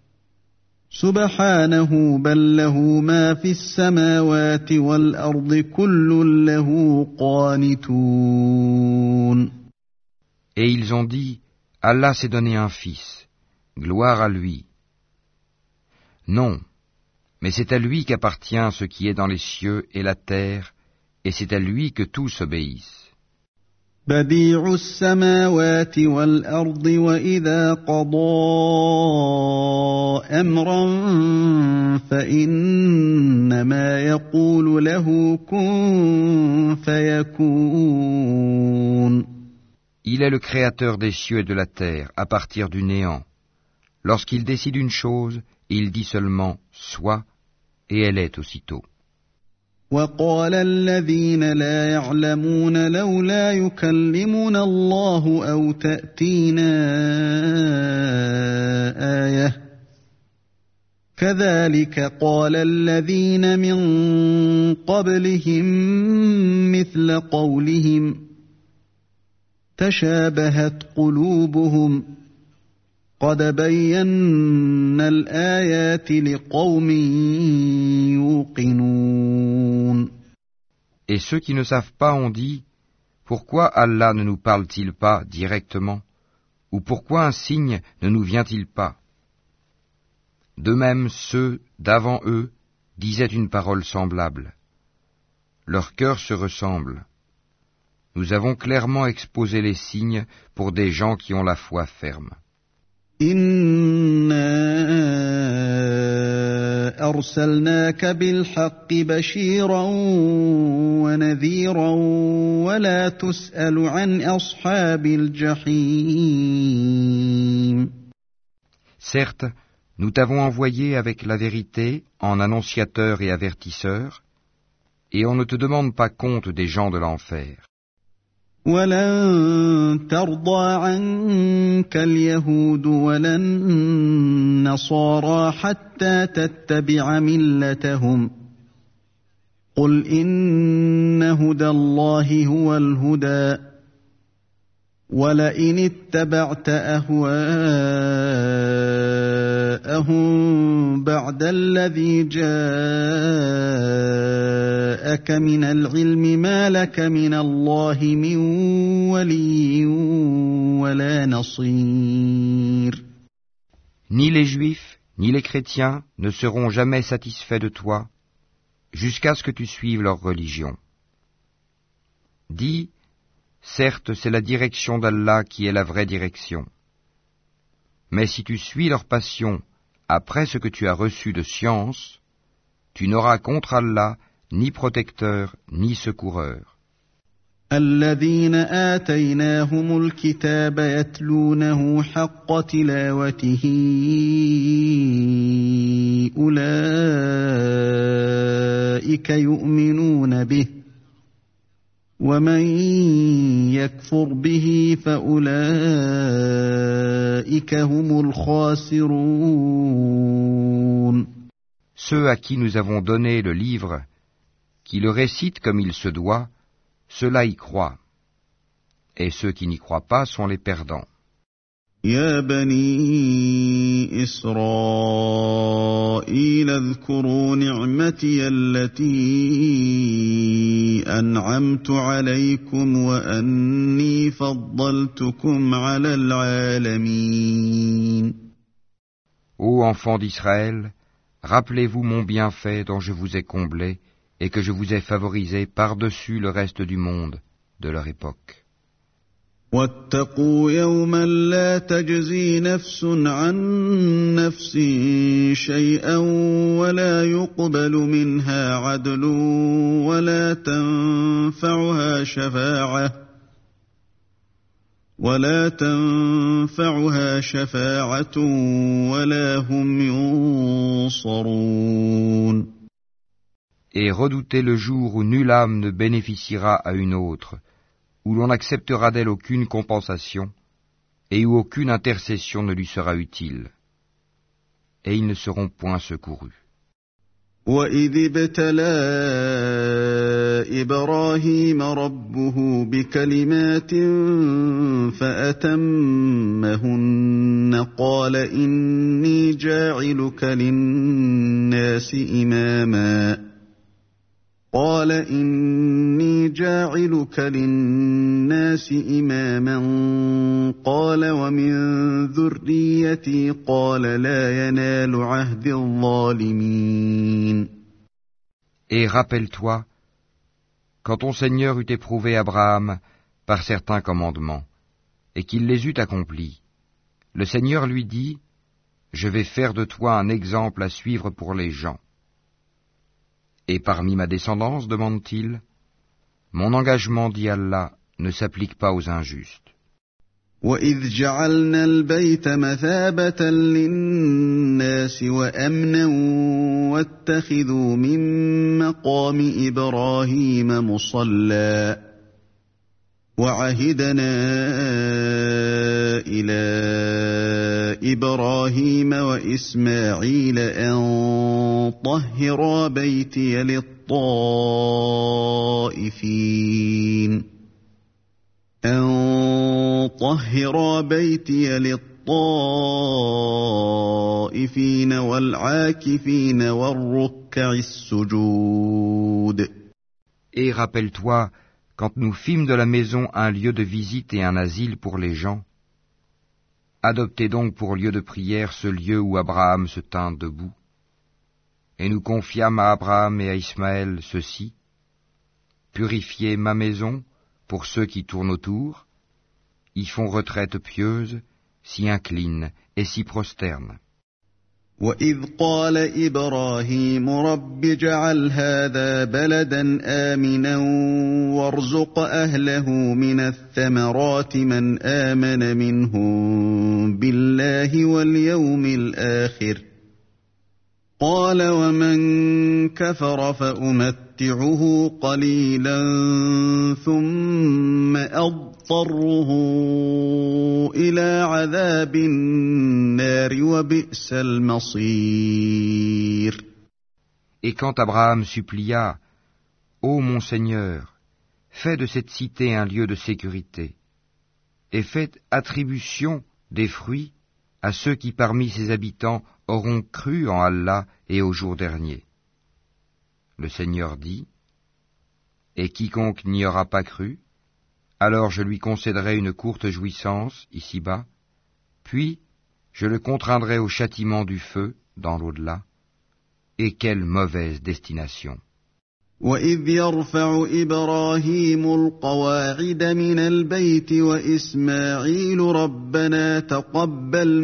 سُبْحَانَهُ بَل لَّهُ مَا فِي السَّمَاوَاتِ وَالْأَرْضِ كُلٌّ لَّهُ قَانِتُونَ. Et ils ont dit, Allah s'est donné un fils, gloire à lui, Non, mais c'est à lui qu'appartient ce qui est dans les cieux et la terre, et c'est à lui que tous obéissent. بديع السماوات والأرض وإذا قضى أمرا فإنما يقول له كن فيكون. Il est le créateur des cieux et de la terre, à partir du néant. Lorsqu'il décide une chose, il dit seulement « sois » et elle est aussitôt. وقال الذين لا يعلمون لولا يكلمنا الله أو تأتينا آية كذلك قال الذين من قبلهم مثل قولهم تشابهت قلوبهم قد بينا الآيات لقوم يوقنون. Et ceux qui ne savent pas ont dit, pourquoi Allah ne nous parle-t-il pas directement, ou pourquoi un signe ne nous vient-il pas? De même, ceux d'avant eux disaient une parole semblable. Leurs cœurs se ressemblent. Nous avons clairement exposé les signes pour des gens qui ont la foi ferme. إِنَّا أَرْسَلْنَاكَ بِالْحَقِّ بَشِيرًا وَنَذِيرًا وَلَا تُسْأَلُ عَنْ أَصْحَابِ الْجَحِيمِ. Certes, nous t'avons envoyé avec la vérité en annonciateur et avertisseur, et on ne te demande pas compte des gens de l'enfer. وَلَن تَرْضَىٰ عَنكَ الْيَهُودُ وَلَا النَّصَارَىٰ حَتَّىٰ تَتَّبِعَ مِلَّتَهُمْ قُلْ إِنَّ هُدَى اللَّهِ هُوَ الْهُدَىٰ وَلَئِنِ اتَّبَعْتَ أَهْوَاءَهُم بَعْدَ الَّذِي جَاءَكَ مِنَ الْعِلْمِ مَا لَكَ مِنَ اللَّهِ مِن وَلِيٍّ وَلَا نَصِيرٍ. Ni les Juifs, ni les chrétiens ne seront jamais satisfaits de toi, jusqu'à ce que tu suives leur religion. Dis, certes, c'est la direction d'Allah qui est la vraie direction. Mais si tu suis leur passion après ce que tu as reçu de science, tu n'auras contre Allah ni protecteur ni secoureur. الذين آتيناهم الكتاب يتلونه حق تلاوته أولئك يؤمنون به ومن يكفر به فأولئك هم الخاسرون. Ceux à qui nous avons donné le livre, qui le récitent comme il se doit, ceux-là y croient, et ceux qui n'y croient pas sont les perdants. يا بني إسرائيل اذكروا نعمتي التي أنعمت عليكم وأني فضلتكم على العالمين. Ô enfants d'Israël, rappelez-vous mon bienfait dont je vous ai comblé et que je vous ai favorisé par-dessus le reste du monde de leur époque. واتقوا يوما لا تجزي نفس عن نفس شيئا ولا يقبل منها عدل ولا تنفعها شفاعة ولا تنفعها شفاعة ولا هم ينصرون. Et redoutez le jour où nulle âme ne bénéficiera à une autre, où l'on n'acceptera d'elle aucune compensation, et où aucune intercession ne lui sera utile. Et ils ne seront point secourus. وَإِذِ ابْتَلَىٰ إِبْرَاهِيمَ رَبُّهُ بِكَلِمَاتٍ فَأَتَمَّهُنَّ قَالَ إِنِّي جَاعِلُكَ لِلنَّاسِ إِمَامًا قال إني جاعلك للناس إماما قال ومن ذريتي قال لا ينال عهد الظالمين. Et rappelle-toi, quand ton Seigneur eut éprouvé Abraham par certains commandements, et qu'il les eut accomplis, le Seigneur lui dit, « Je vais faire de toi un exemple à suivre pour les gens. » Et parmi ma descendance, demande-t-il, mon engagement, dit Allah, ne s'applique pas aux injustes. وَإِذْ جَعَلْنَا الْبَيْتَ مَثَابَةً لِلنَّاسِ وَأَمْنًا وَاتَّخِذُوا مِن مَّقَامِ إِبْرَاهِيمَ مُصَلًّى وَعَهِدْنَا إِلَى إِبْرَاهِيمَ وَإِسْمَاعِيلَ أَن طَهِّرَا بَيْتِيَ لِلطَّائِفِينَ أَن طَهِّرَا بَيْتِيَ لِلطَّائِفِينَ وَالْعَاكِفِينَ وَالرُّكَّعِ السُّجُودِ. Et rappelle-toi, quand nous fîmes de la maison un lieu de visite et un asile pour les gens, adoptez donc pour lieu de prière ce lieu où Abraham se tint debout. Et nous confiâmes à Abraham et à Ismaël ceci, purifiez ma maison pour ceux qui tournent autour, y font retraite pieuse, s'y inclinent et s'y prosternent. وَإِذْ قَالَ إِبْرَاهِيمُ رَبِّ اجْعَلْ هَٰذَا بَلَدًا آمِنًا وَارْزُقْ أَهْلَهُ مِنَ الثَّمَرَاتِ مَنْ آمَنَ مِنْهُم بِاللَّهِ وَالْيَوْمِ الْآخِرِ قَالَ وَمَنْ كَفَرَ فَأُمَتِّعُهُ قَلِيلًا ثُمَّ أَضْطَرُّهُ إِلَىٰ عَذَابِ النَّارِ وَبِئْسَ الْمَصِيرُ. Et quand Abraham supplia, « Ô mon Seigneur, fais de cette cité un lieu de sécurité, et fais attribution des fruits à ceux qui parmi ses habitants auront cru en Allah et au jour dernier. » Le Seigneur dit, « Et quiconque n'y aura pas cru, alors je lui concéderai une courte jouissance ici-bas, puis je le contraindrai au châtiment du feu dans l'au-delà. Et quelle mauvaise destination! وَإِذْ يَرْفَعُ إِبْرَاهِيمُ الْقَوَاعِدَ مِنَ الْبَيْتِ وَإِسْمَاعِيلُ رَبَّنَا تَقَبَّلْ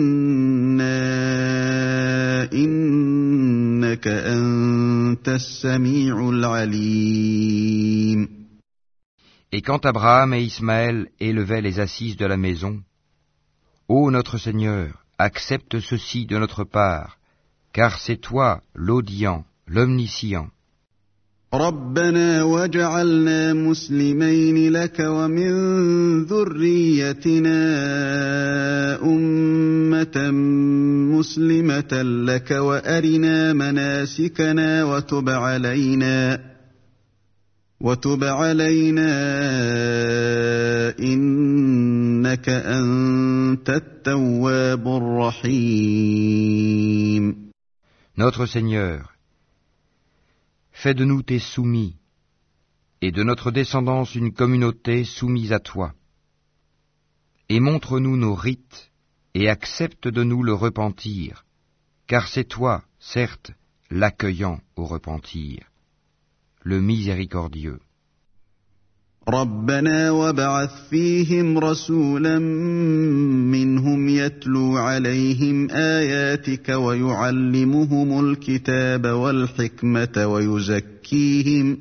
مِنَّا إِنَّكَ أَنتَ السَّمِيعُ الْعَلِيمُ. Et quand Abraham et Ismaël élevaient les assises de la maison, Ô notre Seigneur, accepte ceci de notre part, car c'est toi l'audient, l'omniscient. رَبَّنَا وَاجْعَلْنَا مُسْلِمَيْنِ لَكَ وَمِنْ ذُرِّيَّتِنَا أُمَّةً مُسْلِمَةً لَكَ وَأَرِنَا مَنَاسِكَنَا وَتُبْ عَلَيْنَا وَتُبْ عَلَيْنَا إِنَّكَ أَنْتَ التَّوَّابُ الرَّحِيمُ. Notre Seigneur, fais de nous tes soumis, et de notre descendance une communauté soumise à toi. Et montre-nous nos rites, et accepte de nous le repentir, car c'est toi, certes, l'accueillant au repentir, le miséricordieux. رَبَّنَا وَابْعَثْ فِيهِمْ رَسُولًا مِّنْهُمْ يَتْلُو عَلَيْهِمْ آيَاتِكَ وَيُعَلِّمُهُمُ الْكِتَابَ وَالْحِكْمَةَ وَيُزَكِّيهِمْ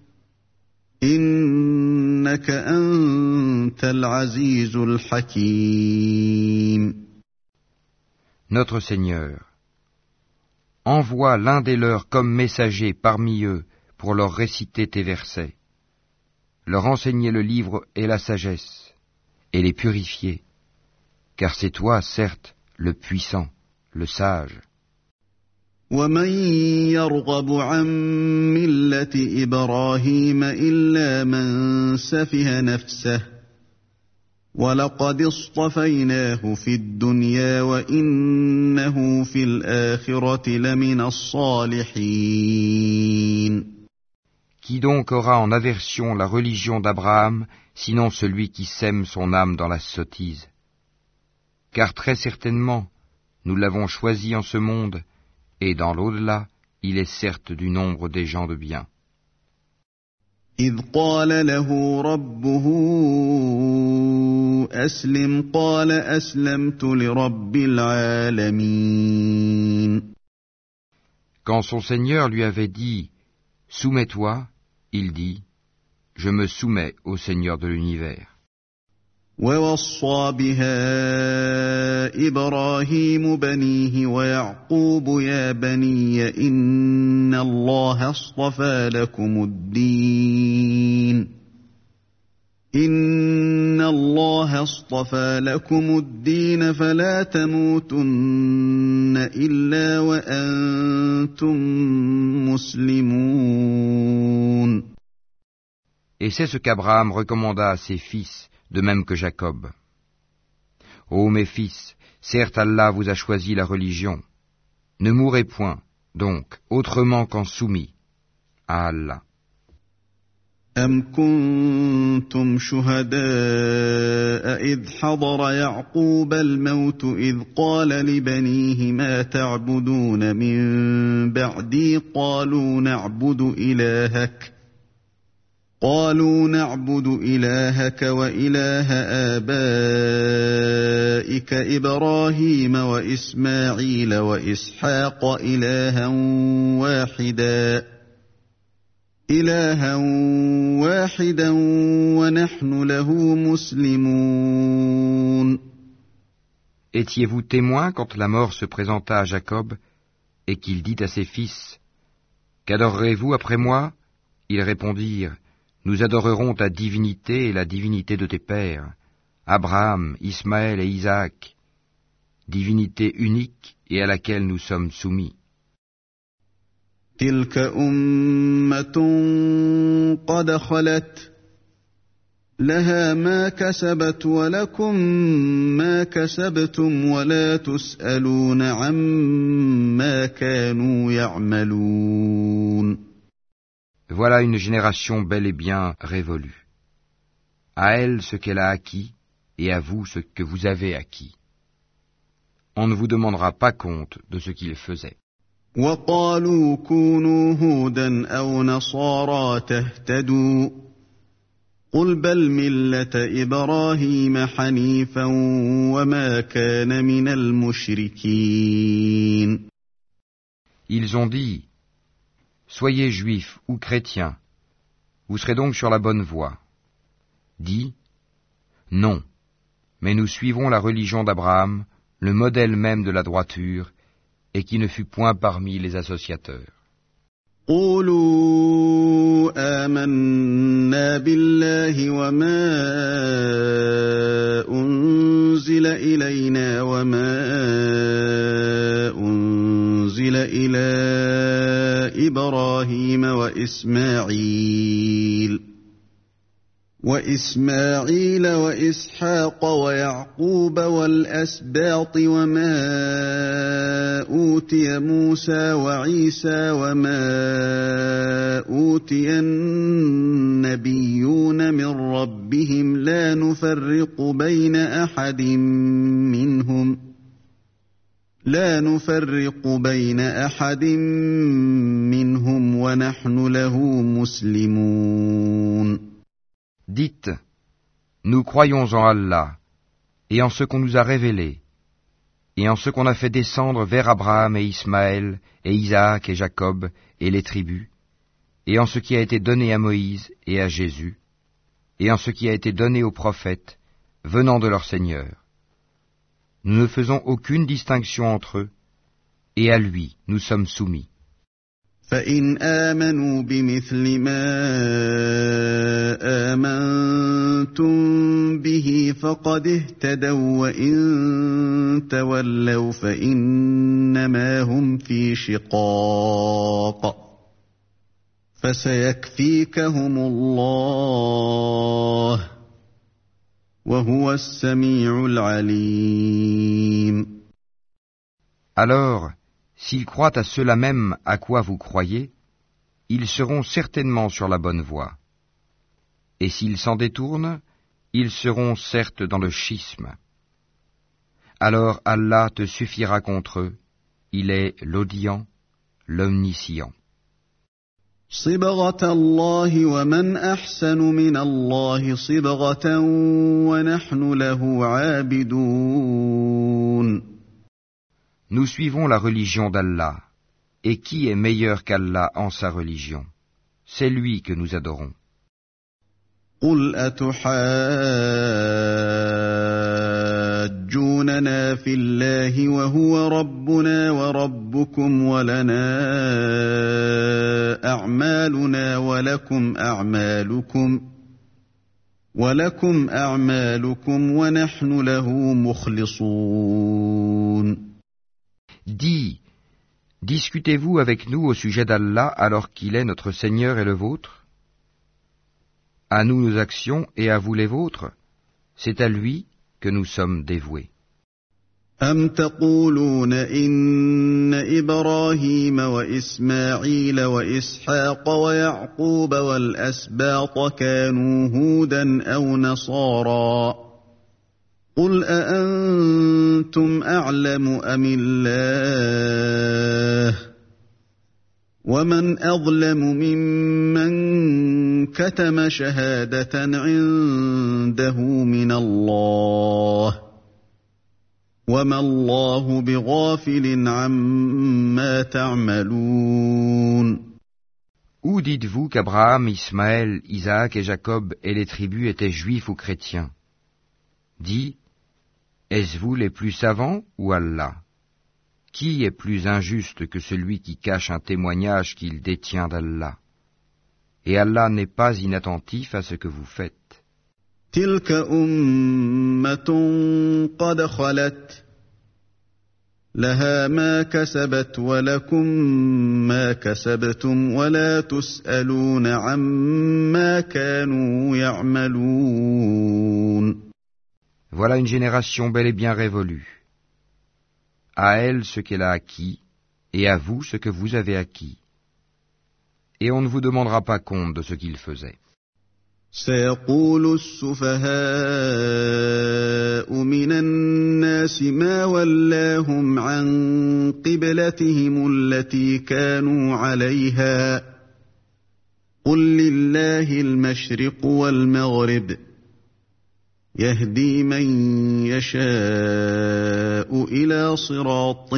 إِنَّكَ أَنْتَ الْعَزِيزُ الْحَكِيمُ. Notre Seigneur, envoie l'un des leurs comme messager parmi eux pour leur réciter tes versets, leur enseigner le livre et la sagesse, et les purifier, car c'est toi, certes, le puissant, le sage. وَمَنْ يَرْغَبُ عَنْ مِلَّةِ إِبْرَاهِيمَ إِلَّا مَنْ سَفِهَ نَفْسَهُ وَلَقَدِ اصْطَفَيْنَاهُ فِي الدُّنْيَا وَإِنَّهُ فِي الْآخِرَةِ لَمِنَ الصَّالِحِينَ. Qui donc aura en aversion la religion d'Abraham, sinon celui qui sème son âme dans la sottise? Car très certainement, nous l'avons choisi en ce monde, et dans l'au-delà, il est certes du nombre des gens de bien. إذ قال له ربه أسلم قال أسلمت لرب العالمين. Quand son Seigneur lui avait dit « Soumets-toi », il dit « Je me soumets au Seigneur de l'univers. » ووصى بها إبراهيم بنيه ويعقوب يا بني إن الله اصطفى لكم الدين إن الله اصطفى لكم الدين فلا تموتن إلا وأنتم مسلمون. Et c'est ce qu'Abraham recommanda à ses fils, de même que Jacob. Ô mes fils, certes Allah vous a choisi la religion. Ne mourrez point, donc, autrement qu'en soumis à Allah. أَمْ كُنْتُمْ شُهَدَاءَ إِذْ حَضَرَ يَعْقُوبَ الْمَوْتُ إِذْ قَالَ لِبَنِيهِ مَا تَعْبُدُونَ مِنْ بَعْدِي قَالُوا نَعْبُدُ إِلَٰهَكَ قالوا نعبد إلهك وإله آبائك إبراهيم وإسماعيل وإسحاق إلها واحدا إلها واحدا ونحن له مسلمون. Étiez-vous témoins quand la mort se présenta à Jacob et qu'il dit à ses fils « Qu'adorerez-vous après moi ?» Ils répondirent « Nous adorerons ta divinité et la divinité de tes pères, Abraham, Ismaël et Isaac, divinité unique et à laquelle nous sommes soumis. » تلك أمة قد خلت لها ما كسبت ولكم ما كسبتم ولا تسألون عما كانوا يعملون. Voilà une génération bel et bien révolue. À elle ce qu'elle a acquis, et à vous ce que vous avez acquis. On ne vous demandera pas compte de ce qu'ils faisaient. وَقَالُوا كُونُوا هُودًا أَوْ نَصَارَىٰ تَهْتَدُوا قُلْ بَلْ مِلَّةَ إِبْرَاهِيمَ حَنِيفًا وَمَا كَانَ مِنَ الْمُشْرِكِينَ. Ils ont dit, soyez juifs ou chrétiens, vous serez donc sur la bonne voie. Dis, non, mais nous suivons la religion d'Abraham, le modèle même de la droiture, et qui ne fut point parmi les associateurs. قولوا آمنا بالله وما أنزل إلينا وما أنزل إلى إبراهيم وإسماعيل وإسماعيل وإسحاق ويعقوب والأسباط وما أوتي موسى وعيسى وما أوتي النبيون من ربهم لا نفرق بين أحد منهم لا نفرق بين أحد منهم ونحن له مسلمون. Dites, nous croyons en Allah, et en ce qu'on nous a révélé, et en ce qu'on a fait descendre vers Abraham et Ismaël, et Isaac et Jacob, et les tribus, et en ce qui a été donné à Moïse et à Jésus, et en ce qui a été donné aux prophètes, venant de leur Seigneur. Nous ne faisons aucune distinction entre eux, et à lui nous sommes soumis. فَإِنْ آمَنُوا بِمِثْلِ مَا آمَنْتُمْ بِهِ فَقَدِ اهْتَدَوْا وَإِنْ تَوَلَّوْا فَإِنَّمَا هُمْ فِي شِقَاقٍ فَسَيَكْفِيكَهُمُ اللَّهُ وَهُوَ السَّمِيعُ الْعَلِيمُ. Alors, s'ils croient à cela même à quoi vous croyez, ils seront certainement sur la bonne voie. Et s'ils s'en détournent, ils seront certes dans le schisme. Alors Allah te suffira contre eux, il est l'audient, l'omniscient. صبغة الله ومن أحسن من الله صبغة ونحن له عابدون. Nous suivons la religion d'Allah, et qui est meilleur qu'Allah en sa religion? C'est lui que nous adorons. قل أتحاجوننا في الله وهو ربنا وربكم ولنا أعمالنا ولكم أعمالكم ولكم أعمالكم ونحن له مخلصون. Dis, discutez-vous avec nous au sujet d'Allah alors qu'il est notre Seigneur et le vôtre? À nous nos actions et à vous les vôtres, c'est à lui que nous sommes dévoués. أم تقولون إن إبراهيم وإسماعيل وإسحاق ويعقوب والأسباط كانوا هودا أو نصارى قل أأنتم أعلم أم الله ومن أظلم ممن كتم شهادة عنده من الله وما الله بغافل عما تعملون. Ou dites-vous qu'Abraham, Ismaël, Isaac et Jacob et les tribus étaient juifs ou chrétiens? Dis, est-ce vous les plus savants ou Allah? Qui est plus injuste que celui qui cache un témoignage qu'il détient d'Allah? Et Allah n'est pas inattentif à ce que vous faites. تلك أمة قد خلت لها ما كسبت ولكم ما كسبتم ولا تسألون عما كانوا يعملون. Voilà une génération bel et bien révolue. À elle ce qu'elle a acquis, et à vous ce que vous avez acquis. Et on ne vous demandera pas compte de ce qu'ils faisaient. سيقول السفهاء من الناس ما ولاهم عن قبلتهم التي كانوا عليها قل لله المشرق والمغرب يهدي من يشاء إلى صراط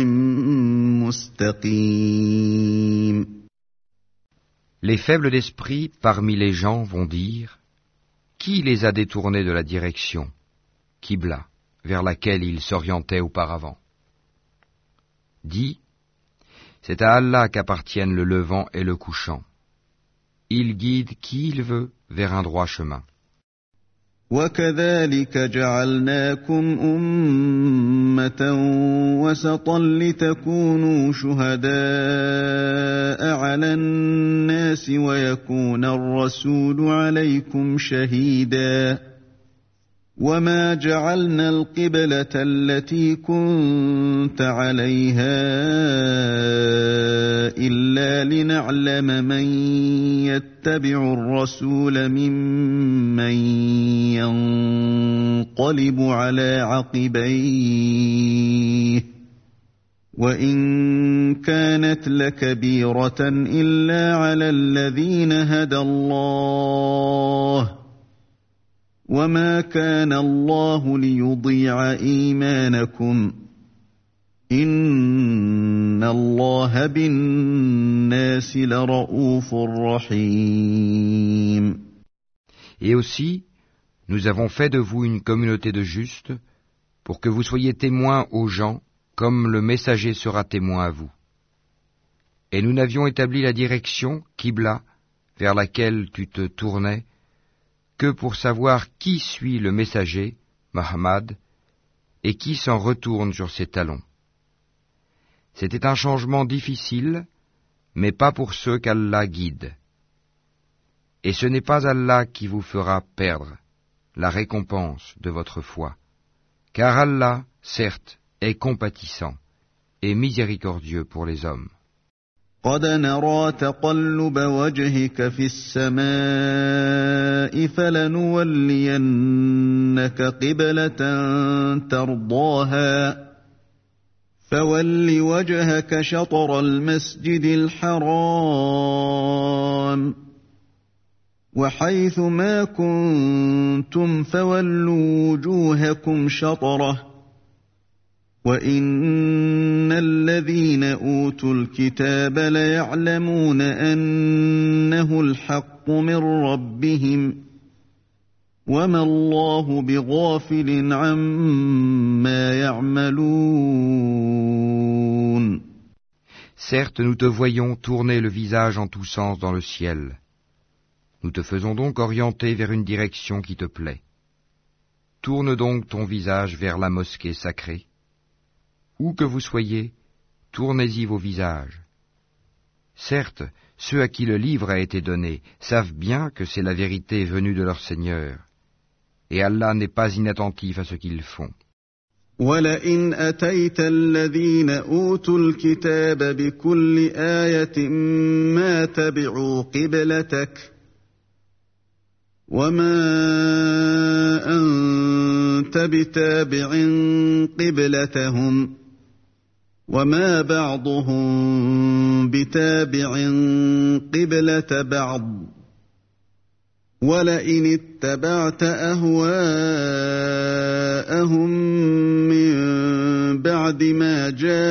مستقيم. Les faibles d'esprit parmi les gens vont dire: qui les a détournés de la direction, Qibla, vers laquelle ils s'orientaient auparavant? Dis, c'est à Allah qu'appartiennent le levant et le couchant. Il guide qui il veut vers un droit chemin. وَكَذَلِكَ جَعَلْنَاكُمْ أُمَّةً وَسَطًا لِتَكُونُوا شُهَدَاءَ عَلَى النَّاسِ وَيَكُونَ الرَّسُولُ عَلَيْكُمْ شَهِيدًا وَمَا جَعَلْنَا الْقِبْلَةَ الَّتِي كُنْتَ عَلَيْهَا إِلَّا لِنَعْلَمَ مَنْ يَتَّبِعُ الرَّسُولَ مِمَّنْ يَنْقَلِبُ عَلَى عَقِبَيْهِ وَإِنْ كَانَتْ لَكَبِيرَةً إِلَّا عَلَى الَّذِينَ هَدَى اللَّهُ وَمَا كَانَ اللَّهُ لِيُضِيعَ إِيمَانَكُمْ إِنَّ اللَّهَ بِالنَّاسِ لَرَءُوفٌ رَحِيمٌ. Et aussi, nous avons fait de vous une communauté de justes, pour que vous soyez témoins aux gens, comme le messager sera témoin à vous. Et nous n'avions établi la direction, Qibla, vers laquelle tu te tournais, que pour savoir qui suit le messager, Muhammad, et qui s'en retourne sur ses talons. C'était un changement difficile, mais pas pour ceux qu'Allah guide. Et ce n'est pas Allah qui vous fera perdre la récompense de votre foi, car Allah, certes, est compatissant et miséricordieux pour les hommes. قد نرى تقلب وجهك في السماء فلنولينك قبلة ترضاها فول وجهك شطر المسجد الحرام وحيث ما كنتم فولوا وجوهكم شطره وَإِنَّ الَّذِينَ أُوتُوا الْكِتَابَ لَيَعْلَمُونَ أَنَّهُ الْحَقُّ مِنْ رَبِّهِمْ وَمَا اللَّهُ بِغَافِلٍ عَمَّا يَعْمَلُونَ. Certes, nous te voyons tourner le visage en tous sens dans le ciel. Nous te faisons donc orienter vers une direction qui te plaît. Tourne donc ton visage vers la mosquée sacrée. Où que vous soyez, tournez-y vos visages. Certes, ceux à qui le livre a été donné savent bien que c'est la vérité venue de leur Seigneur, et Allah n'est pas inattentif à ce qu'ils font. وَلَئِنْ أَتَيْتَ الَّذِينَ أُوتُوا الْكِتَابَ بِكُلِّ آيَةٍ مَا تَبِعُوا قِبْلَتَكَ وَمَا أَنْتَ بِتَابِعٍ قِبْلَتَهُمْ وَمَا بَعْضُهُمْ بِتَابِعٍ قِبْلَةَ بَعْضٍ وَلَئِنِ اتَّبَعْتَ أَهْوَاءَهُمْ مِنْ بَعْدِ مَا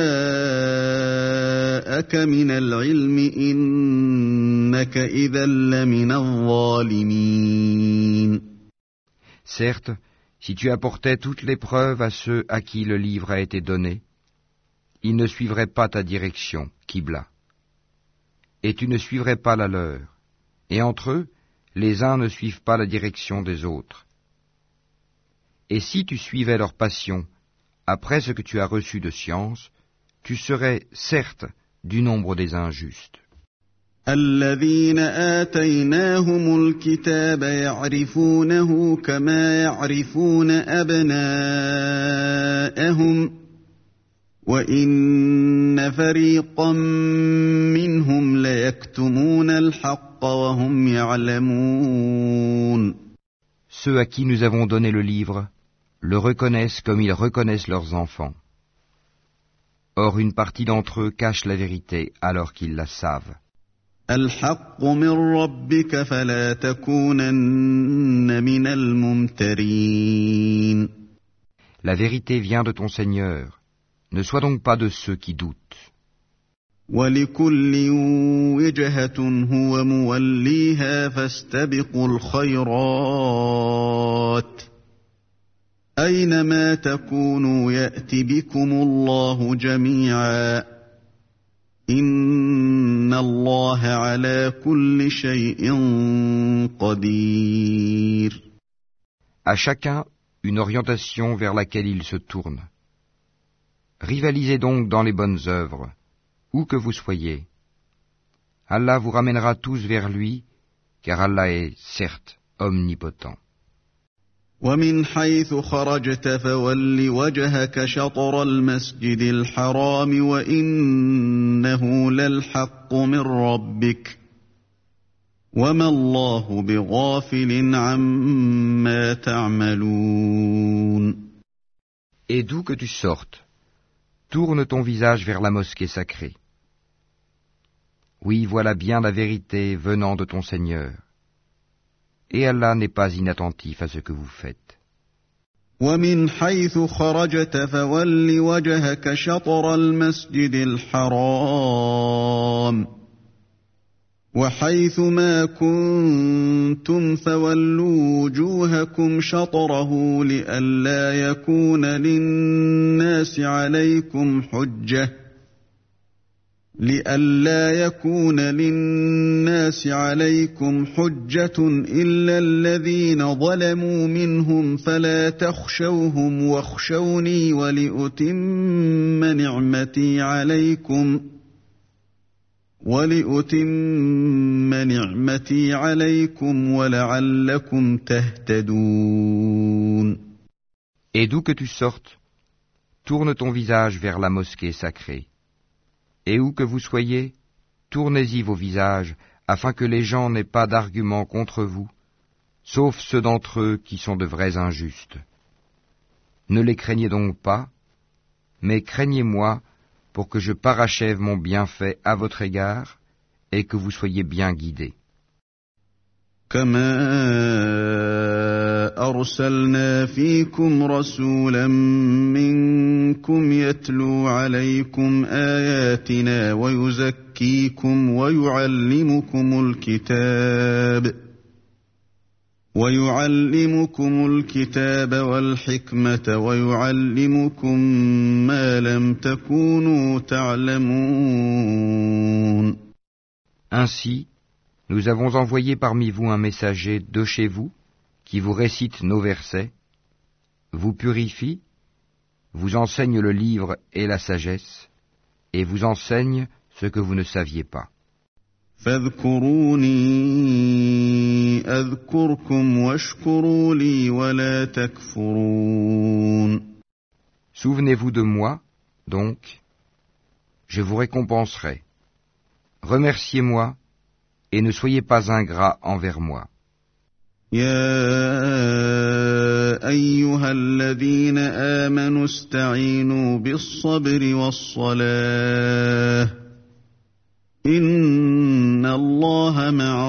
جَاءَكَ مِنَ الْعِلْمِ إِنَّكَ إِذًا لَمِنَ الظَّالِمِينَ. Certes, si tu apportais toutes les preuves à ceux à qui le livre a été donné, ils ne suivraient pas ta direction, Qibla, et tu ne suivrais pas la leur, et entre eux, les uns ne suivent pas la direction des autres. Et si tu suivais leur passion, après ce que tu as reçu de science, tu serais, certes, du nombre des injustes. الذين آتيناهم الكتاب يعرفونه كما يعرفون أبناءهم وإن فريقا منهم ليكتمون الحق وهم يعلمون. Ceux à qui nous avons donné le livre le reconnaissent comme ils reconnaissent leurs enfants. Or une partie d'entre eux cache la vérité alors qu'ils la savent. الحق من ربك فلا تكونن من الممترين. La vérité vient de ton Seigneur. Ne sois donc pas de ceux qui doutent. وَلِكُلٍّ وِجْهَةٌ هُوَ مُوَلِّيهَا فَاسْتَبِقُوا الْخَيْرَاتِ أَيْنَمَا تَكُونُوا يَأْتِ بِكُمُ اللَّهُ جَمِيعًا إِنَّ اللَّهَ عَلَى كُلِّ شَيْءٍ قَدِيرٌ. À chacun une orientation vers laquelle il se tourne. Rivalisez donc dans les bonnes œuvres, où que vous soyez. Allah vous ramènera tous vers lui, car Allah est, certes, omnipotent. وَمِنْ حَيْثُ خَرَجْتَ فَوَلِّ وَجْهَكَ شَطْرَ الْمَسْجِدِ الْحَرَامِ وَإِنَّهُ لَلْحَقُّ مِنْ رَبِّكَ وَمَا اللَّهُ بِغَافِلٍ عَمَّا تَعْمَلُونَ. Et d'où que tu sortes, tourne ton visage vers la mosquée sacrée. Oui, voilà bien la vérité venant de ton Seigneur. Et Allah n'est pas inattentif à ce que vous faites. وَمِنْ حَيْثُ خَرَجْتَ فَوَلِّ وَجْهَكَ شَطْرَ الْمَسْجِدِ الْحَرَامِ وَحَيْثُ مَا كُنْتُمْ فَوَلُّوا وُجُوهَكُمْ شَطْرَهُ لِئَلَّا يَكُونَ لِلنَّاسِ عَلَيْكُمْ حُجَّةٌ لِئَلَّا يَكُونَ لِلنَّاسِ عَلَيْكُمْ حُجَّةٌ إِلَّا الَّذِينَ ظَلَمُوا مِنْهُمْ فَلَا تَخْشَوْهُمْ وَاخْشَوْنِي وَلِأُتِمَّ نِعْمَتِي عَلَيْكُمْ وَلِأُتِمَّ نِعْمَتِي عَلَيْكُمْ وَلَعَلَّكُمْ تَهْتَدُونَ. Et d'où que tu sortes, tourne ton visage vers la mosquée sacrée. Et où que vous soyez, tournez-y vos visages, afin que les gens n'aient pas d'arguments contre vous, sauf ceux d'entre eux qui sont de vrais injustes. Ne les craignez donc pas, mais craignez-moi pour que je parachève mon bienfait à votre égard et que vous soyez bien guidés. كما أرسلنا فيكم رسولا منكم يتلو عليكم آياتنا ويزكيكم ويعلمكم الكتاب ويعلمكم الكتاب والحكمة ويعلمكم ما لم تكونوا تعلمون. Ainsi, nous avons envoyé parmi vous un messager de chez vous, qui vous récite nos versets, vous purifie, vous enseigne le livre et la sagesse, et vous enseigne ce que vous ne saviez pas. فاذكروني أذكركم واشكروا لي ولا تكفرون. Souvenez-vous de moi, donc, je vous récompenserai. Remerciez-moi, et ne soyez pas ingrats envers moi. يا أيها الذين آمنوا استعينوا بالصبر والصلاة إن الله مع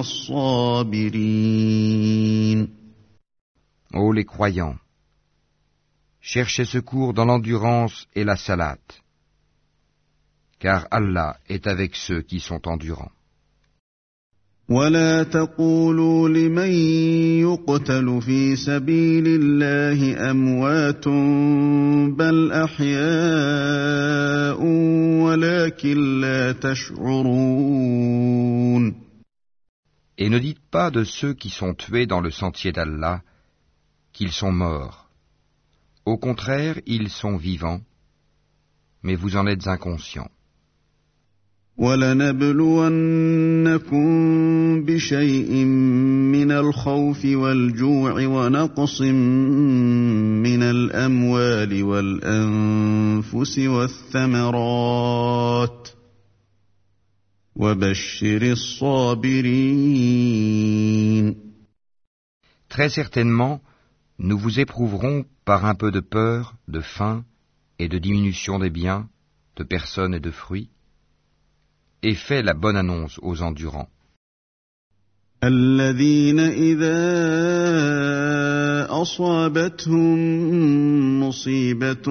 الصابرين. Ô les croyants, cherchez secours dans l'endurance et la salate, car Allah est avec ceux qui sont endurants. ولا تقولوا لمن يقتل في سبيل الله أموات بل أحياء ولكن لا تشعرون. Et ne dites pas de ceux qui sont tués dans le sentier d'Allah qu'ils sont morts. Au contraire, ils sont vivants, mais vous en êtes inconscients. وَلَنَبْلُوَنَّكُمْ بِشَيْءٍ مِّنَ الْخَوْفِ وَالْجُوعِ وَنَقْصٍ مِّنَ الْأَمْوَالِ وَالْأَنفُسِ وَالثَّمَرَاتِ وَبَشِّرِ الصَّابِرِينَ. Très certainement, nous vous éprouverons par un peu de peur, de faim et de diminution des biens, de personnes et de fruits, et fais la bonne annonce aux endurants. الذين إذا أصابتهم مصيبة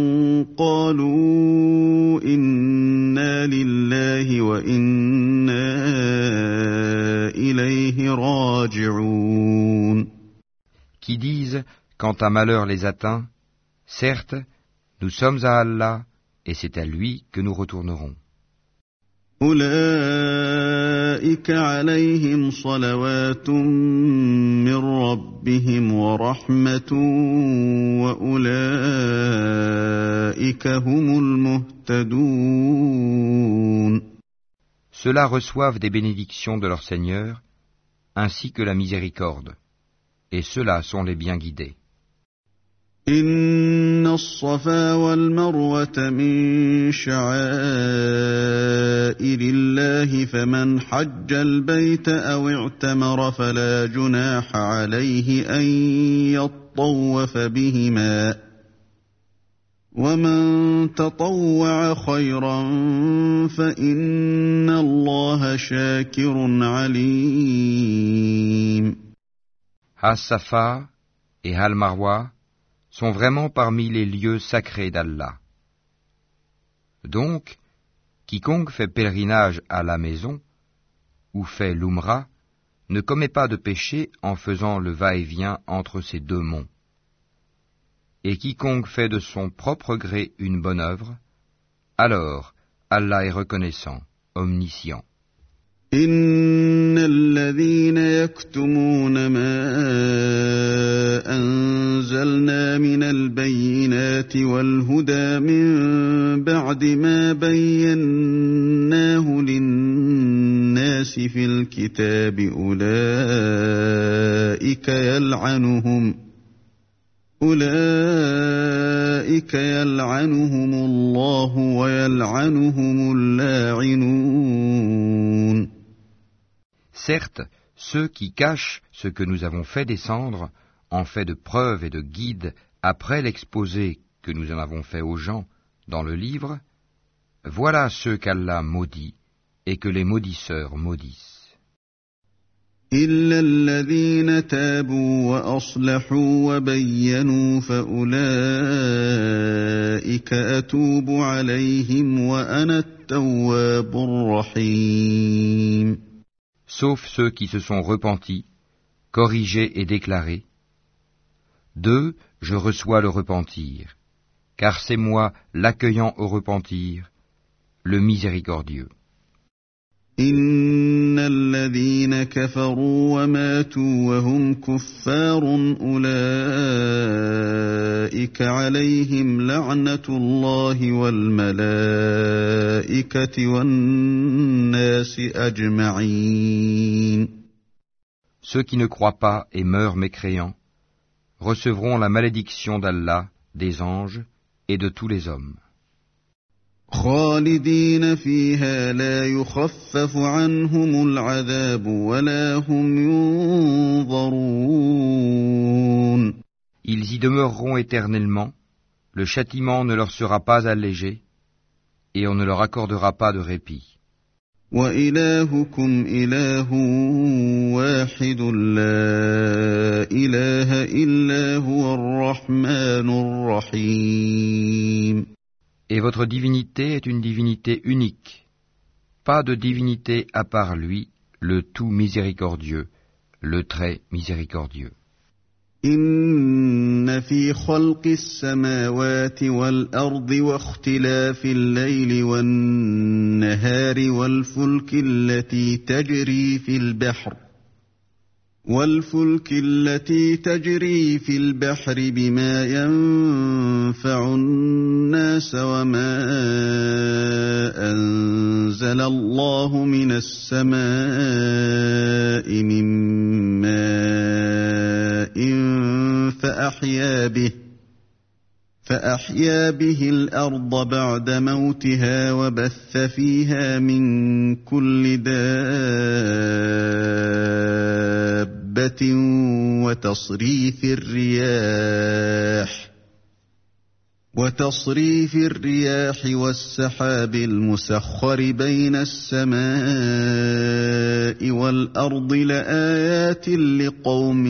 قالوا إنا لله وإنا إليه راجعون. Qui disent, quand un malheur les atteint, certes, nous sommes à Allah, et c'est à lui que nous retournerons. أولئك عليهم صلوات من ربهم ورحمة وأولئك هم المهتدون. Ceux-là reçoivent des bénédictions de leur Seigneur, ainsi que la miséricorde, et ceux-là sont les bien guidés. إن الصفا والمروة من شعائر الله فمن حج البيت أو اعتمر فلا جناح عليه أن يطوف بهما ومن تطوع خيرا فإن الله شاكر عليم. As-Safa et Al-Marwa sont vraiment parmi les lieux sacrés d'Allah. Donc, quiconque fait pèlerinage à la maison, ou fait l'Umrah, ne commet pas de péché en faisant le va-et-vient entre ces deux monts. Et quiconque fait de son propre gré une bonne œuvre, alors Allah est reconnaissant, omniscient. إن الذين يكتمون ما أنزلنا من البينات والهدى من بعد ما بيناه للناس في الكتاب أولئك يلعنهم أولئك يلعنهم الله ويلعنهم اللاعنون. Certes, ceux qui cachent ce que nous avons fait descendre en fait de preuve et de guide après l'exposé que nous en avons fait aux gens dans le livre, voilà ceux qu'Allah maudit et que les maudisseurs maudissent. إلا الذين تابوا وأصلحوا وبينوا فأولئك أتوب عليهم وأنا التواب الرحيم. Sauf ceux qui se sont repentis, corrigés et déclarés. D'eux, je reçois le repentir, car c'est moi l'accueillant au repentir, le miséricordieux. إن الذين كفروا وماتوا وهم كفار أولئك عليهم لعنة الله والملائكة والناس أجمعين. Ceux qui ne croient pas et meurent mécréants recevront la malédiction d'Allah, des anges et de tous les hommes. خالدين فيها لا يخفف عنهم العذاب ولا هم ينظرون. Ils y demeureront éternellement, le châtiment ne leur sera pas allégé, et on ne leur accordera pas de répit. وإلهكم إله واحد لا إله إلا هو الرحمن الرحيم. Et votre divinité est une divinité unique, pas de divinité à part lui, le tout miséricordieux, le très miséricordieux. إن في خلق السماوات والأرض واختلاف الليل والنهار والفلك التي تجري في البحر والفلك التي تجري في البحر بما ينفع الناس وما أنزل الله من السماء من ماء فأحيا به فأحيا به الأرض بعد موتها وبث فيها من كل دابة وتصريف الرياح وتصريف الرياح والسحاب المسخر بين السماء والأرض لآيات لقوم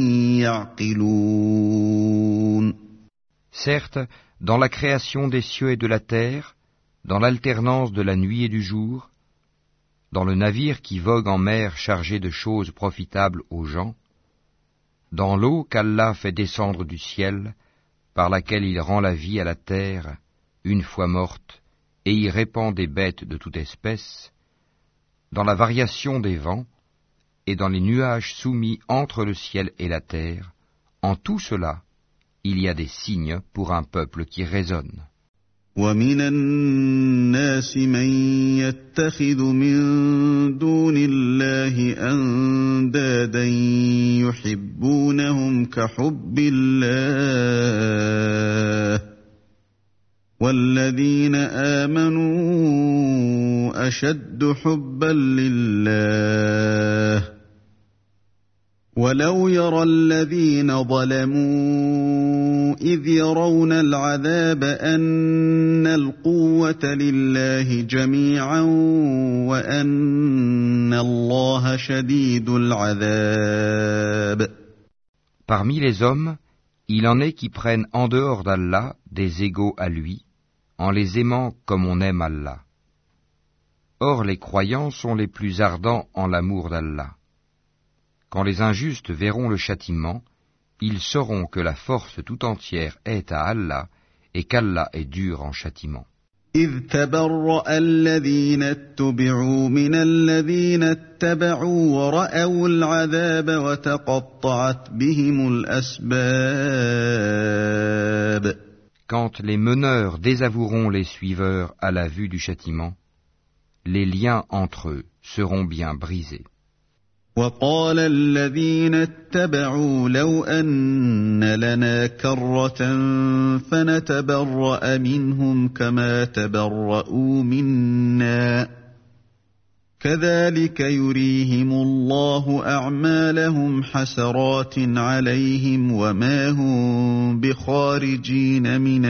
يعقلون. Certes, dans la création des cieux et de la terre, dans l'alternance de la nuit et du jour, dans le navire qui vogue en mer chargé de choses profitables aux gens, dans l'eau qu'Allah fait descendre du ciel, par laquelle il rend la vie à la terre, une fois morte, et y répand des bêtes de toute espèce, dans la variation des vents, et dans les nuages soumis entre le ciel et la terre, en tout cela, il y a des signes pour un peuple qui raisonne. ومن الناس من يتخذ من دون الله أندادا يحبونهم كحب الله والذين آمنوا أشد حبا لله ولو يرى الذين ظلموا إذ يرون العذاب أن القوة لله جميعا وأن الله شديد العذاب. Parmi les hommes, il en est qui prennent en dehors d'Allah des égaux à lui, en les aimant comme on aime Allah. Or les croyants sont les plus ardents en l'amour d'Allah. Quand les injustes verront le châtiment, ils sauront que la force tout entière est à Allah et qu'Allah est dur en châtiment. إذ تبرأ الذين اتبعوا من الذين اتبعوا ورأوا العذاب وتقطعت بهم الأسباب. Quand les meneurs désavoueront les suiveurs à la vue du châtiment, les liens entre eux seront bien brisés. وقال الذين اتبعوا لو أن لنا كرة فنتبرأ منهم كما تبرؤوا منا كذلك يريهم الله أعمالهم حسرات عليهم وما هم بخارجين من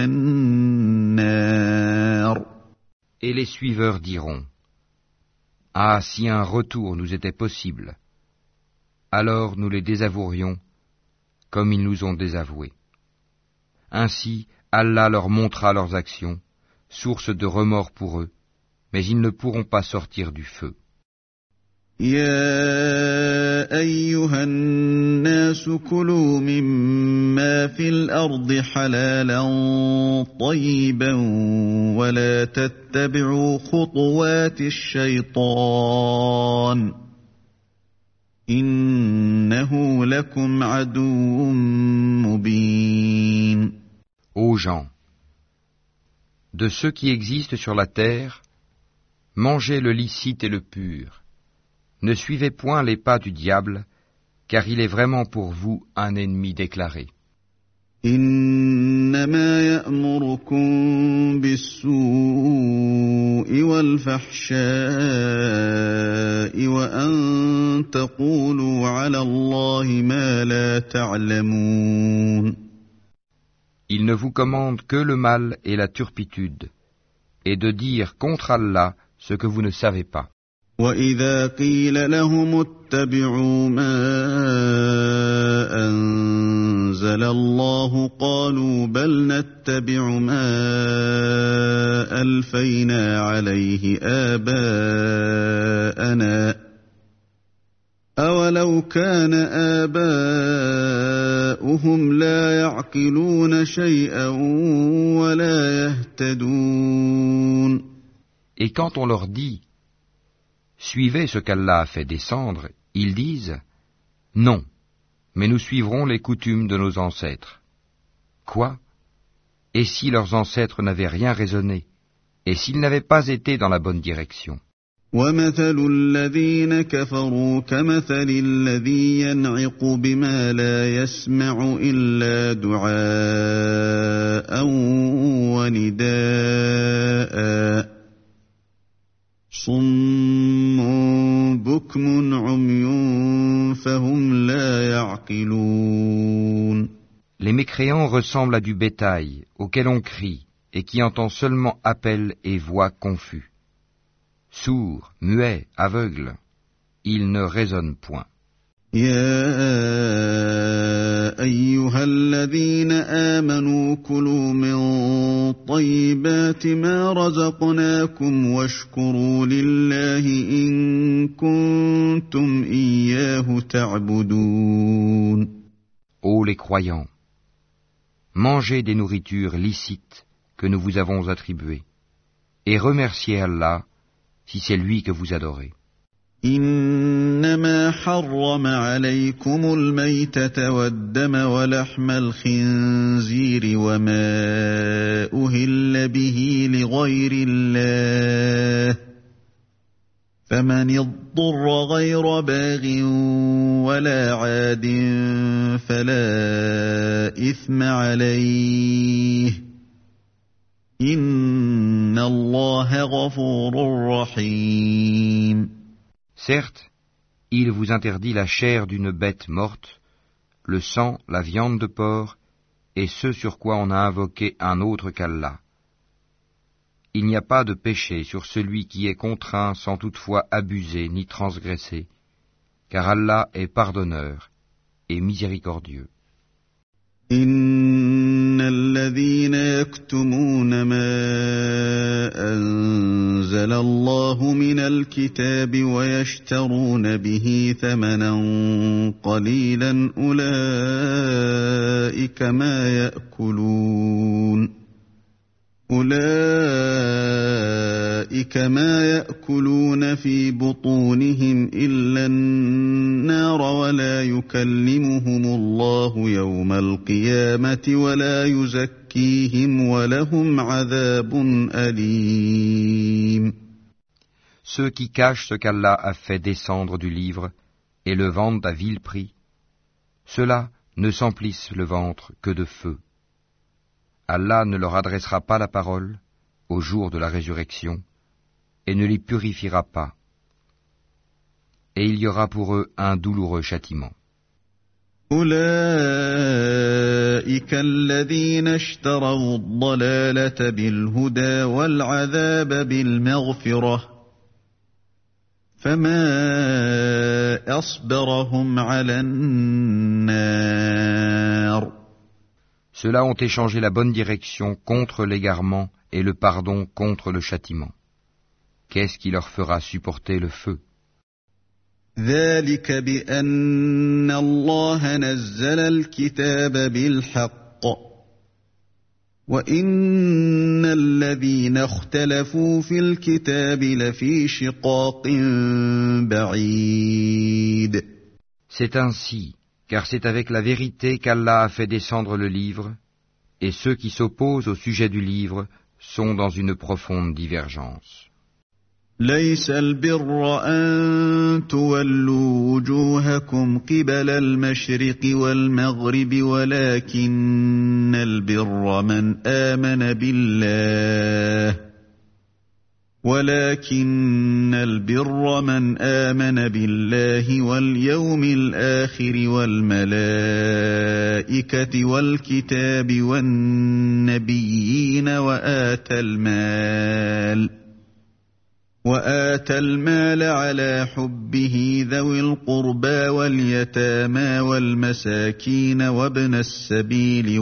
النار. Et les suiveurs diront, ah, si un retour nous était possible, alors nous les désavouerions comme ils nous ont désavoués. Ainsi, Allah leur montrera leurs actions, source de remords pour eux, mais ils ne pourront pas sortir du feu. يا أيها الناس كلوا مما في الأرض حلالا طيبا ولا تتبعوا خطوات الشيطان إنه لكم عدو مبين. Ô gens, de ceux qui existent sur la terre, mangez le licite et le pur. Ne suivez point les pas du diable, car il est vraiment pour vous un ennemi déclaré. إنما يأمركم بالسوء والفحشاء وأن تقولوا على الله ما لا تعلمون. Il ne vous commande que le mal et la turpitude, et de dire contre Allah ce que vous ne savez pas. وَإِذَا قِيلَ لَهُمُ اتَّبِعُوا مَا أَنزَلَ اللَّهُ قَالُوا بَلْ نَتَّبِعُ مَا أَلْفَيْنَا عَلَيْهِ آبَاءَنَا أَوَلَوْ كَانَ آبَاؤُهُمْ لَا يَعْقِلُونَ شَيْئًا وَلَا يَهْتَدُونَ. Et quand on leur dit suivez ce qu'Allah a fait descendre, ils disent non, mais nous suivrons les coutumes de nos ancêtres. Quoi? Et si leurs ancêtres n'avaient rien raisonné, et s'ils n'avaient pas été dans la bonne direction? وَمَثَلُ الَّذِينَ كَفَرُوا كَمَثَلِ الَّذِي يَنْعِقُ بِمَا لَا يَسْمَعُ إِلَّا دُعَاءً وَنِدَاءً صُمٌّ بُكْمٌ عُمْيٌ فَهُمْ لَا يَعْقِلُونَ. Les mécréants ressemblent à du bétail auquel on crie et qui entend seulement appel et voix confus. Sourds, muets, aveugles, ils ne raisonnent point. يا أيها الذين آمنوا كلوا من طيبات ما رزقناكم واشكروا لله إن كنتم إياه تعبدون. Ô les croyants, mangez des nourritures licites que nous vous avons attribuées, et remerciez Allah si c'est lui que vous adorez. إنما حرم عليكم الميتة والدم ولحم الخنزير وما أهل به لغير الله فمن اضطر غير باغ ولا عاد فلا إثم عليه إن الله غفور رحيم. Certes, il vous interdit la chair d'une bête morte, le sang, la viande de porc, et ce sur quoi on a invoqué un autre qu'Allah. Il n'y a pas de péché sur celui qui est contraint sans toutefois abuser ni transgresser, car Allah est pardonneur et miséricordieux. إن الذين يكتمون ما أنزل الله من الكتاب ويشترون به ثمنا قليلا أولئك ما يأكلون أولئك ما يأكلون في بطونهم إلا النار ولا يكلمهم الله يوم القيامة ولا يزكيهم ولهم عذاب أليم. Ceux qui cachent ce qu'Allah a fait descendre du livre et le vendent à vil prix, ceux-là ne s'emplissent le ventre que de feu. Allah ne leur adressera pas la parole au jour de la résurrection et ne les purifiera pas, et il y aura pour eux un douloureux châtiment. أولئك الذين اشتروا الضلالة بالهدى والعذاب بالمغفرة فما أصبرهم على النار. Ceux-là ont échangé la bonne direction contre l'égarement et le pardon contre le châtiment. Qu'est-ce qui leur fera supporter le feu? ذلك بأن الله نزل الكتاب بالحق وإن الذين اختلفوا في الكتاب لفي شقاق بعيد. C'est ainsi, car c'est avec la vérité qu'Allah a fait descendre le livre, et ceux qui s'opposent au sujet du livre sont dans une profonde divergence. ليس البر أن تولوا وجوهكم قبل المشرق والمغرب ولكن البر من آمن بالله ولكن البر من آمن بالله واليوم الآخر والملائكة والكتاب والنبيين وآتى المال وآتى المال على حبه ذوي القربى واليتامى والمساكين وابن السبيل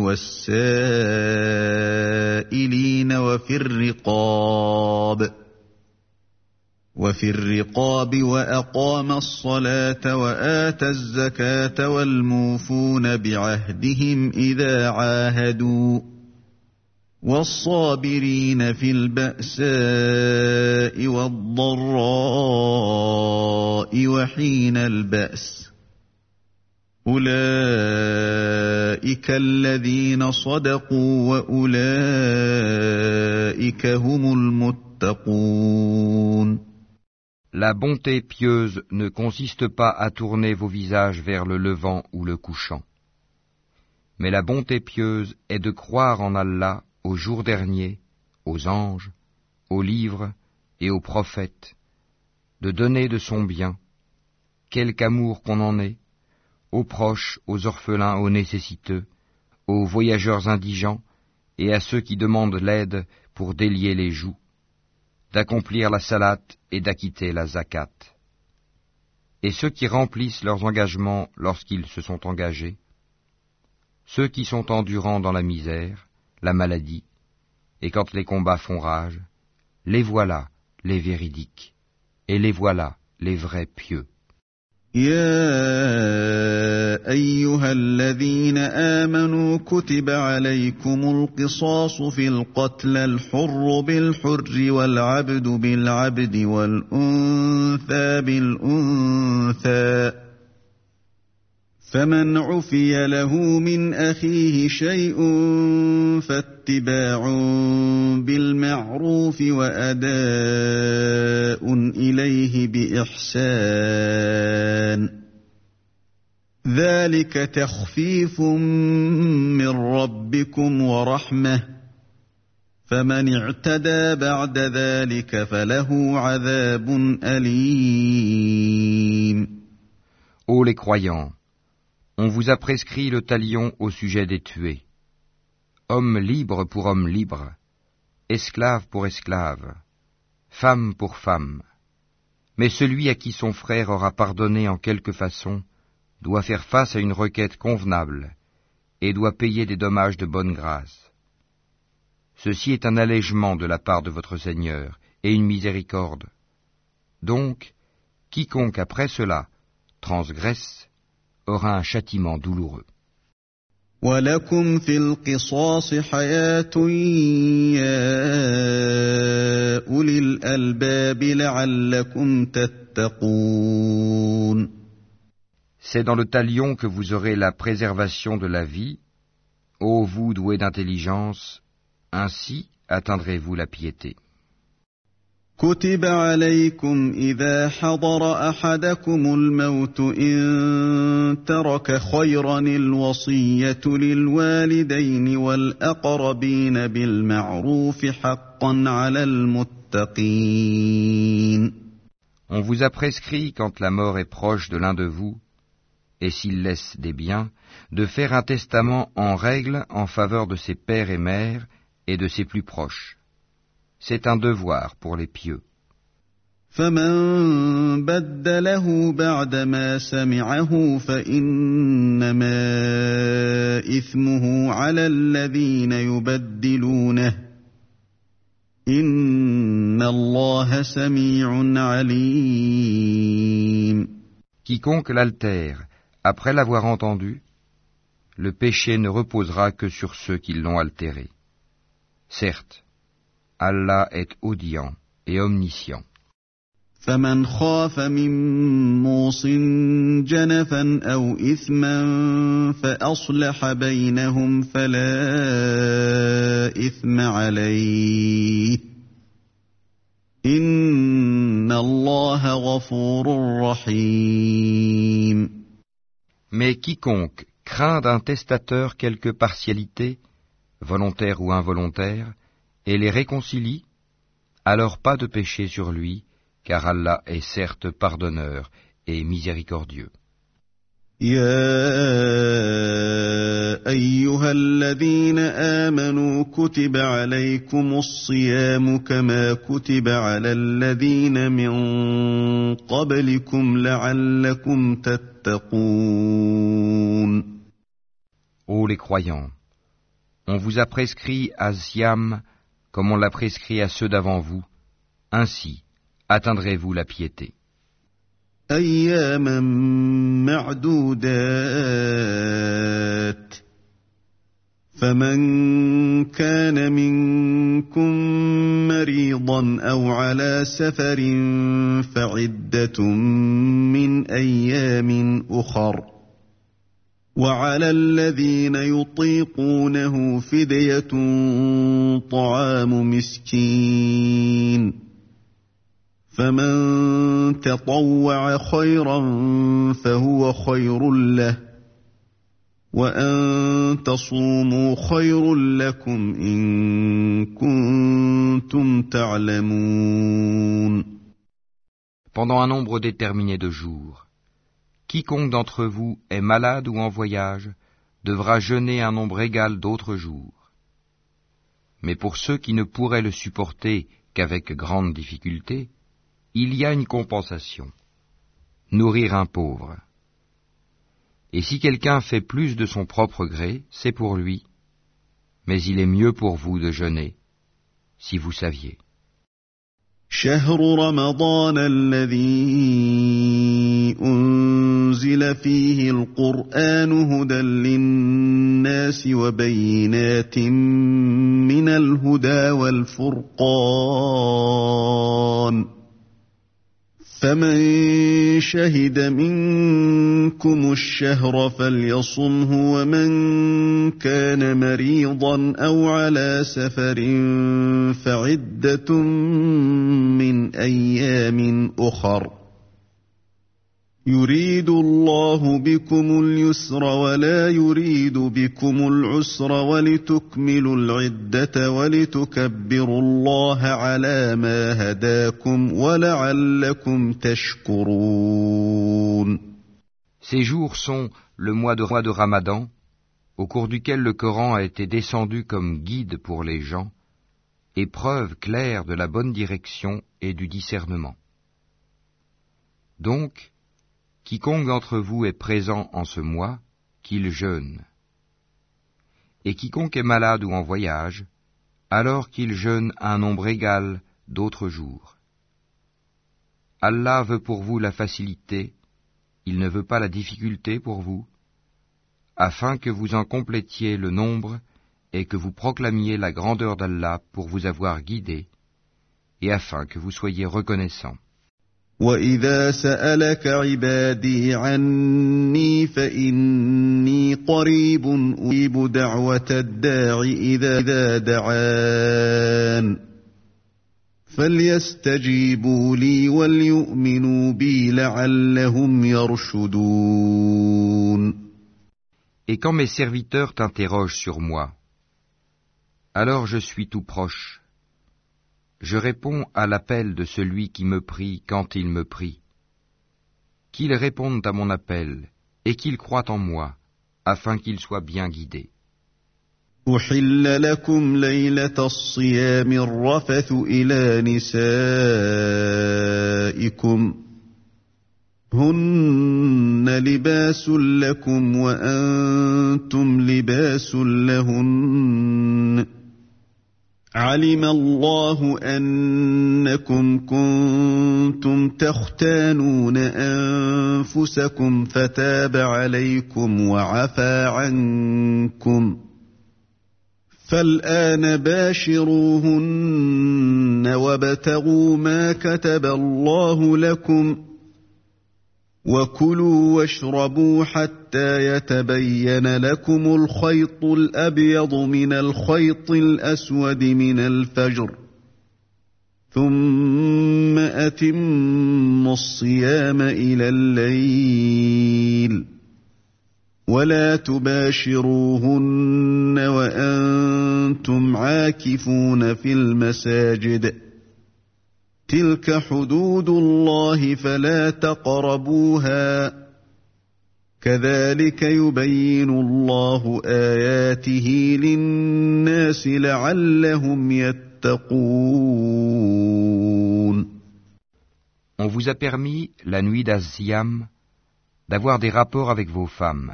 والسائلين وفي الرقاب وفي الرقاب وأقام الصلاة وآتى الزكاة والموفون بعهدهم إذا عاهدوا والصابرين في البأساء والضراء وحين البأس أولئك الذين صدقوا وأولئك هم المتقون. La bonté pieuse ne consiste pas à tourner vos visages vers le levant ou le couchant. Mais la bonté pieuse est de croire en Allah, au jour dernier, aux anges, aux livres et aux prophètes, de donner de son bien, quelque amour qu'on en ait, aux proches, aux orphelins, aux nécessiteux, aux voyageurs indigents et à ceux qui demandent l'aide pour délier les joues, d'accomplir la salate et d'acquitter la zakat. Et ceux qui remplissent leurs engagements lorsqu'ils se sont engagés, ceux qui sont endurants dans la misère, la maladie, et quand les combats font rage, les voilà, les véridiques, et les voilà, les vrais pieux. يا أيها الذين آمنوا كتب عليكم القصاص في القتل الحر بالحر والعبد بالعبد والأنثى بالأنثى فمن عفي له من أخيه شيء فاتباع بالمعروف وأداء إليه بإحسان ذلك تخفيف من ربكم ورحمة فمن اعتدى بعد ذلك فله عذاب أليم. Ô les croyants, on vous a prescrit le talion au sujet des tués. Homme libre pour homme libre, esclave pour esclave, femme pour femme. Mais celui à qui son frère aura pardonné en quelque façon doit faire face à une requête convenable et doit payer des dommages de bonne grâce. Ceci est un allègement de la part de votre Seigneur et une miséricorde. Donc, quiconque après cela transgresse aura un châtiment douloureux. وَلَكُمْ فِي الْقِصَاصِ حَيَاةٌ يَا أُولِي الْأَلْبَابِ لَعَلَّكُمْ تَتَّقُونَ. C'est dans le talion que vous aurez la préservation de la vie, ô vous doués d'intelligence, ainsi atteindrez-vous la piété. كتب عليكم إذا حضر أحدكم الموت إن ترك خيرا الوصية للوالدين والأقربين بالمعروف حقا على المتقين. On vous a prescrit, quand la mort est proche de l'un de vous, et s'il laisse des biens, de faire un testament en règle en faveur de ses pères et mères et de ses plus proches. C'est un devoir pour les pieux. فمن بدله بعدما سمعه فإنما إثمه على الذين يبدلونه إن الله سميع عليم. Quiconque l'altère, après l'avoir entendu, le péché ne reposera que sur ceux qui l'ont altéré. Certes, Allah est audient et omniscient. فمن خاف من موص جنفا أو إثما فأصلح بينهم فلا إثم عليه إن الله غفور رحيم. Mais quiconque craint d'un testateur quelque partialité, volontaire ou involontaire, et les réconcilie, alors pas de péché sur lui, car Allah est certes pardonneur et miséricordieux. يا أيها الذين آمنوا كتب عليكم الصيام كما كتب على الذين من قبلكم لعلكم تتقون. Ô les croyants, on vous a prescrit à Siam comme on l'a prescrit à ceux d'avant vous, ainsi atteindrez-vous la piété. أياما معدودات فمن كان منكم مريضا أو على سفر فعدة من أيام أخر وعلى الذين يطيقونه فدية طعام مسكين فمن تطوع خيرا فهو خير له وأن تصوموا خير لكم إن كنتم تعلمون. Pendant un nombre déterminé de jours, quiconque d'entre vous est malade ou en voyage devra jeûner un nombre égal d'autres jours. Mais pour ceux qui ne pourraient le supporter qu'avec grande difficulté, il y a une compensation, nourrir un pauvre. Et si quelqu'un fait plus de son propre gré, c'est pour lui, mais il est mieux pour vous de jeûner, si vous saviez. شهر رمضان الذي أنزل فيه القرآن هدى للناس وبينات من الهدى والفرقان فمن شهد منكم الشهر فليصمه ومن كان مريضا أو على سفر فعدة من أيام أخر يريد الله بكم اليسر ولا يريد بكم العسر ولتكملوا العدة ولتكبروا الله على ما هداكم ولعلكم تشكرون. Ces jours sont le mois de, mois de Ramadan, au cours duquel le Coran a été descendu comme guide pour les gens, et preuve claire de la bonne direction et du discernement. Donc, quiconque d'entre vous est présent en ce mois, qu'il jeûne. Et quiconque est malade ou en voyage, alors qu'il jeûne un nombre égal d'autres jours. Allah veut pour vous la facilité, il ne veut pas la difficulté pour vous, afin que vous en complétiez le nombre et que vous proclamiez la grandeur d'Allah pour vous avoir guidé, et afin que vous soyez reconnaissants. وَإِذَا سَأَلَكَ عِبَادِي عَنِّي فَإِنِّي قَرِيبٌ أُجِيبُ دَعْوَةَ الدَّاعِ إِذَا دَعَانِ فَلْيَسْتَجِيبُوا لِي وَلْيُؤْمِنُوا بِي لَعَلَّهُمْ يَرْشُدُونَ. Et quand mes serviteurs t'interrogent sur moi, alors je suis tout proche. Je réponds à l'appel de celui qui me prie quand il me prie. Qu'il réponde à mon appel et qu'il croie en moi, afin qu'il soit bien guidé. أحل لكم ليلة الصيام الرفث إلى نسائكم هن لباس لكم وأنتم لباس لهن علم الله أنكم كنتم تختانون أنفسكم فتاب عليكم وعفى عنكم فالآن باشروهن وابتغوا ما كتب الله لكم وكلوا واشربوا حتى يتبين لكم الخيط الأبيض من الخيط الأسود من الفجر ثم أتموا الصيام إلى الليل ولا تباشروهن وأنتم عاكفون في المساجد تلك حدود الله فلا تقربوها كذلك يبين الله آياته للناس لعلهم يتقون. On vous a permis, la nuit d'Az-Siyam, d'avoir des rapports avec vos femmes.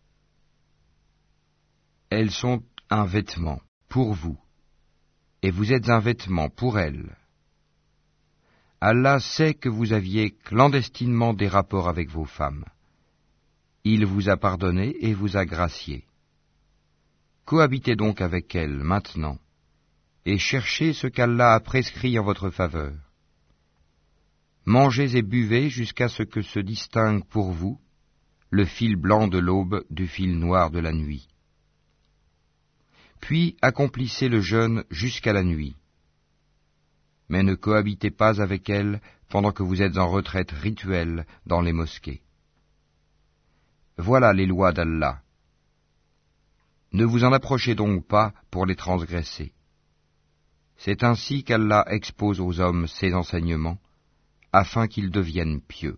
Elles sont un vêtement pour vous, et vous êtes un vêtement pour elles. Allah sait que vous aviez clandestinement des rapports avec vos femmes. Il vous a pardonné et vous a gracié. Cohabitez donc avec elles maintenant, et cherchez ce qu'Allah a prescrit en votre faveur. Mangez et buvez jusqu'à ce que se distingue pour vous le fil blanc de l'aube du fil noir de la nuit. Puis accomplissez le jeûne jusqu'à la nuit. Mais ne cohabitez pas avec elles pendant que vous êtes en retraite rituelle dans les mosquées. Voilà les lois d'Allah. Ne vous en approchez donc pas pour les transgresser. C'est ainsi qu'Allah expose aux hommes ses enseignements, afin qu'ils deviennent pieux.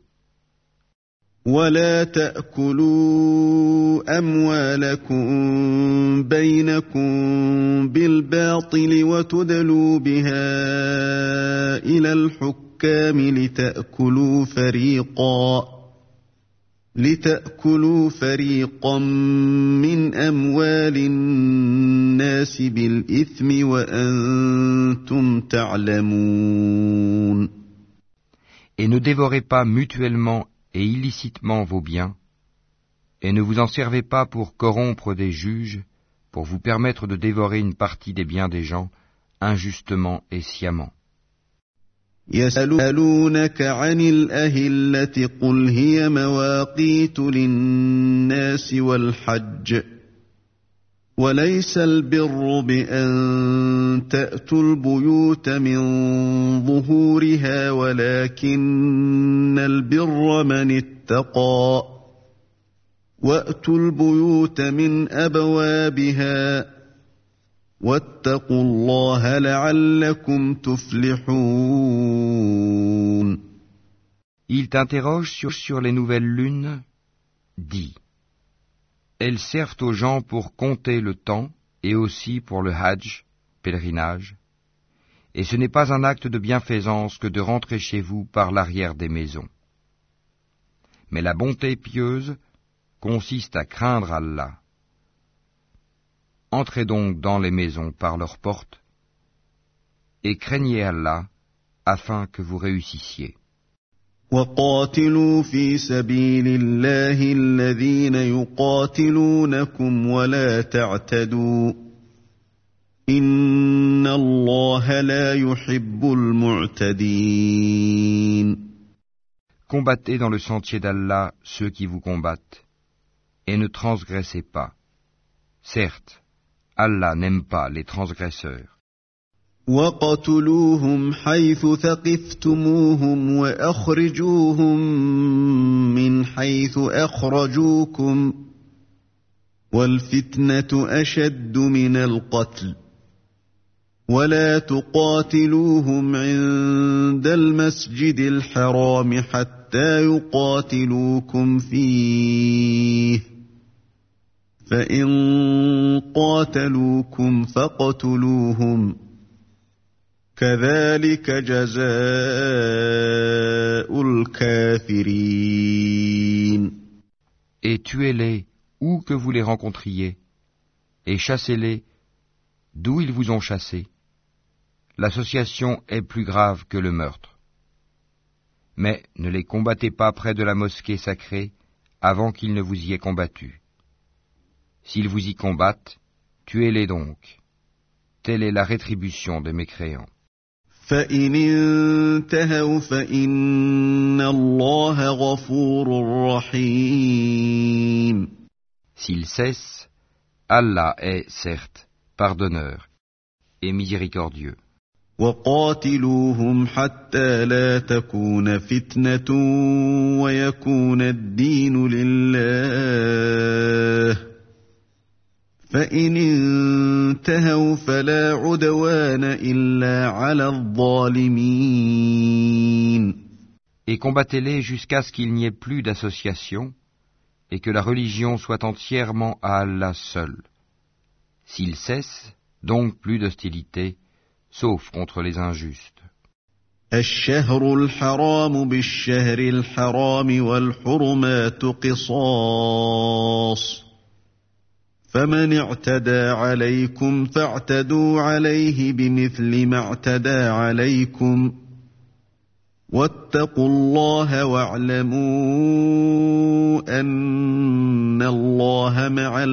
ولا تأكلوا أموالكم بينكم بالباطل وتدلوا بها إلى الحكام لتأكلوا فريقا لتأكلوا فريقا من أموال الناس بالإثم وأنتم تعلمون. Et ne dévorez pas mutuellement et illicitement vos biens, et ne vous en servez pas pour corrompre des juges, pour vous permettre de dévorer une partie des biens des gens, injustement et sciemment. يسألونك عن الأهلة قل هي مواقيت للناس والحج وليس البر بأن تأتوا البيوت من ظهورها ولكن البر من اتقى وأتوا البيوت من أبوابها واتقوا الله لعلكم تفلحون. Il t'interroge sur, sur les nouvelles lunes, dis. Elles servent aux gens pour compter le temps et aussi pour le hajj, pèlerinage, et ce n'est pas un acte de bienfaisance que de rentrer chez vous par l'arrière des maisons. Mais la bonté pieuse consiste à craindre Allah. Entrez donc dans les maisons par leurs portes, et craignez Allah afin que vous réussissiez. وقاتلوا في سبيل الله الذين يقاتلونكم ولا تعتدوا إن الله لا يحب المعتدين. Combattez dans le sentier d'Allah ceux qui vous combattent, et ne transgressez pas. Certes, Allah n'aime pas les transgresseurs. وَاقْتُلُوهُمْ حَيْثُ ثَقِفْتُمُوهُمْ وَأَخْرِجُوهُمْ مِنْ حَيْثُ أَخْرَجُوكُمْ وَالْفِتْنَةُ أَشَدُّ مِنَ الْقَتْلِ ولا تقاتلوهم عند المسجد الحرام حتى يقاتلوكم فيه فإن قاتلوكم فاقتلوهم كذلك جزاء الكافرين. Et tuez-les où que vous les rencontriez, et chassez-les d'où ils vous ont chassés. L'association est plus grave que le meurtre. Mais ne les combattez pas près de la mosquée sacrée avant qu'ils ne vous y aient combattu. S'ils vous y combattent, tuez-les donc. Telle est la rétribution des mécréants. فَإِنِ انتهوا فَإِنَّ اللَّهَ غَفُورٌ رَّحِيمٌ. S'ils cessent, Allah est, certes, pardonneur et miséricordieux. وَقَاتِلُوهُمْ حَتَّى لَا تَكُونَ فِتْنَةٌ وَيَكُونَ الدِّينُ لِلَّهِ فَإِنِ انتهوا فَلَا عُدْوَانَ إِلَّا عَلَى الظَّالِمِينَ. Et combattez-les jusqu'à ce qu'il n'y ait plus d'association et que la religion soit entièrement à Allah seul. S'ils cessent, donc plus d'hostilité, sauf contre les injustes. الشهر الحرام بالشهر الحرام والحرمات قصاص فمن اعتدى عليكم فاعتدوا عليه بمثل ما اعتدى عليكم واتقوا الله واعلموا أن الله مع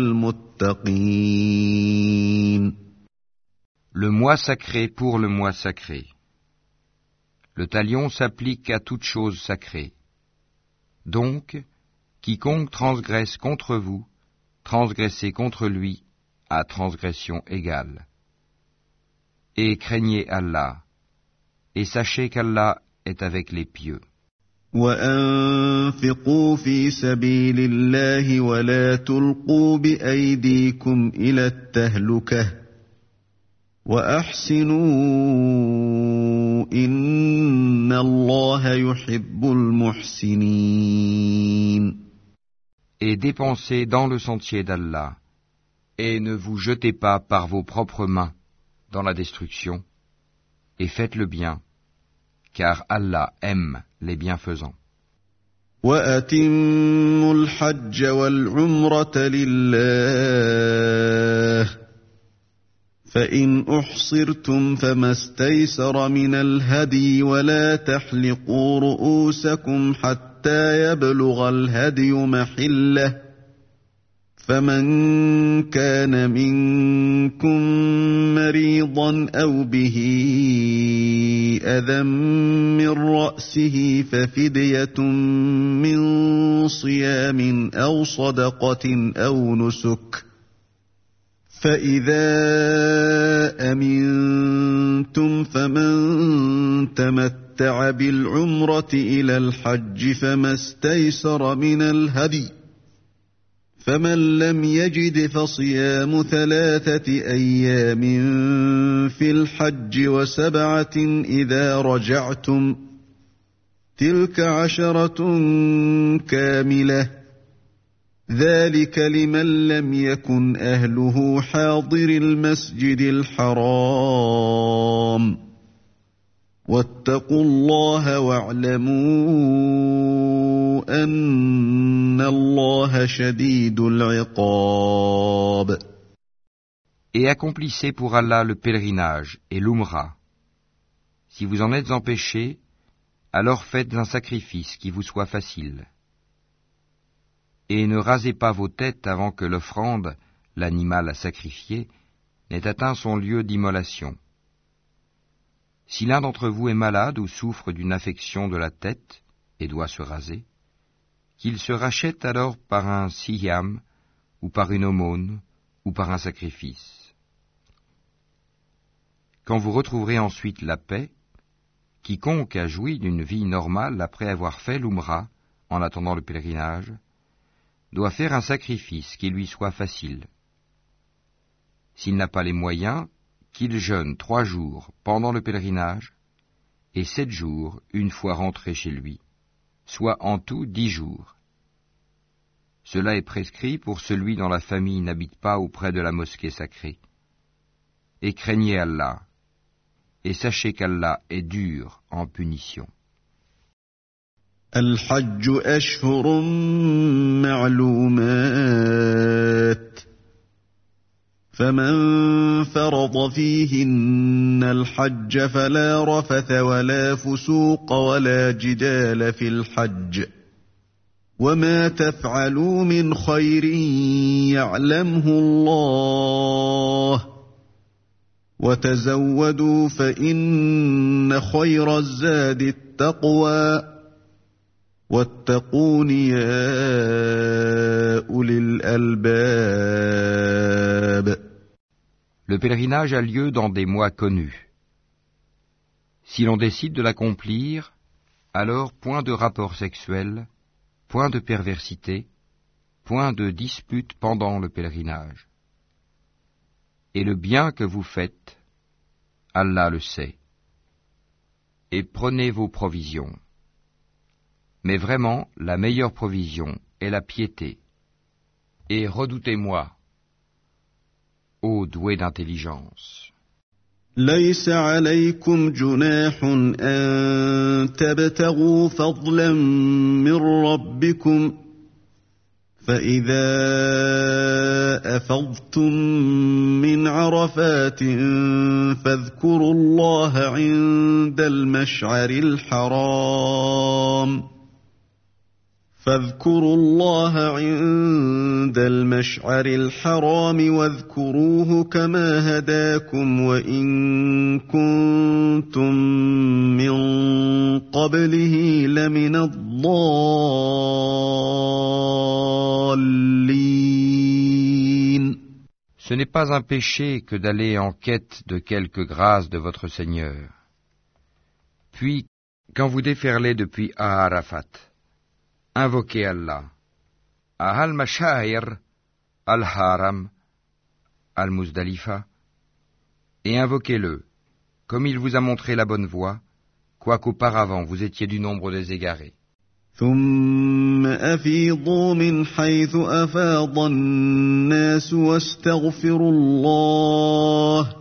المتقين. Le mois sacré pour le mois sacré. Le talion s'applique à toute chose sacrée. Donc, quiconque transgresse contre vous, transgressez contre lui à transgression égale. Et craignez Allah, et sachez qu'Allah est avec les pieux. وَأَنفِقُوا فِي سَبِيلِ اللَّهِ وَلَا تُلْقُوا بِأَيْدِيكُمْ إِلَى التَّهْلُكَةِ وَأَحْسِنُوا إِنَّ اللَّهَ يُحِبُّ الْمُحْسِنِينَ. Et dépensez dans le sentier d'Allah, et ne vous jetez pas par vos propres mains dans la destruction, et faites le bien, car Allah aime les bienfaisants. وَأَتِمُّوا الْحَجَّ وَالْعُمْرَةَ لِلَّهِ فَإِنْ أُحْصِرْتُمْ فَمَا اسْتَيْسَرَ مِنَ الْهَدْيِ وَلَا تَحْلِقُوا رُءُوسَكُمْ حَتَّى يَبْلُغَ الْهَدْيُ مَحِلَّهُ فَمَنْ كَانَ مِنْكُمْ مَرِيضًا أَوْ بِهِ أَذًى مِّن رَّأْسِهِ فَفِدْيَةٌ مِّن صِيَامٍ أَوْ صَدَقَةٍ أَوْ نُسُكٍ فَإِذَا أَمِنْتُمْ فَمَنْ تَمَتَّعَ بِالْعُمْرَةِ إِلَى الْحَجِّ فَمَا اسْتَيْسَرَ مِنَ الْهَدْيِ فَمَنْ لَمْ يَجِدْ فَصِيَامُ ثَلَاثَةِ أَيَّامٍ فِي الْحَجِّ وَسَبْعَةٍ إِذَا رَجَعْتُمْ تِلْكَ عَشَرَةٌ كَامِلَةٌ ذَلِكَ لِمَنْ لَمْ يَكُنْ أَهْلُهُ حَاضِرِي الْمَسْجِدِ الْحَرَامِ وَاتَّقُوا اللَّهَ وَاعْلَمُوا أَنَّ اللَّهَ شَدِيدُ الْعِقَابِ. Et accomplissez pour Allah le pèlerinage et l'Umrah. Si vous en êtes empêchés, alors faites un sacrifice qui vous soit facile. Et ne rasez pas vos têtes avant que l'offrande, l'animal à sacrifier, n'ait atteint son lieu d'immolation. Si l'un d'entre vous est malade ou souffre d'une affection de la tête et doit se raser, qu'il se rachète alors par un siyam, ou par une aumône, ou par un sacrifice. Quand vous retrouverez ensuite la paix, quiconque a joui d'une vie normale après avoir fait l'Umrah, en attendant le pèlerinage, doit faire un sacrifice qui lui soit facile. S'il n'a pas les moyens, qu'il jeûne trois jours pendant le pèlerinage et sept jours une fois rentré chez lui, soit en tout dix jours. Cela est prescrit pour celui dont la famille n'habite pas auprès de la mosquée sacrée. Et craignez Allah, et sachez qu'Allah est dur en punition. الحج أشهر معلومات فمن فرض فيهن الحج فلا رفث ولا فسوق ولا جدال في الحج وما تفعلوا من خير يعلمه الله وتزودوا فإن خير الزاد التقوى واتقون يا أولي الألباب. Le pèlerinage a lieu dans des mois connus. Si l'on décide de l'accomplir, alors point de rapport sexuel, point de perversité, point de dispute pendant le pèlerinage. Et le bien que vous faites, Allah le sait. Et prenez vos provisions. Mais vraiment, la meilleure provision est la piété. Et redoutez-moi, ô doué d'intelligence. ليس عليكم جناح أن تبتغوا فضلا من ربكم فإذا أفضتم من عرفات فاذكروا الله عند المشعر الحرام فاذكروا الله عند المشعر الحرام واذكروه كما هداكم وإن كنتم من قبله لمن الضالين. Ce n'est pas un péché que d'aller en quête de quelque grâce de votre Seigneur. Puis, quand vous déferlez depuis Arafat, invoquez Allah, à Al-Mashair, Al-Haram, Al-Muzdalifa, et invoquez-le, comme il vous a montré la bonne voie, quoiqu'auparavant vous étiez du nombre des égarés. ثم أفيضوا من حيث أفاض الناس واستغفروا الله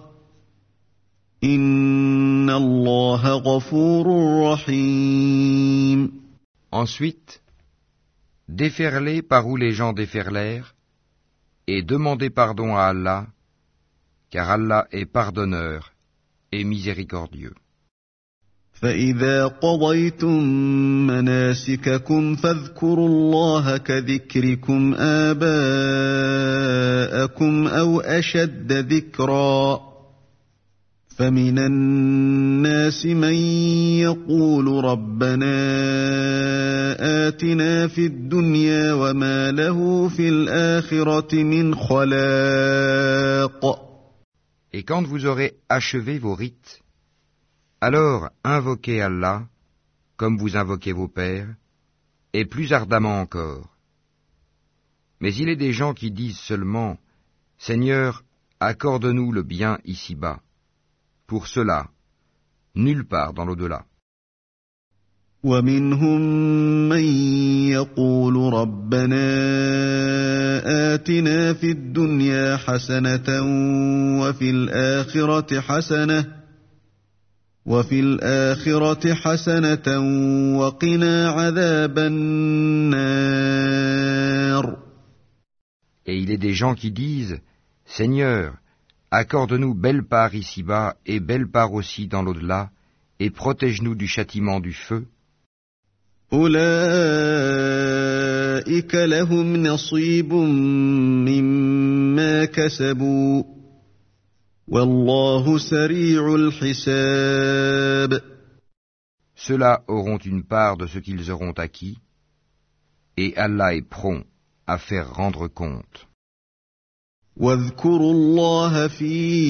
إن الله غفور رحيم. Ensuite, déferlez par où les gens déferlèrent, et demandez pardon à Allah, car Allah est pardonneur et miséricordieux. فإذا قضيتم مناسككم فاذكروا الله كذكركم آباءكم أو أشد ذكرا فمن الناس من يقول ربنا آتنا في الدنيا وما له في الآخرة من خلاق. Et quand vous aurez achevé vos rites, alors invoquez Allah, comme vous invoquez vos pères, et plus ardemment encore. Mais il est des gens qui disent seulement, « Seigneur, accorde-nous le bien ici-bas. » Pour cela, nulle part dans l'au-delà. ومنهم من يقول ربنا آتنا في الدنيا حسنة وفي الآخرة حسنة وفي الآخرة حسنة وقنا عذاب النار. Et il est des gens qui disent, Seigneur, accorde-nous belle part ici-bas et belle part aussi dans l'au-delà, et protège-nous du châtiment du feu. أولئك لهم نصيب مما كسبوا والله سريع الحساب. Ceux-là auront une part de ce qu'ils auront acquis, et Allah est prompt à faire rendre compte. واذكروا الله في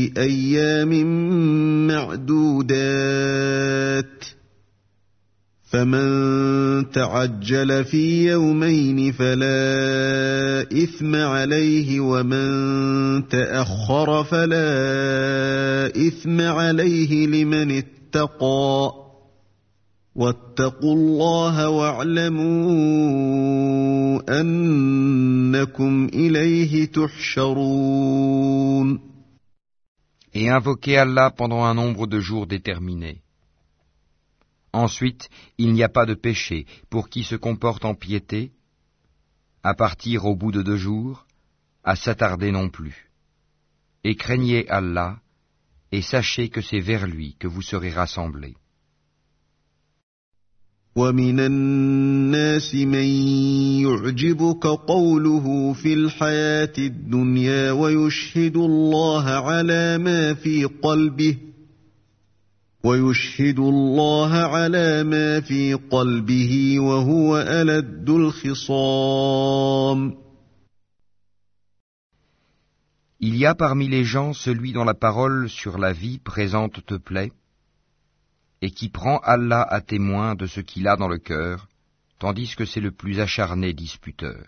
أيام معدودات فمن تعجل في يومين فلا إثم عليه ومن تأخر فلا إثم عليه لمن اتقى واتقوا الله واعلموا أنكم إليه تحشرون. Et invoquez Allah pendant un nombre de jours déterminé. Ensuite, il n'y a pas de péché pour qui se comporte en piété, à partir au bout de deux jours, à s'attarder non plus. Et craignez Allah, et sachez que c'est vers lui que vous serez rassemblés. وَمِنَ النَّاسِ مَن يُعْجِبُكَ قَوْلُهُ فِي الْحَيَاةِ الدُّنْيَا وَيُشْهِدُ اللَّهَ عَلَى مَا فِي قَلْبِهِ وَيُشْهِدُ اللَّهَ عَلَى مَا فِي قَلْبِهِ وَهُوَ أَلَدُّ الْخِصَامِ. Il y a parmi les gens celui dont la parole sur la vie présente te plaît, et qui prend Allah à témoin de ce qu'il a dans le cœur, tandis que c'est le plus acharné disputeur.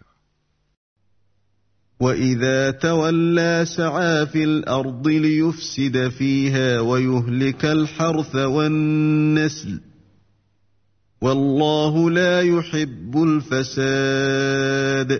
وَإِذَا تَوَلَّى سَعَىٰ فِي الْأَرْضِ لِيُفْسِدَ فِيهَا وَيُهْلِكَ الْحَرْثَ وَالنَّسْلَ وَاللَّهُ لَا يُحِبُّ الْفَسَادَ.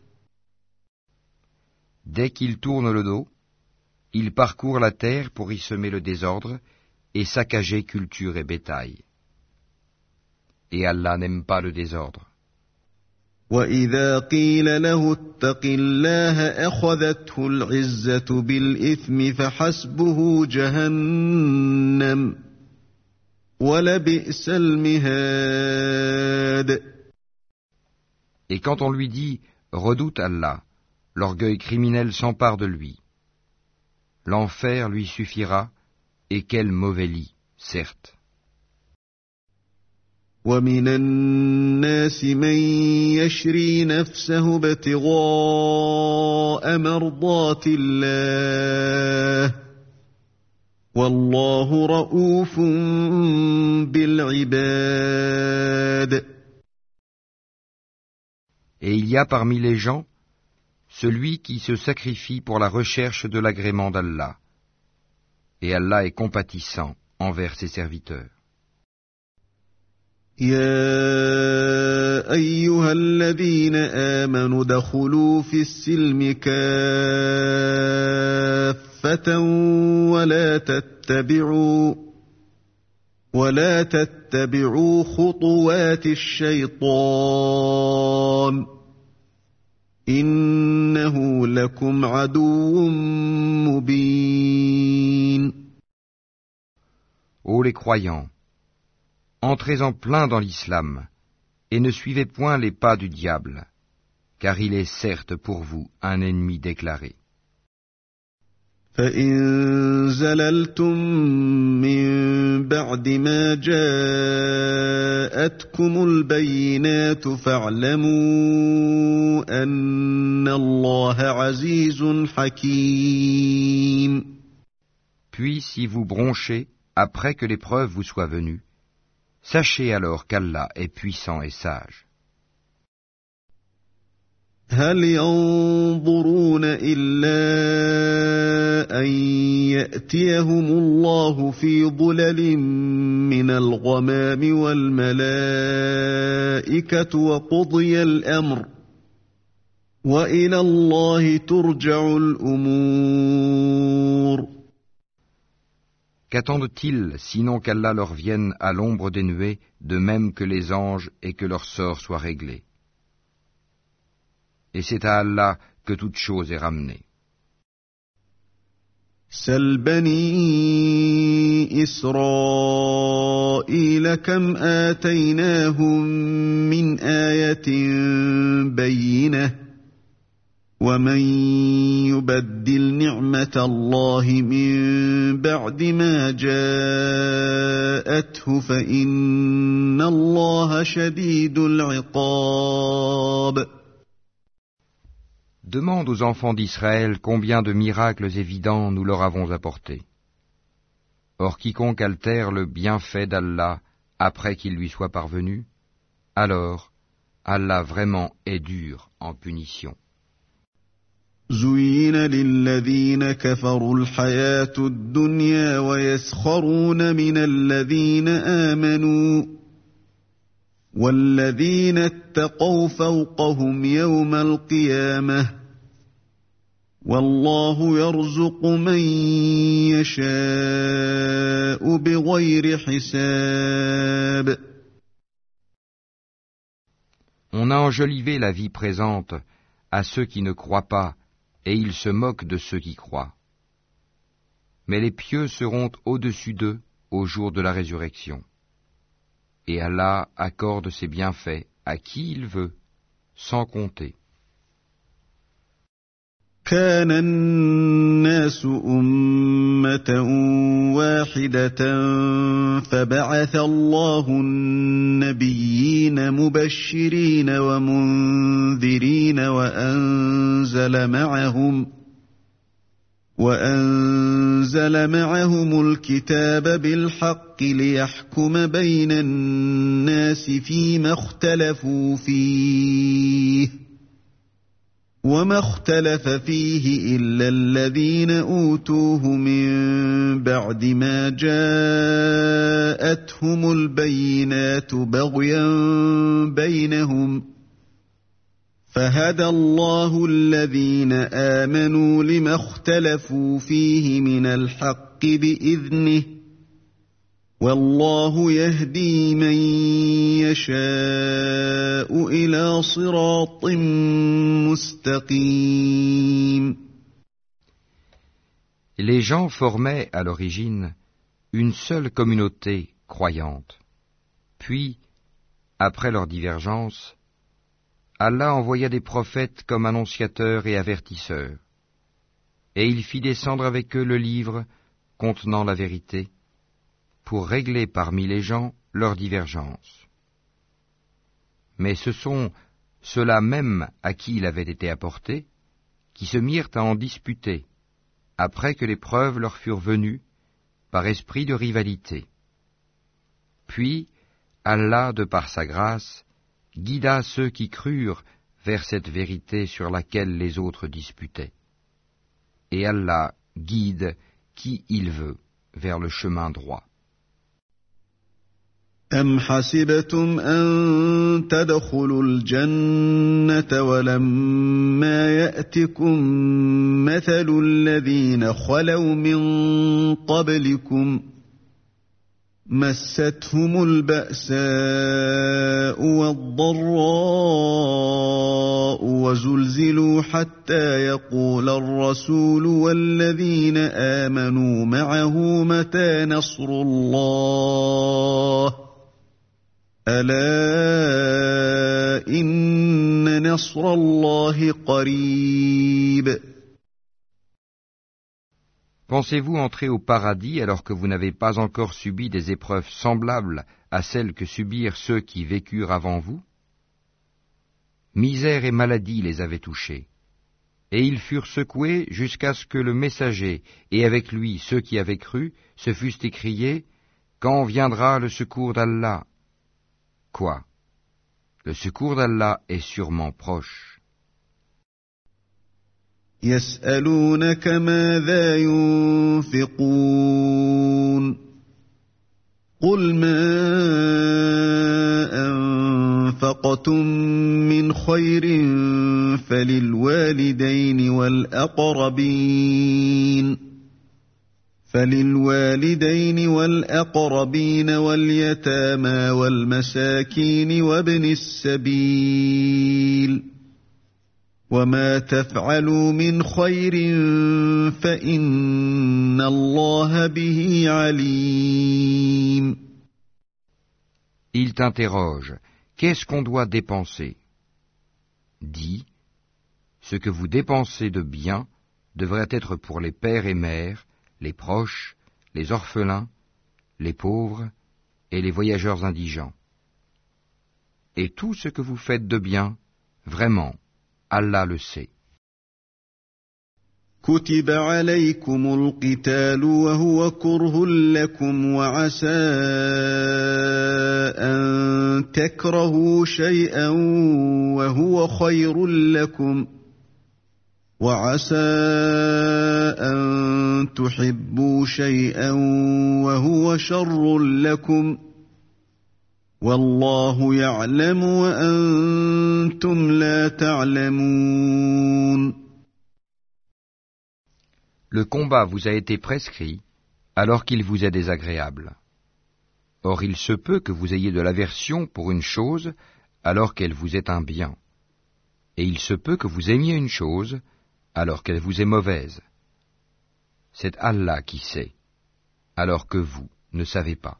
Dès qu'il tourne le dos, il parcourt la terre pour y semer le désordre et saccager culture et bétail. Et Allah n'aime pas le désordre. وَإِذَا قِيلَ لَهُ اتَّقِ اللَّهَ أَخَذَتْهُ الْعِزَّةُ بِالْإِثْمِ فَحَسْبُهُ جَهَنَّمُ وَلَبِئْسَ الْمِهَادُ. Et quand on lui dit « Redoute Allah », l'orgueil criminel s'empare de lui. L'enfer lui suffira, et quel mauvais lit, certes. وَمِنَ النَّاسِ مَن يَشْرِي نَفْسَهُ ابْتِغَاءَ مَرْضَاتِ اللَّهِ وَاللَّهُ رَءُوفٌ بِالْعِبَادِ. Et il y a parmi les gens celui qui se sacrifie pour la recherche de l'agrément d'Allah. Et Allah est compatissant envers ses serviteurs. يا أيها الذين آمنوا ادخلوا في السلم كافة ولا تتبعوا ولا تتبعوا خطوات الشيطان إنه لكم عدو مبين. Ô les croyants, entrez en plein dans l'islam, et ne suivez point les pas du diable, car il est certes pour vous un ennemi déclaré. فَإِن زَلَلْتُم مِّن بَعْدِ مَا جَاءَتْكُمُ الْبَيِّنَاتُ فَاعْلَمُوا أَنَّ اللَّهَ عَزِيزٌ حَكِيمٌ. Puis si vous bronchez, après que l'épreuve vous soit venue, sachez alors qu'Allah est puissant et sage. هل ينظرون إلا أن يأتيهم الله في ظلل من الغمام والملائكة وقضي الأمر وإلى الله ترجع الأمور. Qu'attendent-ils sinon qu'Allah leur vienne à l'ombre des nuées, de même que les anges, et que leur sort soit réglé? Et c'est à Allah que toute chose est ramenée. سل بني إسرائيل كم آتيناهم من آية بينة ومن يبدل نعمة الله من بعد ما جاءته فإن الله شديد العقاب. Demande aux enfants d'Israël combien de miracles évidents nous leur avons apportés. Or quiconque altère le bienfait d'Allah après qu'il lui soit parvenu, alors Allah vraiment est dur en punition. زين للذين كفروا الحياة الدنيا ويسخرون من الذين آمنوا والذين اتقوا فوقهم يوم القيامة والله يرزق من يشاء بغير حساب. On a enjolivé la vie présente à ceux qui ne croient pas, et ils se moquent de ceux qui croient. Mais les pieux seront au-dessus d'eux au jour de la résurrection. Et Allah accorde ses bienfaits à qui il veut, sans compter. كان الناس أمة واحدة فبعث الله النبيين مبشرين ومنذرين وأنزل معهم وأنزل معهم الكتاب بالحق ليحكم بين الناس فيما اختلفوا فيه وما اختلف فيه إلا الذين أوتوه من بعد ما جاءتهم البينات بغيا بينهم فهدى الله الذين آمنوا لما اختلفوا فيه من الحق بإذنه والله يهدي من يشاء إلى صراط مستقيم. Les gens formaient à l'origine une seule communauté croyante. Puis, après leur divergence, Allah envoya des prophètes comme annonciateurs et avertisseurs, et il fit descendre avec eux le livre contenant la vérité, pour régler parmi les gens leurs divergences. Mais ce sont ceux-là même à qui il avait été apporté, qui se mirent à en disputer, après que les preuves leur furent venues, par esprit de rivalité. Puis, Allah, de par sa grâce, guida ceux qui crurent vers cette vérité sur laquelle les autres disputaient. Et Allah guide qui il veut vers le chemin droit. أم حسبتم أن تدخلوا الجنة ولما يأتكم مثل الذين خلوا من قبلكم مستهم البأساء والضراء وزلزلوا حتى يقول الرسول والذين آمنوا معه متى نصر الله ألا إن نصر الله قريب. Pensez-vous entrer au paradis alors que vous n'avez pas encore subi des épreuves semblables à celles que subirent ceux qui vécurent avant vous? Misère et maladie les avaient touchés, et ils furent secoués jusqu'à ce que le messager, et avec lui ceux qui avaient cru, se fussent écriés « Quand viendra le secours d'Allah ?» Quoi? Le secours d'Allah est sûrement proche. يسألونك ماذا ينفقون قل ما أنفقتم من خير فللوالدين والأقربين فللوالدين والأقربين واليتامى والمساكين وابن السبيل وما تفعلوا من خير فإن الله به عليم. Il t'interroge, qu'est-ce qu'on doit dépenser? Dis, ce que vous dépensez de bien devrait être pour les pères et mères, les proches, les orphelins, les pauvres et les voyageurs indigents. Et tout ce que vous faites de bien, vraiment, Allah le sait. كتب عليكم القتال وهو كره لكم وعسى أن تكرهوا شيئا وهو خير لكم وعسى أن تحبوا شيئا وهو شر لكم والله يعلم وأنتم لا تعلمون. Le combat vous a été prescrit alors qu'il vous est désagréable. Or il se peut que vous ayez de l'aversion pour une chose alors qu'elle vous est un bien. Et il se peut que vous aimiez une chose alors qu'elle vous est mauvaise. C'est Allah qui sait, alors que vous ne savez pas.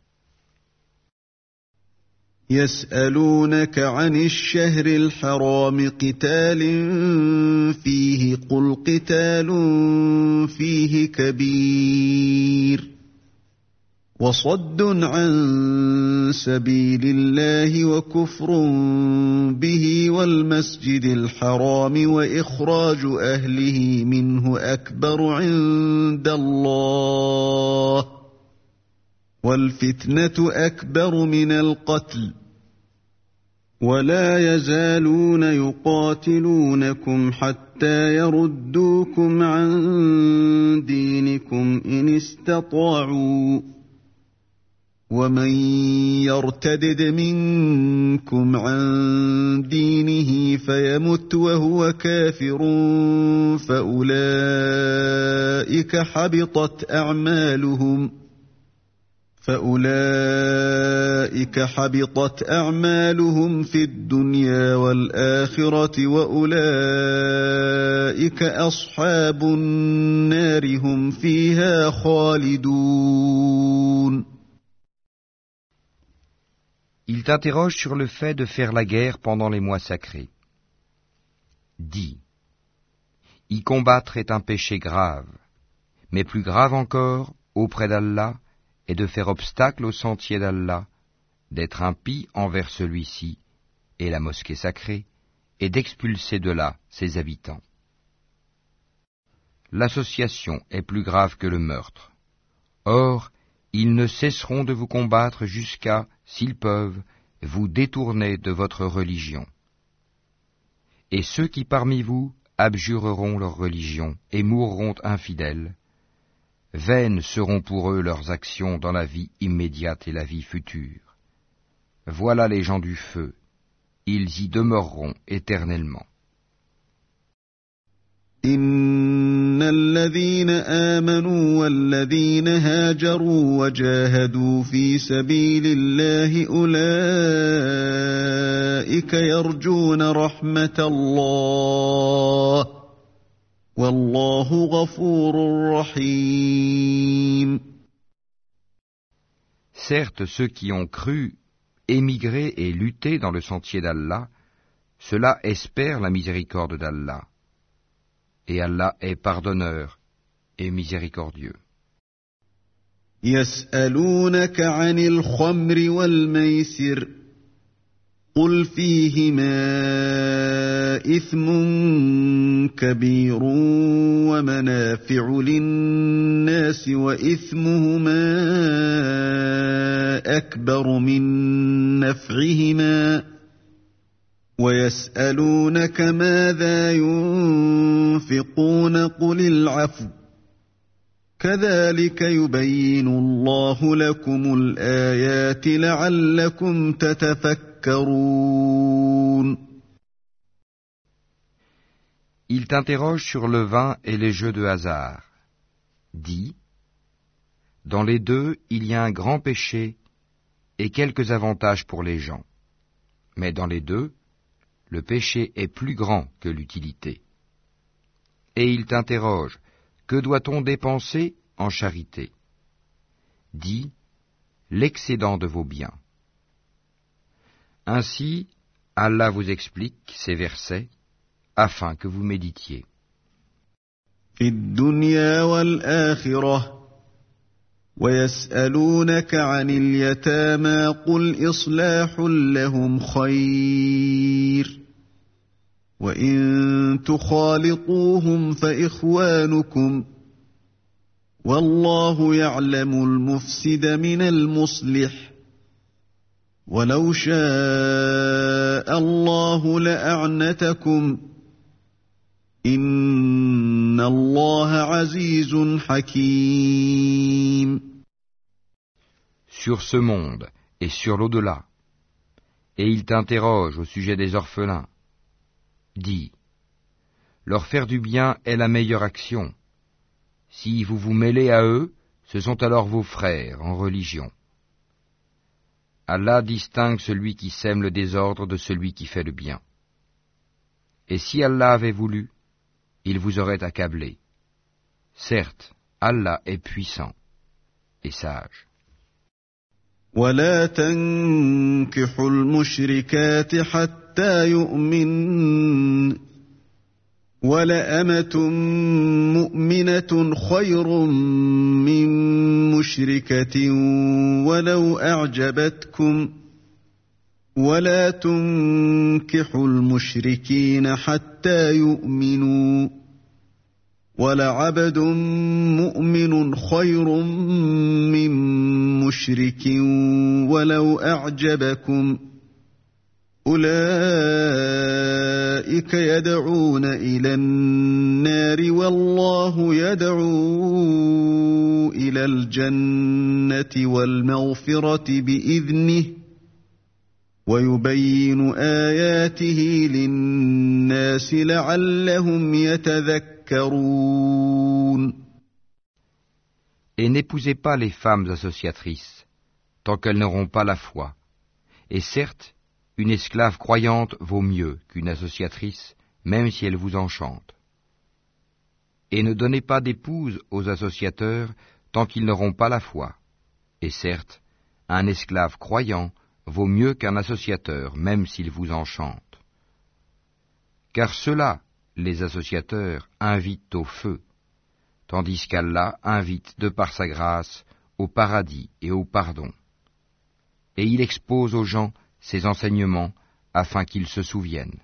يسألونك عن الشهر الحرام قتال فيه قل قتال فيه كبير وصد عن سبيل الله وكفر به والمسجد الحرام وإخراج أهله منه أكبر عند الله والفتنة أكبر من القتل ولا يزالون يقاتلونكم حتى يردوكم عن دينكم إن استطاعوا ومن يرتدد منكم عن دينه فيمت وهو كافر فأولئك حبطت أعمالهم فأولئك حبطت أعمالهم في الدنيا والآخرة وأولئك أصحاب النار هم فيها خالدون. Il t'interroge sur le fait de faire la guerre pendant les mois sacrés. Dis, y combattre est un péché grave, mais plus grave encore, auprès d'Allah, est de faire obstacle au sentier d'Allah, d'être impie envers celui-ci et la mosquée sacrée, et d'expulser de là ses habitants. L'association est plus grave que le meurtre. Or, ils ne cesseront de vous combattre jusqu'à, s'ils peuvent, vous détourner de votre religion. Et ceux qui parmi vous abjureront leur religion et mourront infidèles, vaines seront pour eux leurs actions dans la vie immédiate et la vie future. Voilà les gens du feu, ils y demeureront éternellement. إن الذين آمنوا والذين هاجروا وجاهدوا في سبيل الله أولئك يرجون رحمة الله والله غفور رحيم. Certes, ceux qui ont cru, émigré et lutté dans le sentier d'Allah, ceux-là espèrent la miséricorde d'Allah. Et Allah est pardonneur et miséricordieux. يسألونك عن الخمر والميسر قل فيهما إثم كبير ومنافع للناس وإثمهما أكبر من نفعهما ويسألونك ماذا ينفقون قل العفو كذلك يبين الله لكم الآيات لعلكم تتفكرون. Il t'interroge sur le vin et les jeux de hasard. Dis, dans les deux, il y a un grand péché et quelques avantages pour les gens. Mais dans les deux, le péché est plus grand que l'utilité. Et il t'interroge, que doit-on dépenser en charité? Dis, l'excédent de vos biens. Ainsi, Allah vous explique ces versets, afin que vous méditiez. في الدنيا والآخرة ويسألونك عن اليتامى قل إصلاح لهم خير وإن تخالطوهم فإخوانكم والله يعلم المفسد من المصلح ولو شاء الله لأعنتكم إن الله عزيز حكيم. Sur ce monde et sur l'au-delà, et il t'interroge au sujet des orphelins. Dis, leur faire du bien est la meilleure action. Si vous vous mêlez à eux, ce sont alors vos frères en religion. Allah distingue celui qui sème le désordre de celui qui fait le bien. Et si Allah avait voulu, il vous aurait accablé. Certes, Allah est puissant et sage. ولا تنكحوا المشركات حتى يؤمن ولأمة مؤمنة خير من مشركة ولو أعجبتكم ولا تنكحوا المشركين حتى يؤمنوا ولعبد مؤمن خير من مشرك ولو أعجبكم أولئك يدعون إلى النار والله يدعو إلى الجنة والمغفرة بإذنه ويبين آياته للناس لعلهم يتذكرون. Et n'épousez pas les femmes associatrices, tant qu'elles n'auront pas la foi. Et certes, une esclave croyante vaut mieux qu'une associatrice, même si elle vous enchante. Et ne donnez pas d'épouse aux associateurs tant qu'ils n'auront pas la foi. Et certes, un esclave croyant vaut mieux qu'un associateur, même s'il vous enchante. Car ceux-là, les associateurs, invitent au feu, tandis qu'Allah invite de par sa grâce au paradis et au pardon. Et il expose aux gens ses enseignements afin qu'ils se souviennent.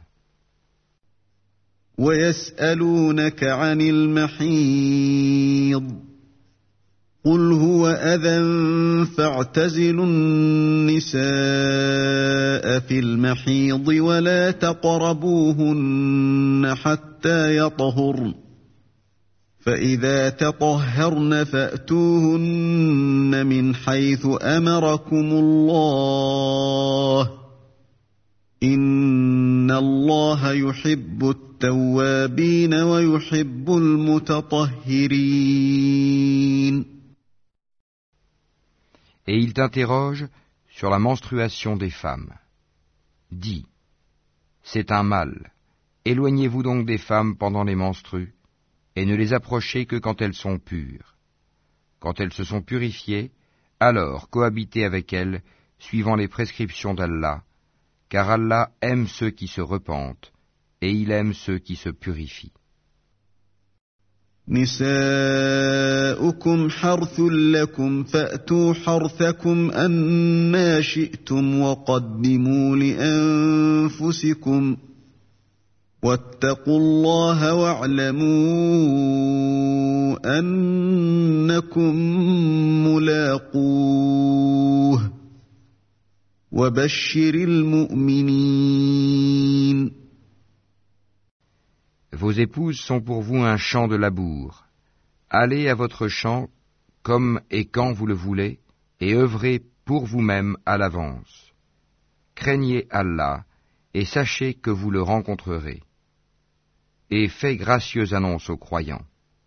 وَيَسْأَلُونَكَ عَنِ الْمَحِيضِ قُلْ هُوَ أَذًى فَاعْتَزِلُوا النِّسَاءَ فِي الْمَحِيضِ وَلَا تَقْرَبُوهُنَّ حَتَّى يَطْهُرْنَ فَإِذَا تَطَهَّرْنَ فَأْتُوهُنَّ مِنْ حَيْثُ أَمَرَكُمُ اللَّهُ إِنَّ اللَّهَ يُحِبُّ التَّوَّابِينَ وَيُحِبُّ الْمُتَطَهِّرِينَ. Et il t'interroge sur la menstruation des femmes. Dis, c'est un mal. Éloignez-vous donc des femmes pendant les menstrues, et ne les approchez que quand elles sont pures. Quand elles se sont purifiées, alors cohabitez avec elles, suivant les prescriptions d'Allah, car Allah aime ceux qui se repentent, et il aime ceux qui se purifient. نساؤكم حرث لكم فأتوا حرثكم أنى شئتم وقدموا لأنفسكم واتقوا الله واعلموا أنكم ملاقوه وبشر المؤمنين. Vos épouses sont pour vous un champ de labour. Allez à votre champ comme et quand vous le voulez, et œuvrez pour vous-même à l'avance. Craignez Allah, et sachez que vous le rencontrerez. Et faites gracieuse annonce aux croyants.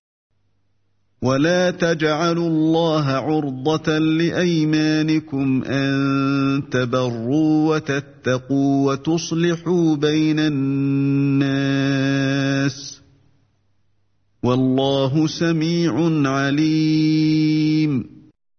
ولا تجعلوا الله عرضة لأيمانكم أن تبروا وتتقوا وتصلحوا بين الناس والله سميع عليم.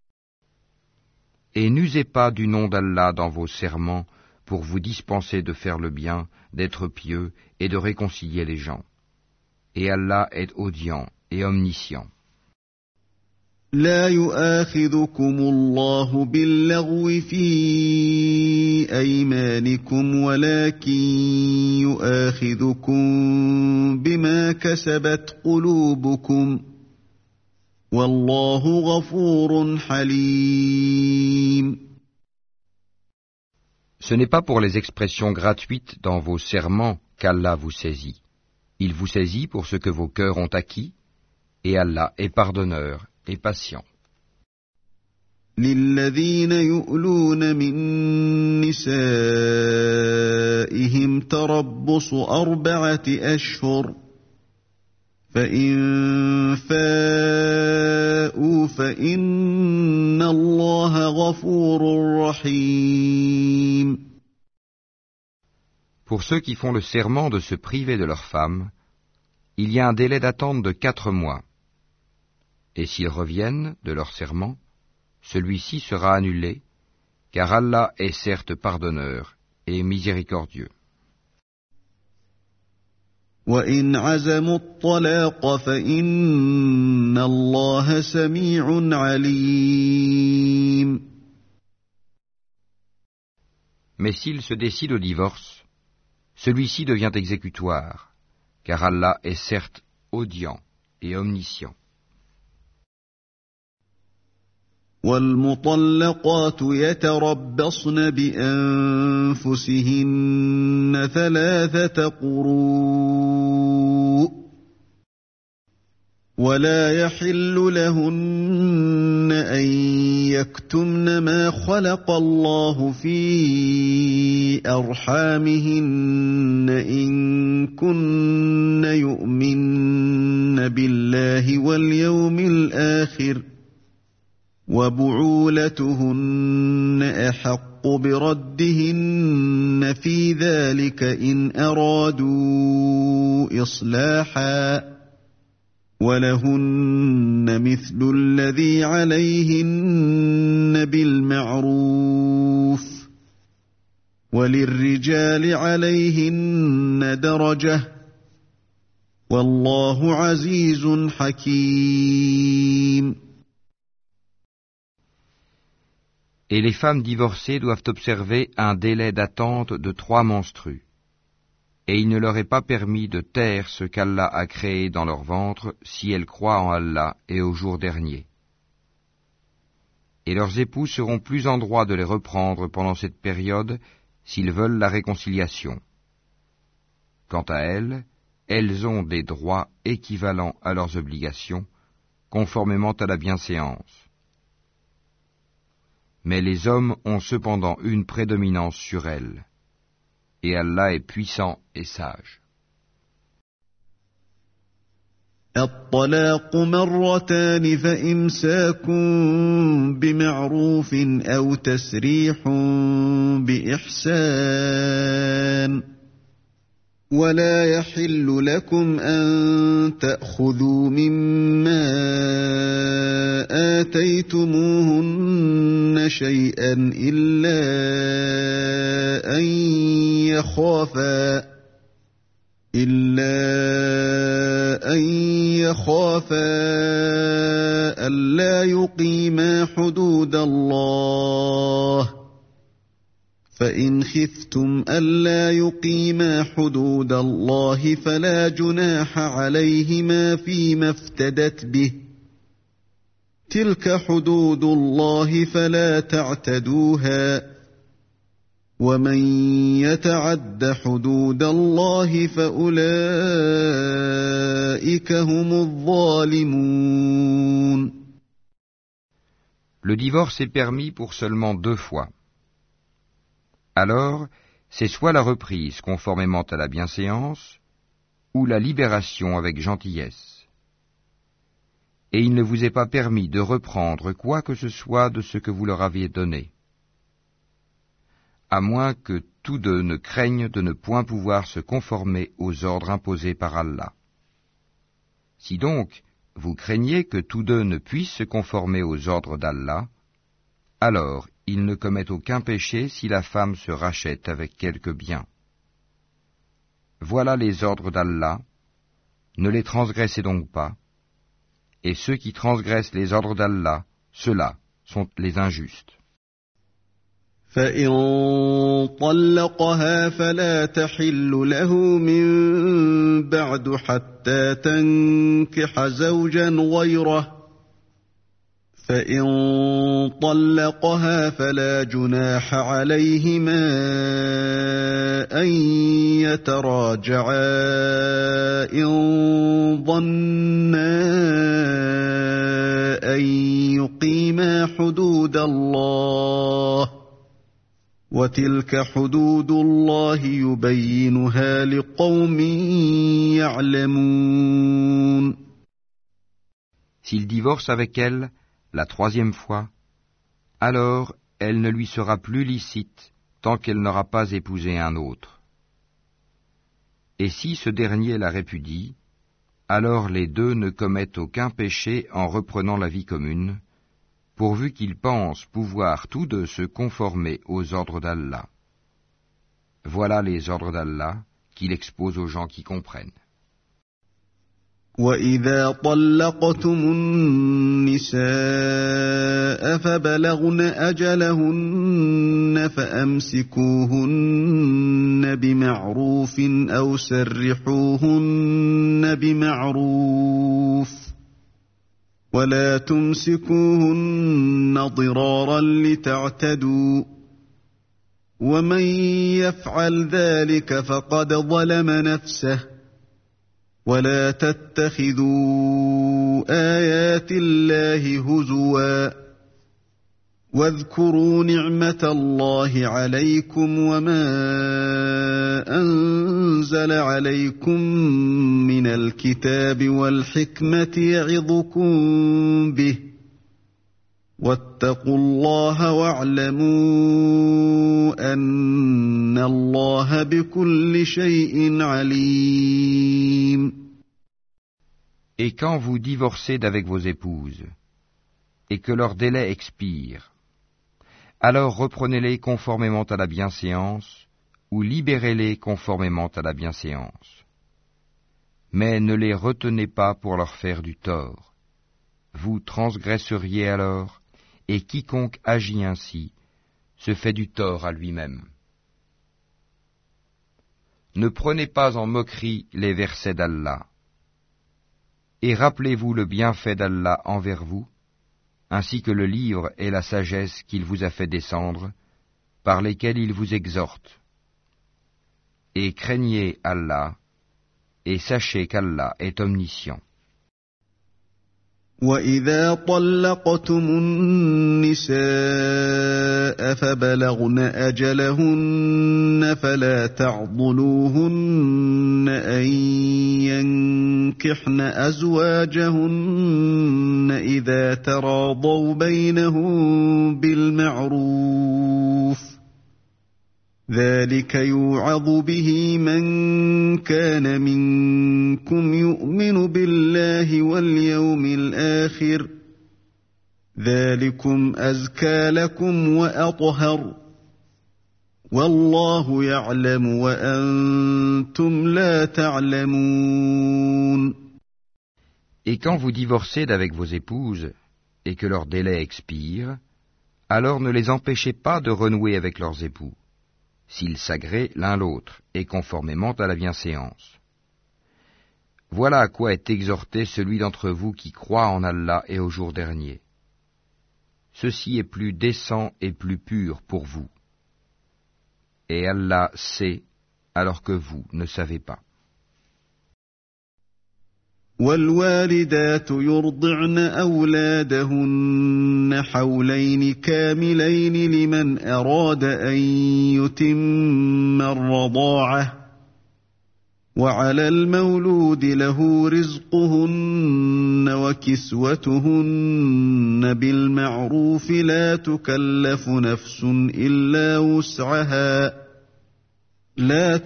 Et n'usez pas du nom d'Allah dans vos serments pour vous dispenser de faire le bien, d'être pieux et de réconcilier les gens. Et Allah est audient et omniscient. لا يؤاخذكم الله باللغو في أيمانكم ولكن يؤاخذكم بما كسبت قلوبكم والله غفور حليم. Ce n'est pas pour les expressions gratuites dans vos serments qu'Allah vous saisit. Il vous saisit pour ce que vos cœurs ont acquis, et Allah est pardonneur et patient. للذين يؤلون من نسائهم تربص أربعة أشهر فإن فاءوا فإن الله غفور رحيم. Pour ceux qui font le serment de se priver de leurs femmes, il y a un délai d'attente de quatre mois. Et s'ils reviennent de leur serment, celui-ci sera annulé, car Allah est certes pardonneur et miséricordieux. وَإِنْ عَزَمُوا الطَّلَاقَ فَإِنَّ اللَّهَ سَمِيعٌ عَلِيمٌ. Mais s'ils se décident au divorce, celui-ci devient exécutoire, car Allah est certes audient et omniscient. وَالْمُطَلَّقَاتُ يَتَرَبَّصْنَ بِأَنفُسِهِنَّ ثَلَاثَةَ قُرُوءٍ وَلَا يَحِلُّ لَهُنَّ أَن يَكْتُمْنَ مَا خَلَقَ اللَّهُ فِي أَرْحَامِهِنَّ إِن كُنَّ يُؤْمِنَّ بِاللَّهِ وَالْيَوْمِ الْآخِرِ وَبُعُولَتُهُنَّ أَحَقُّ بِرَدِّهِنَّ فِي ذَلِكَ إِنْ أَرَادُوا إِصْلَاحًا وَلَهُنَّ مِثْلُ الَّذِي عَلَيْهِنَّ بِالْمَعْرُوفِ وَلِلرِّجَالِ عَلَيْهِنَّ دَرَجَةٌ وَاللَّهُ عَزِيزٌ حَكِيمٌ. Et les femmes divorcées doivent observer un délai d'attente de trois menstrues. Et il ne leur est pas permis de taire ce qu'Allah a créé dans leur ventre si elles croient en Allah et au jour dernier. Et leurs époux seront plus en droit de les reprendre pendant cette période s'ils veulent la réconciliation. Quant à elles, elles ont des droits équivalents à leurs obligations, conformément à la bienséance. Mais les hommes ont cependant une prédominance sur elles, et Allah est puissant et sage. الطلاق مرتان فإمساك بمعروف أو تسريح بإحسان ولا يحل لكم أن تأخذوا مما آتيتموهن شيئا إلا أن يخافا إلا أن يخافا ألا يقيما حدود الله فإن خفتم ألا يقيما حدود الله فلا جناح عليهما فيما افتدت به تلك حدود الله فلا تعتدوها ومن يتعد حدود الله فأولئك هم الظالمون. Le divorce est permis pour seulement deux fois. Alors, c'est soit la reprise conformément à la bienséance, ou la libération avec gentillesse. Et il ne vous est pas permis de reprendre quoi que ce soit de ce que vous leur aviez donné, à moins que tous deux ne craignent de ne point pouvoir se conformer aux ordres imposés par Allah. Si donc vous craignez que tous deux ne puissent se conformer aux ordres d'Allah, alors il ne commet aucun péché si la femme se rachète avec quelque bien. Voilà les ordres d'Allah, ne les transgressez donc pas, et ceux qui transgressent les ordres d'Allah, ceux-là sont les injustes. فإن طلقها فلا تحل له من بعد حتى تنكح زوجا غيره فإن طلقها فلا جناح عليهما أن يتراجعا إن ظنا أن يقيما حدود الله وتلك حدود الله يبينها لقوم يعلمون. S'il divorce avec elle la troisième fois, alors elle ne lui sera plus licite tant qu'elle n'aura pas épousé un autre. Et si ce dernier la répudie, alors les deux ne commettent aucun péché en reprenant la vie commune, pourvu qu'ils pensent pouvoir tous deux se conformer aux ordres d'Allah. Voilà les ordres d'Allah qu'il expose aux gens qui comprennent. وَإِذَا طَلَّقْتُمُ النِّسَاءَ فَبَلَغْنَ أَجَلَهُنَّ فَأَمْسِكُوهُنَّ بِمَعْرُوفٍ أَوْ سَرِّحُوهُنَّ بِمَعْرُوفٍ وَلَا تُمْسِكُوهُنَّ ضِرَارًا لِتَعْتَدُوا وَمَنْ يَفْعَلْ ذَلِكَ فَقَدْ ظَلَمَ نَفْسَهُ ولا تتخذوا آيات الله هزوا واذكروا نعمة الله عليكم وما أنزل عليكم من الكتاب والحكمة يعظكم به واتقوا الله واعلموا أن الله بكل شيء عليم. Et quand vous divorcez d'avec vos épouses, et que leur délai expire, alors reprenez-les conformément à la bienséance, ou libérez-les conformément à la bienséance. Mais ne les retenez pas pour leur faire du tort. Vous transgresseriez alors, et quiconque agit ainsi se fait du tort à lui-même. Ne prenez pas en moquerie les versets d'Allah. Et rappelez-vous le bienfait d'Allah envers vous, ainsi que le livre et la sagesse qu'il vous a fait descendre, par lesquels il vous exhorte. Et craignez Allah, et sachez qu'Allah est omniscient. وَإِذَا طَلَّقْتُمُ النِّسَاءَ فَبَلَغْنَ أَجَلَهُنَّ فَلَا تَعْضُلُوهُنَّ أَن يَنكِحْنَ أَزْوَاجَهُنَّ إِذَا تَرَاضَوْا بَيْنَهُم بِالْمَعْرُوفِ ذَلِكَ يُوعَظُ بِهِ مَن كَانَ مِنكُمْ يُؤْمِنُ بِاللَّهِ وَالْيَوْمِ الْآخِرِ ذَلِكُمْ أَزْكَى لَكُمْ وَأَطْهَرُ وَاللَّهُ يَعْلَمُ وَأَنْتُمْ لَا تَعْلَمُونَ. Et quand vous divorcez d'avec vos épouses, et que leur délai expire, alors ne les empêchez pas de renouer avec leurs époux, s'ils s'agréent l'un l'autre, et conformément à la bienséance. Voilà à quoi est exhorté celui d'entre vous qui croit en Allah et au jour dernier. Ceci est plus décent et plus pur pour vous. Et Allah sait, alors que vous ne savez pas. وَالْوَالِدَاتُ يُرْضِعْنَ أَوْلَادَهُنَّ حَوْلَيْنِ كَامِلَيْنِ لِمَنْ أَرَادَ أَنْ يُتِمَّ الرَّضَاعَةَ وَعَلَى الْمَوْلُودِ لَهُ رِزْقُهُنَّ وَكِسْوَتُهُنَّ بِالْمَعْرُوفِ لَا تُكَلَّفُ نَفْسٌ إِلَّا وُسْعَهَا لا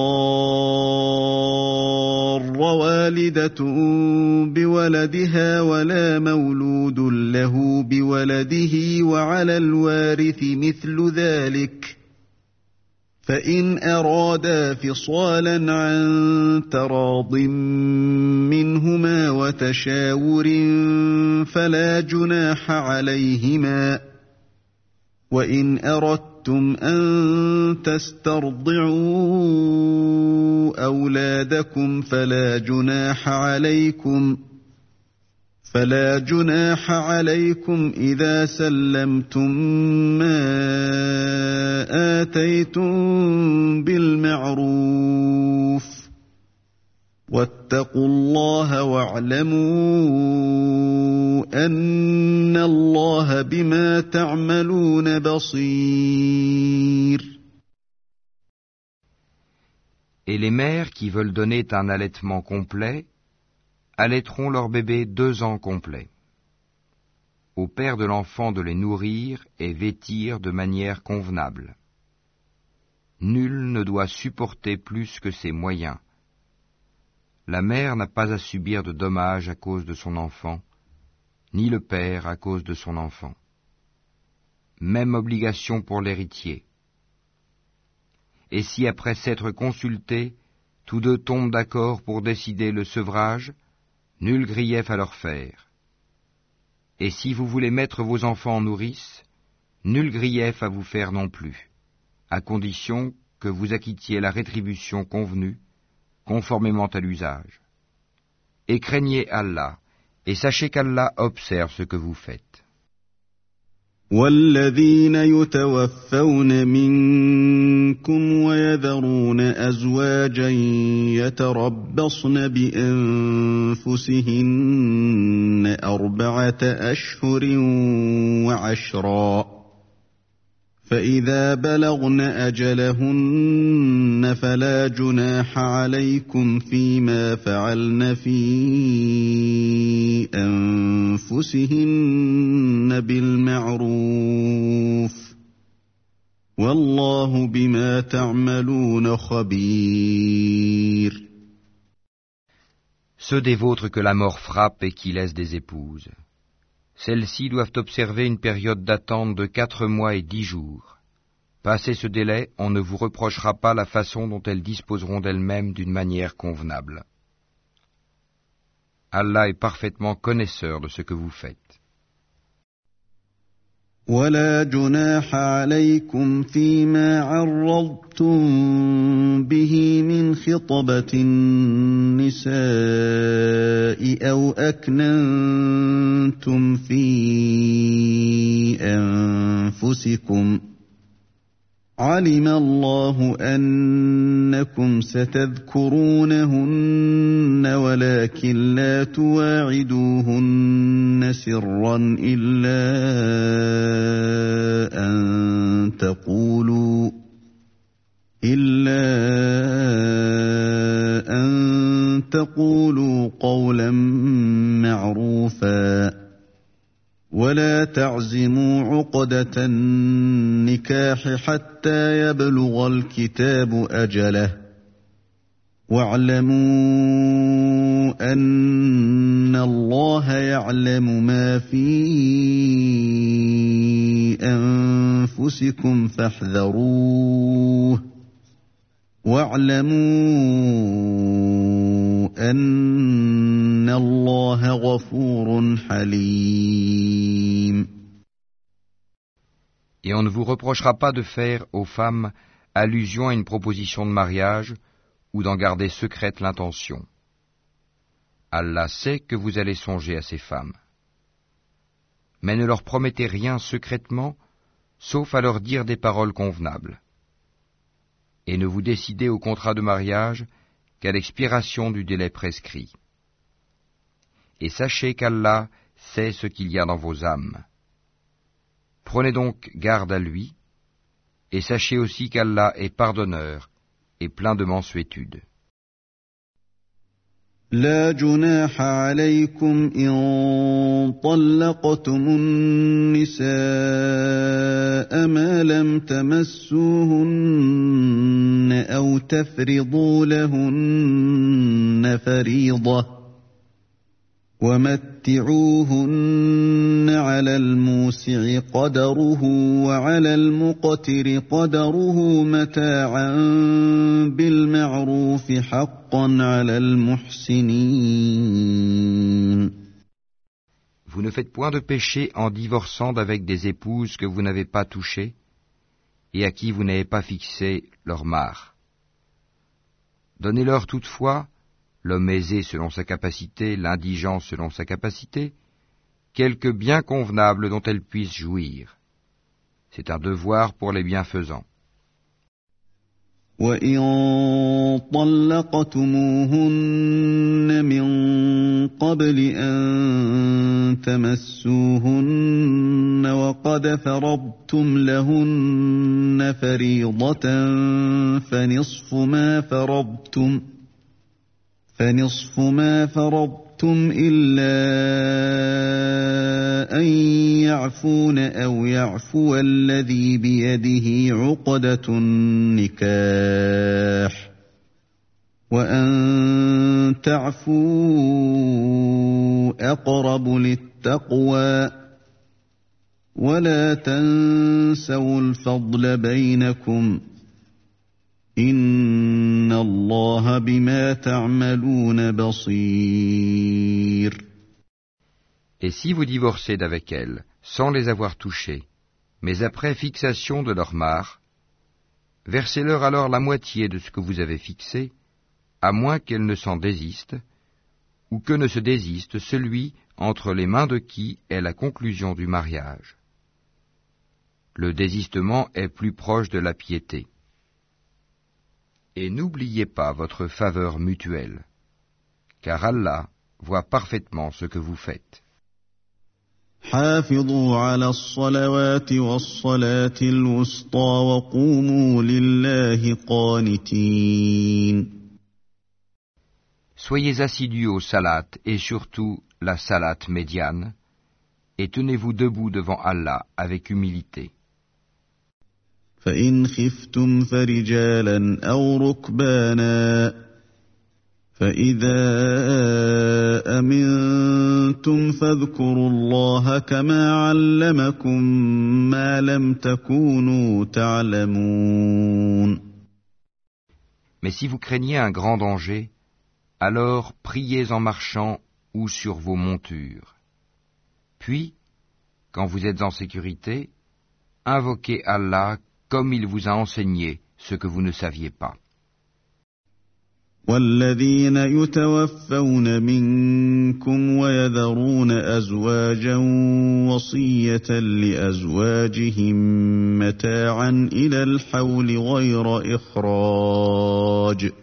تضار والدة بولدها ولا مولود له بولده وعلى الوارث مثل ذلك فإن أرادا فصالا عن تراض منهما وتشاور فلا جناح عليهما وإن أردتم أن تسترضعوا أولادكم فلا جناح عليكم فلا جناح عليكم إذا سلمتم ما آتيتم بالمعروف واتقوا الله واعلموا أن الله بما تعملون بصير. Et les mères qui veulent donner un allaitement complet allaiteront leur bébé deux ans complets. Au père de l'enfant de les nourrir et vêtir de manière convenable. Nul ne doit supporter plus que ses moyens. La mère n'a pas à subir de dommages à cause de son enfant, ni le père à cause de son enfant. Même obligation pour l'héritier. Et si après s'être consultés, tous deux tombent d'accord pour décider le sevrage, nul grief à leur faire. Et si vous voulez mettre vos enfants en nourrice, nul grief à vous faire non plus, à condition que vous acquittiez la rétribution convenue, conformément à l'usage. Et craignez Allah, et sachez qu'Allah observe ce que vous faites. والذين يتوفون منكم ويذرون أزواجا يتربصن بأنفسهن أربعة أشهر وعشرا فإذا بلغن أجلهن فلا جناح عليكم فيما فعلن في أنفسهن بالمعروف والله بما تعملون خبير. Ceux des vôtres que la mort frappe et qui laissent des épouses, celles-ci doivent observer une période d'attente de quatre mois et dix jours. Passé ce délai, on ne vous reprochera pas la façon dont elles disposeront d'elles-mêmes d'une manière convenable. Allah est parfaitement connaisseur de ce que vous faites. ولا جناح عليكم فيما عرضتم به من خطبة النساء أو أكننتم في أنفسكم علم الله أنكم ستذكرونهن ولكن لا تواعدوهن سرا إلا أن تقولوا إلا أن تقولوا قولا معروفا ولا تعزموا عقدة النكاح حتى يبلغ الكتاب أجله واعلموا أن الله يعلم ما في أنفسكم فاحذروه واعلموا أن الله غفور حليم. Et on ne vous reprochera pas de faire aux femmes allusion à une proposition de mariage ou d'en garder secrète l'intention. Allah sait que vous allez songer à ces femmes. Mais ne leur promettez rien secrètement, sauf à leur dire des paroles convenables. Et ne vous décidez au contrat de mariage qu'à l'expiration du délai prescrit. Et sachez qu'Allah sait ce qu'il y a dans vos âmes. Prenez donc garde à lui, et sachez aussi qu'Allah est pardonneur et plein de mansuétude. لا جناح عليكم إن طلقتم النساء ما لم تمسوهن أو تفرضوا لهن فريضة ومتعوهن على الموسى الموسع قدره وعلى المقتر قدره متاعا بالمعروف حقا على المحسنين. Vous ne faites point de péché en divorçant d'avec des épouses que vous n'avez pas touchées et à qui vous n'avez pas fixé leur mare. Donnez-leur toutefois, l'homme aisé selon sa capacité, l'indigent selon sa capacité, quelque bien convenable dont elles puissent jouir. C'est un devoir pour les bienfaisants. وَإِن طَلَّقْتُمُوهُنَّ مِن قَبْلِ أَن تَمَسُّوهُنَّ وَقَدْ فَرَضْتُمْ لَهُنَّ فَرِيضَةً فَنِصْفُ مَا فَرَضْتُمْ فَنِصْفُ مَا فَرَضْتُمْ إِلَّا أَن يَعْفُونَ أَوْ يَعْفُوَ الَّذِي بِيَدِهِ عُقْدَةُ النِّكَاحِ وَأَن تَعْفُوا أَقْرَبُ لِلتَّقْوَى وَلَا تَنسَوُا الْفَضْلَ بَيْنَكُمْ إِنَّ اللَّهَ بِمَا تَعْمَلُونَ بَصِيرٌ. Et si vous divorcez d'avec elles, sans les avoir touchées, mais après fixation de leur mare, versez-leur alors la moitié de ce que vous avez fixé, à moins qu'elles ne s'en désistent, ou que ne se désiste celui entre les mains de qui est la conclusion du mariage. Le désistement est plus proche de la piété. Et n'oubliez pas votre faveur mutuelle, car Allah voit parfaitement ce que vous faites. حافظوا على الصلوات والصلاة الوسطى وقوموا لله قانتين. Soyez assidus au salat et surtout la salat médiane, et tenez-vous debout devant Allah avec humilité. فإن خفتم فرجالا أو ركبانا فإذا أمنتم فاذكروا الله كما علمكم ما لم تكونوا تعلمون. Mais si vous craignez un grand danger, alors priez en marchant ou sur vos montures. Puis, quand vous êtes en sécurité, invoquez Allah comme il vous a enseigné ce que vous ne saviez pas. والذين يتوفون منكم ويذرون أزواجا وصية لأزواجهم متاعا إلى الحول غير إخراج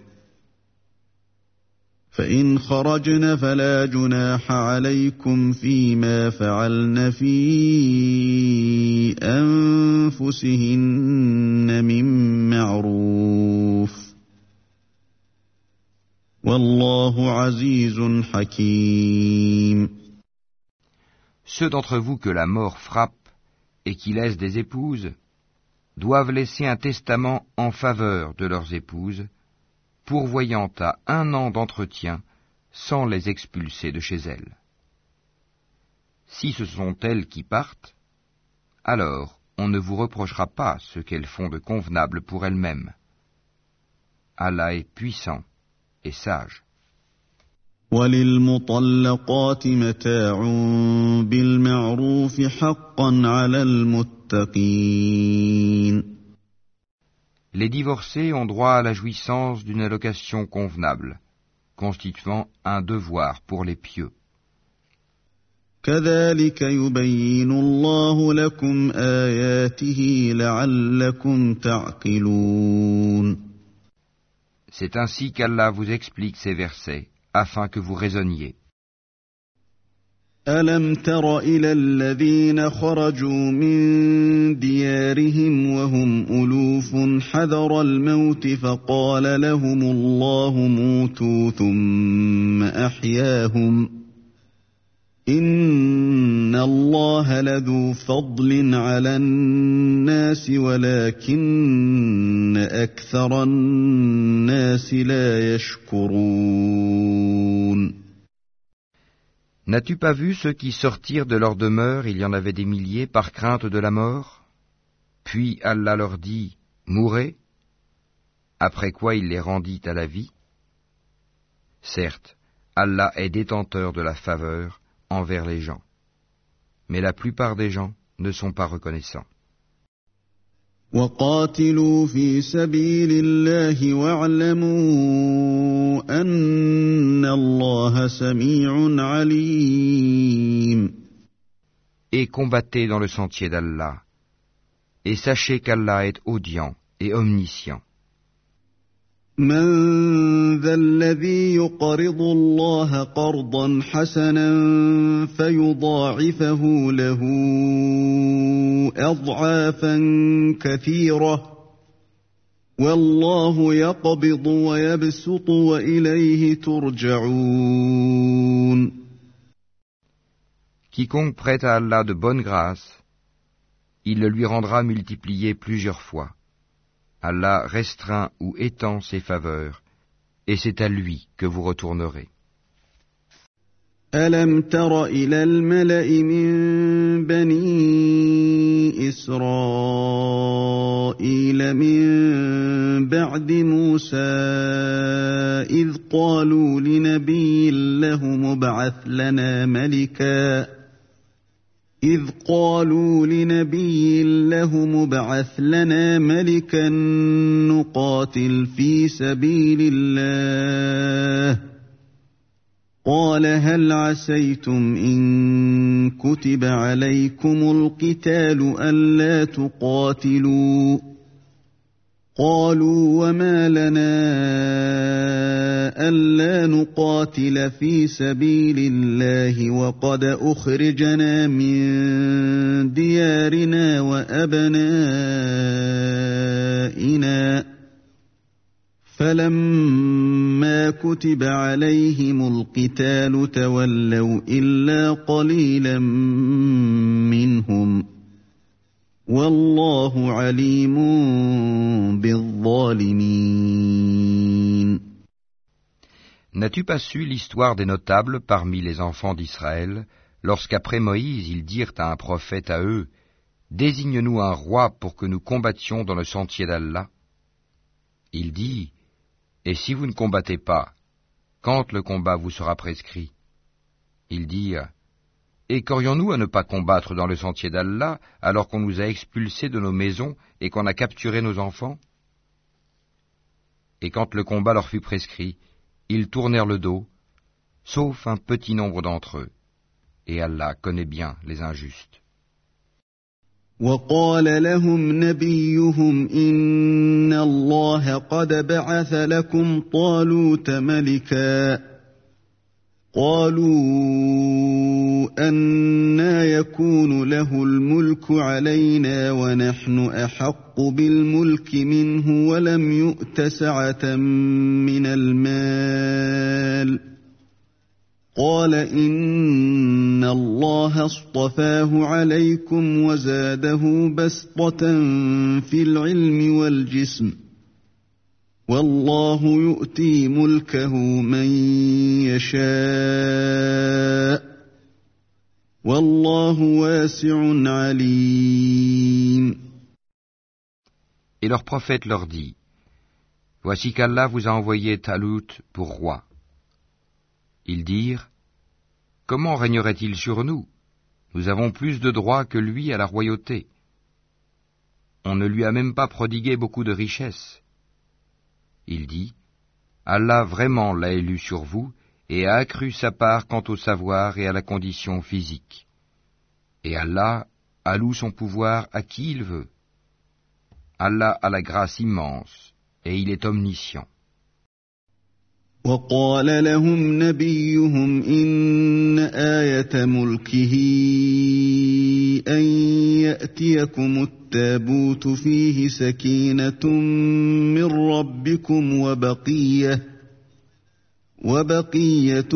فإن خرجن فلا جناح عليكم فيما فعلن في أنفسهن من معروف والله عزيز حكيم. Ceux d'entre vous que la mort frappe et qui laissent des épouses doivent laisser un testament en faveur de leurs épouses, pourvoyant à un an d'entretien sans les expulser de chez elles. Si ce sont elles qui partent, alors on ne vous reprochera pas ce qu'elles font de convenable pour elles-mêmes. Allah est puissant et sage. وَلِلْمُطَلَّقَاتِ مَتَاعٌ بِالْمَعْرُوفِ حَقًّا عَلَى الْمُتَّقِينَ. Les divorcés ont droit à la jouissance d'une allocation convenable, constituant un devoir pour les pieux. كَذَلِكَ يُبَيِّنُ اللَّهُ لَكُمْ آيَاتِهِ لَعَلَّكُمْ تَعْقِلُونَ. C'est ainsi qu'Allah vous explique ces versets, afin que vous raisonniez. أَلَمْ تَرَ إِلَى الَّذِينَ خَرَجُوا مِن دِيَارِهِمْ وَهُمْ أُلُوفٌ حَذَرَ الْمَوْتِ فَقَالَ لَهُمُ اللَّهُ مُوتُوا ثُمَّ أَحْيَاهُمْ إِنَّ اللَّهَ لَذُو فَضْلٍ عَلَى النَّاسِ وَلَكِنَّ أَكْثَرَ النَّاسِ لَا يَشْكُرُونَ. N'as-tu pas vu ceux qui sortirent de leur demeure, il y en avait des milliers, par crainte de la mort? Puis Allah leur dit, mourez, après quoi il les rendit à la vie. Certes, Allah est détenteur de la faveur envers les gens, mais la plupart des gens ne sont pas reconnaissants. وقاتلوا في سبيل الله واعلموا أن الله سميع عليم. Et combattez dans le sentier d'Allah, et sachez qu'Allah est audient et omniscient. من ذا الذي يقرض الله قرضا حسنا فيضاعفه له أضعافا كثيرة والله يقبض ويبسط وإليه ترجعون. Quiconque prête à Allah de bonne grâce, il le lui rendra multiplié plusieurs fois. Allah restreint ou étend ses faveurs, et c'est à lui que vous retournerez. ألم تر إلى الملأ من بني إسرائيل من بعد موسى إذ قالوا لنبي له مبعث لنا ملكا إذ قالوا لنبي له مبعث لنا ملكا نقاتل في سبيل الله قال هل عسيتم إن كتب عليكم القتال ألا تقاتلوا قالوا وما لنا ألا نقاتل في سبيل الله وقد أخرجنا من ديارنا وأبنائنا فلما كتب عليهم القتال تولوا إلا قليلا منهم والله عليم بالظالمين. N'as-tu pas su l'histoire des notables parmi les enfants d'Israël, lorsqu'après Moïse ils dirent à un prophète à eux, « Désigne-nous un roi pour que nous combattions dans le sentier d'Allah » Il dit, « Et si vous ne combattez pas, quand le combat vous sera prescrit ?» Ils dirent, « Et qu'aurions-nous à ne pas combattre dans le sentier d'Allah alors qu'on nous a expulsés de nos maisons et qu'on a capturé nos enfants ?» Et quand le combat leur fut prescrit, ils tournèrent le dos, sauf un petit nombre d'entre eux, et Allah connaît bien les injustes. وقال لهم نبيهم إن الله قد بعث لكم طالوت ملكا قالوا أنى يكون له الملك علينا ونحن أحق بالملك منه ولم يؤت سعة من المال قال إن الله اصطفاه عليكم وزاده بسطة في العلم والجسم والله يؤتي ملكه من يشاء والله واسع عليم. Et leur prophète leur dit, « Voici qu'Allah vous a envoyé Talut pour roi. » Ils dirent, « Comment régnerait-il sur nous? Nous avons plus de droits que lui à la royauté. On ne lui a même pas prodigué beaucoup de richesses. » Il dit, « Allah vraiment l'a élu sur vous et a accru sa part quant au savoir et à la condition physique. Et Allah alloue son pouvoir à qui il veut. Allah a la grâce immense et il est omniscient. » وقال لهم نبيهم إن آية ملكه أن يأتيكم التابوت فيه سكينة من ربكم وبقية وبقية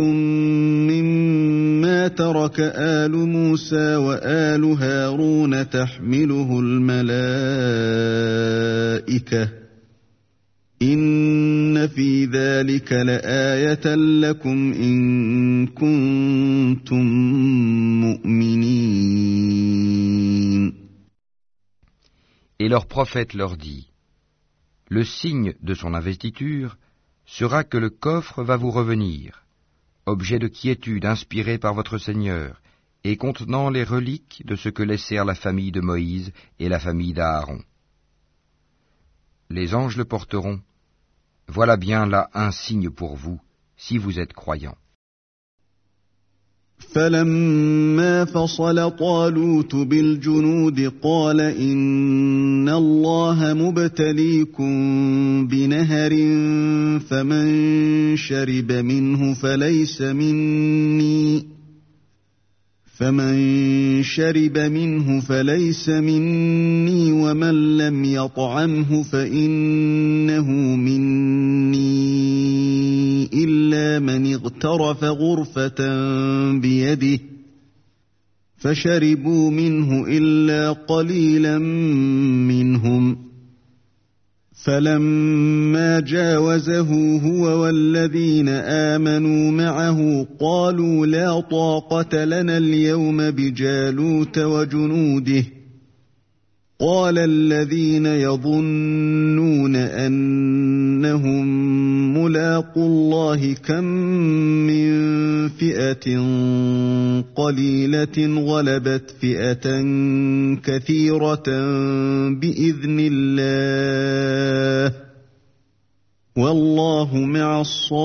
مما ترك آل موسى وآل هارون تحمله الملائكة إن في ذلك لآية لكم إن كنتم مؤمنين. Et leur prophète leur dit, le signe de son investiture sera que le coffre va vous revenir, objet de quiétude inspiré par votre Seigneur, et contenant les reliques de ce que laissèrent la famille de Moïse et la famille d'Aaron. Les anges le porteront. Voilà bien là un signe pour vous, si vous êtes croyants. فلما فصل طالوت بالجنود قال إن الله مبتليكم بنهر فمن شرب منه فليس مني فمن شرب منه فليس مني ومن لم يطعمه فإنه مني إلا من اغترف غرفة بيده فشربوا منه إلا قليلا منهم فلما جاوزه هو والذين آمنوا معه قالوا لا طاقة لنا اليوم بجالوت وجنوده قال الذين يظنون أنهم ملاقو الله كم من فئة قليلة غلبت فئة كثيرة بإذن الله والله مع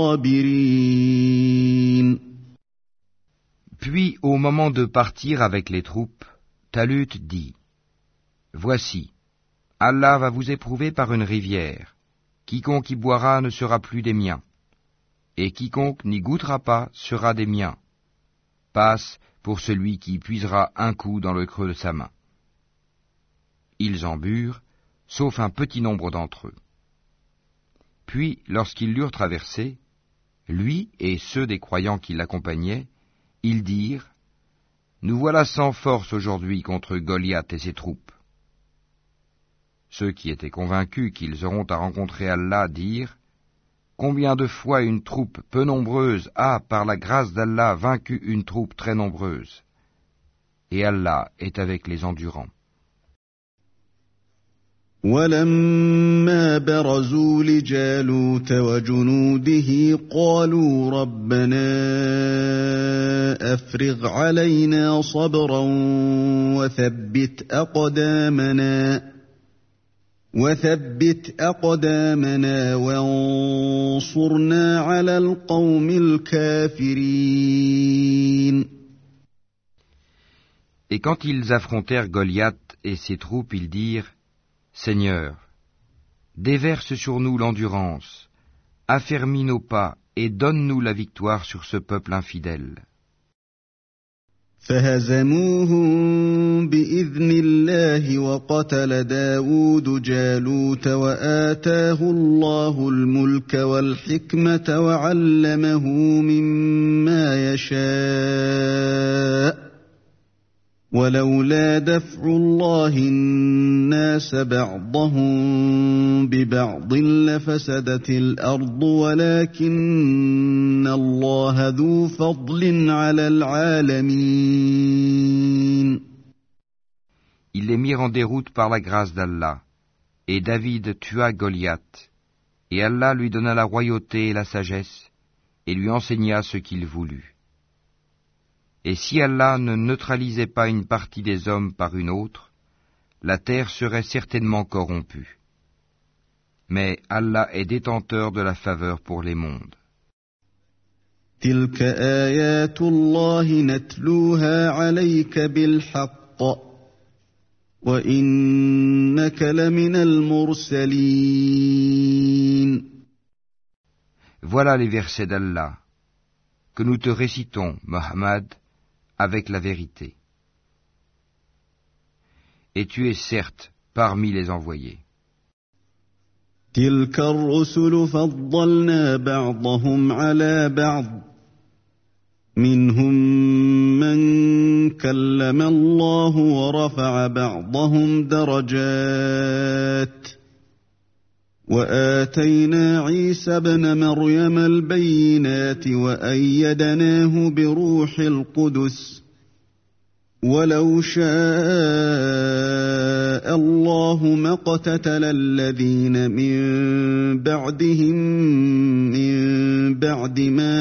الصابرين. Puis, au moment de partir avec les troupes, Talut dit, voici, Allah va vous éprouver par une rivière. Quiconque y boira ne sera plus des miens, et quiconque n'y goûtera pas sera des miens. Passe pour celui qui puisera un coup dans le creux de sa main. Ils en burent, sauf un petit nombre d'entre eux. Puis, lorsqu'ils l'eurent traversé, lui et ceux des croyants qui l'accompagnaient, ils dirent, « Nous voilà sans force aujourd'hui contre Goliath et ses troupes. » Ceux qui étaient convaincus qu'ils auront à rencontrer Allah dirent, « Combien de fois une troupe peu nombreuse a, par la grâce d'Allah, vaincu une troupe très nombreuse. Et Allah est avec les endurants. » ولما برزوا لجالوت وجنوده قالوا ربنا أفرغ علينا صبرا وثبت أقدامنا وثبت أقدامنا وانصرنا على القوم الكافرين. Et quand ils affrontèrent Goliath et ses troupes, ils dirent, Seigneur, déverse sur nous l'endurance, affermis nos pas et donne-nous la victoire sur ce peuple infidèle. فهزموهم بإذن الله وقتل داود جالوت وآتاه الله الملك والحكمة وعلمه مما يشاء ولولا دفع الله الناس بعضهم ببعض لفسدت الأرض ولكن الله ذو فضل على العالمين. Ils les mirent en déroute par la grâce d'Allah, et David tua Goliath, et Allah lui donna la royauté et la sagesse, et lui enseigna ce qu'il voulut. Et si Allah ne neutralisait pas une partie des hommes par une autre, la terre serait certainement corrompue. Mais Allah est détenteur de la faveur pour les mondes. تلك آيات الله نتلوها عليك بالحق وإنك لمن المرسلين. Voilà les versets d'Allah que nous te récitons, Mohammed, avec la vérité. Et tu es certes parmi les envoyés. تلك الرسل فضلنا بعضهم على بعض منهم من كلم الله ورفع بعضهم درجات وآتينا عيسى ابن مريم البينات وأيدناه بروح القدس ولو شاء الله ما اقتتل الذين من بعدهم من بعد ما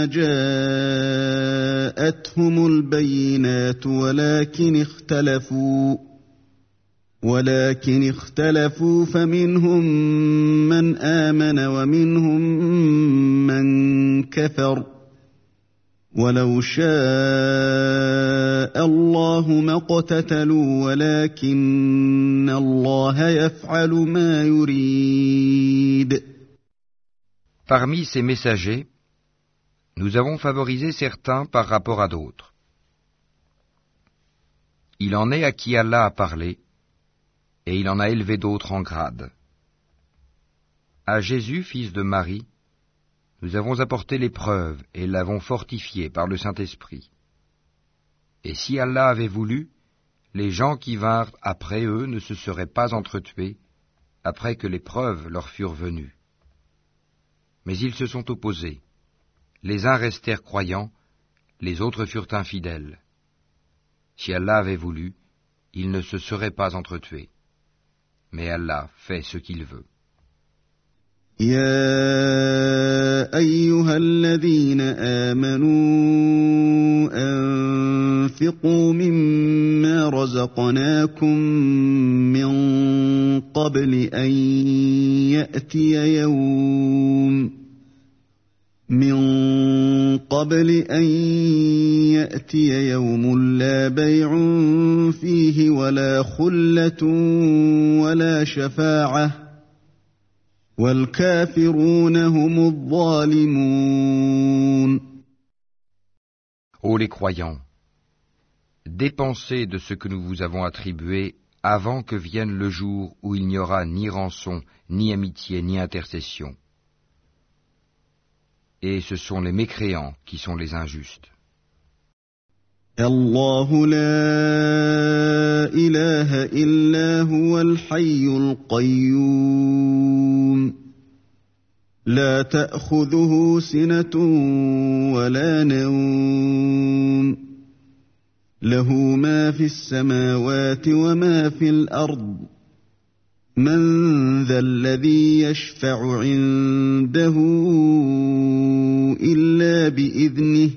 جاءتهم البينات ولكن اختلفوا ولكن اختلفوا فمنهم من آمن ومنهم من كفر ولو شاء الله ما اقتتلوا ولكن الله يفعل ما يريد. Parmi ces messagers, nous avons favorisé certains par rapport à d'autres. Il en est à qui Allah a parlé, et il en a élevé d'autres en grade. À Jésus, fils de Marie, nous avons apporté l'épreuve et l'avons fortifié par le Saint-Esprit. Et si Allah avait voulu, les gens qui vinrent après eux ne se seraient pas entretués après que l'épreuve leur furent venue. Mais ils se sont opposés. Les uns restèrent croyants, les autres furent infidèles. Si Allah avait voulu, ils ne se seraient pas entretués. Mais Allah fait ce qu'il veut. يا أيها الذين آمنوا أنفقوا مما رزقناكم من قبل أن يأتي يوم من قبل أن يأتي يوم لا بيع فيه ولا خلة ولا شفاعة والكافرون هم الظالمون. Ô les croyants, dépensez de ce que nous vous avons attribué avant que vienne le jour où il n'y aura ni rançon, ni amitié, ni intercession. Et ce sont les mécréants qui sont les injustes. الله لا إله إلا هو الحي القيوم لا تأخذه سنة ولا نوم له ما في السماوات وما في الأرض من ذا الذي يشفع عنده إلا بإذنه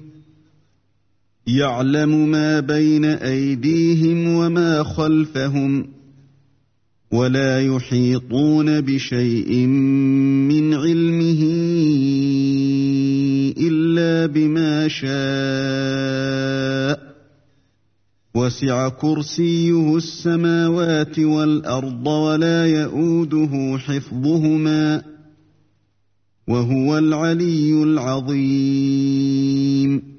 يعلم ما بين أيديهم وما خلفهم ولا يحيطون بشيء من علمه إلا بما شاء وسع كرسيه السماوات والأرض ولا يئوده حفظهما وهو العلي العظيم.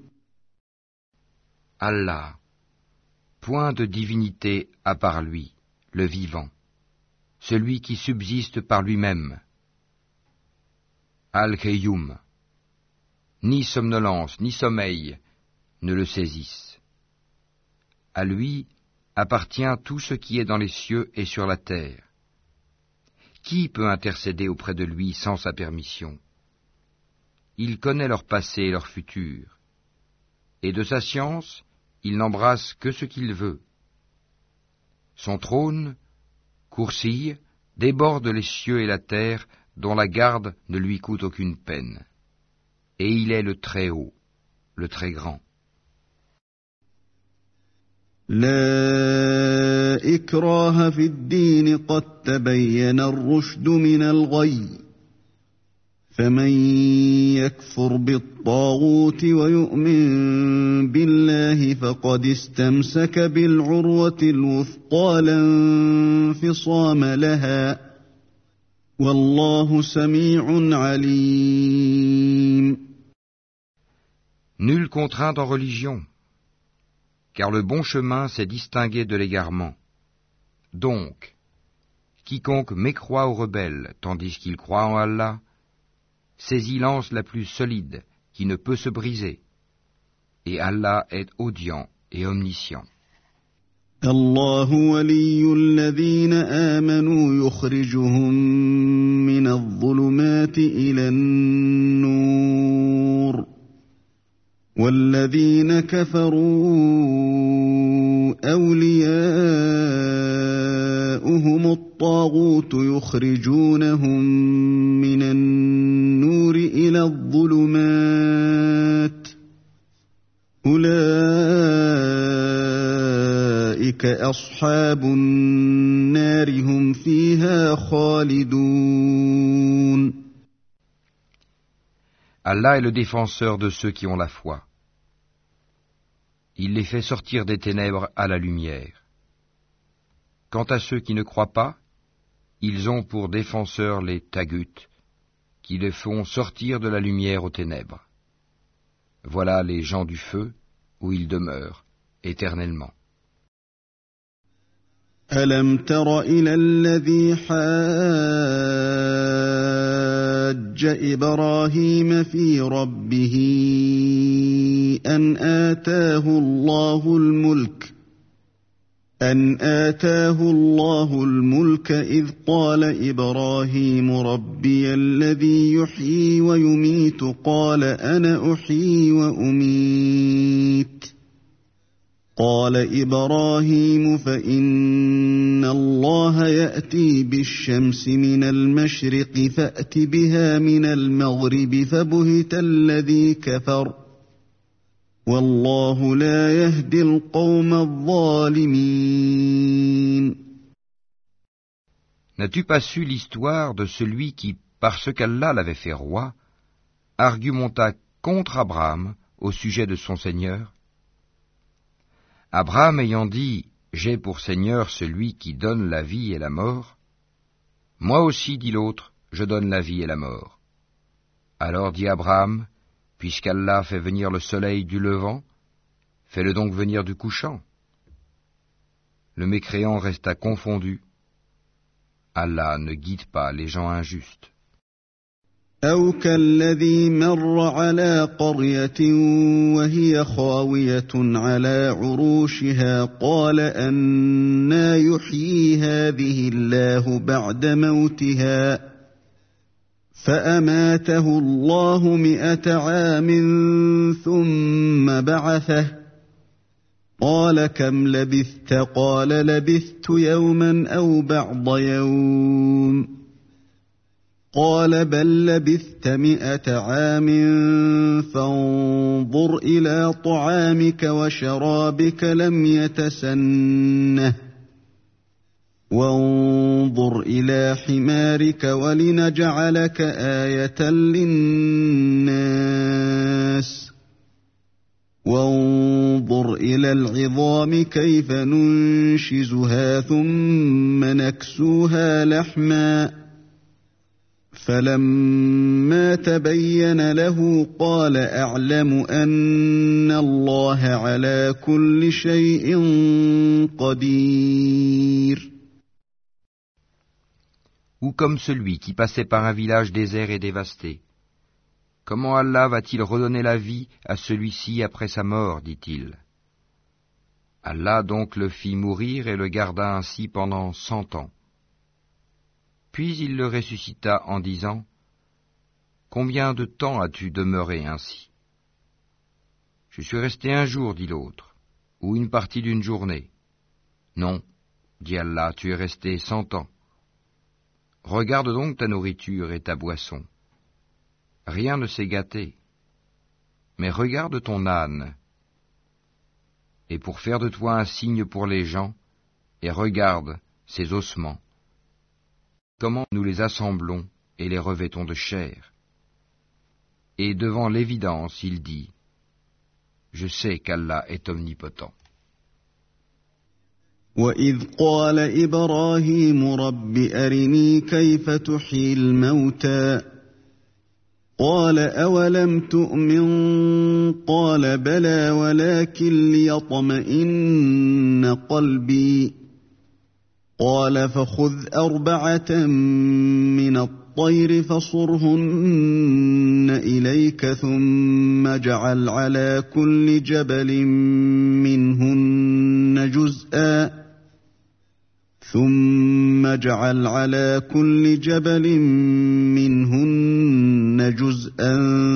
Allah, point de divinité à part lui, le vivant, celui qui subsiste par lui-même. Al-Qayyum, ni somnolence, ni sommeil ne le saisissent. À lui appartient tout ce qui est dans les cieux et sur la terre. Qui peut intercéder auprès de lui sans sa permission? Il connaît leur passé et leur futur, et de sa science, il n'embrasse que ce qu'il veut. Son trône, Kursi, déborde les cieux et la terre, dont la garde ne lui coûte aucune peine. Et il est le Très-Haut, le Très-Grand. لا إكراه في الدين قد تبين الرشد من الغي فمن يكفر بالطاغوت ويؤمن بالله فقد استمسك بالعروة الوثقى لا انفصام لها والله سميع عليم. Nul contraint en religion, car le bon chemin s'est distingué de l'égarement. Donc, quiconque mécroit aux rebelles tandis qu'il croit en Allah, saisit l'anse la plus solide, qui ne peut se briser. Et Allah est audient et omniscient. الله ولي الذين آمنوا يخرجهم من الظلمات الظُّلُمَاتِ إِلَى النُّورِ وَالَّذِينَ كَفَرُوا أَوْلِيَاؤُهُمُ الطَّاغُوتُ يُخْرِجُونَهُم مِّنَ النُّورِ إِلَى الظُّلُمَاتِ أُولَئِكَ أَصْحَابُ النَّارِ هُمْ فِيهَا خَالِدُونَ. Allah est le défenseur de ceux qui ont la foi. Il les fait sortir des ténèbres à la lumière. Quant à ceux qui ne croient pas, ils ont pour défenseurs les taghut, qui les font sortir de la lumière aux ténèbres. Voilà les gens du feu, où ils demeurent, éternellement. أَلَمْ تَرَ إِلَى الَّذِي حَاجَّ إِبْرَاهِيمَ فِي رَبِّهِ أَنْ آتَاهُ اللَّهُ الْمُلْكَ أَنْ آتَاهُ اللَّهُ الْمُلْكَ إِذْ قَالَ إِبْرَاهِيمُ رَبِّيَ الَّذِي يُحْيِي وَيُمِيتُ قَالَ أَنَا أُحْيِي وَأُمِيتُ قال إبراهيم فإن الله يأتي بالشمس من المشرق فأت بها من المغرب فبهت الذي كفر والله لا يهدي القوم الظالمين. N'as-tu pas su l'histoire de celui qui, parce qu'Allah l'avait fait roi, argumenta contre Abraham au sujet de son Seigneur? Abraham ayant dit « J'ai pour Seigneur celui qui donne la vie et la mort », moi aussi, dit l'autre, je donne la vie et la mort. Alors dit Abraham, puisqu'Allah fait venir le soleil du levant, fais-le donc venir du couchant. Le mécréant resta confondu. Allah ne guide pas les gens injustes. أَوْ كَالَّذِي مَرَّ عَلَى قَرْيَةٍ وَهِيَ خَاوِيَةٌ عَلَى عُرُوشِهَا قَالَ أَنَّىٰ يُحْيِي هَٰذِهِ اللَّهُ بَعْدَ مَوْتِهَا فَأَمَاتَهُ اللَّهُ مِائَةَ عَامٍ ثُمَّ بَعَثَهُ قَالَ كَمْ لَبِثْتَ قَالَ لَبِثْتُ يَوْمًا أَوْ بَعْضَ يَوْمٍ قال بل لبثت مئة عام فانظر إلى طعامك وشرابك لم يتسنه وانظر إلى حمارك ولنجعلك آية للناس وانظر إلى العظام كيف ننشزها ثم نكسوها لحما فَلَمَّا تَبَيَّنَ لَهُ قَالَ أَعْلَمُ أَنَّ اللَّهَ عَلَى كُلِّ شَيْءٍ قَدِيرٌ. Ou comme celui qui passait par un village désert et dévasté. Comment Allah va-t-il redonner la vie à celui-ci après sa mort, dit-il. Allah donc le fit mourir et le garda ainsi pendant cent ans. Puis il le ressuscita en disant « Combien de temps as-tu demeuré ainsi ?» « Je suis resté un jour, dit l'autre, ou une partie d'une journée. »« Non, dit Allah, tu es resté cent ans. Regarde donc ta nourriture et ta boisson. Rien ne s'est gâté. Mais regarde ton âne. Et pour faire de toi un signe pour les gens, et regarde ses ossements. Comment nous les assemblons et les revêtons de chair. Et devant l'évidence, il dit, « Je sais qu'Allah est omnipotent. » وَإِذْ قَالَ إِبْرَاهِيمُ رَبِّ أَرِنِي كَيْفَ تُحْيِي الْمَوْتَى قَالَ أَوَلَمْ تُؤْمِنْ قَالَ بَلَى وَلَكِنْ لِيَطْمَئِنَّ قَلْبِي قال فخذ أربعة من الطير فصرهن إليك ثم اجعل على كل جبل منهن جزءا ثم اجعل على كل جبل منهن عشرين جزءا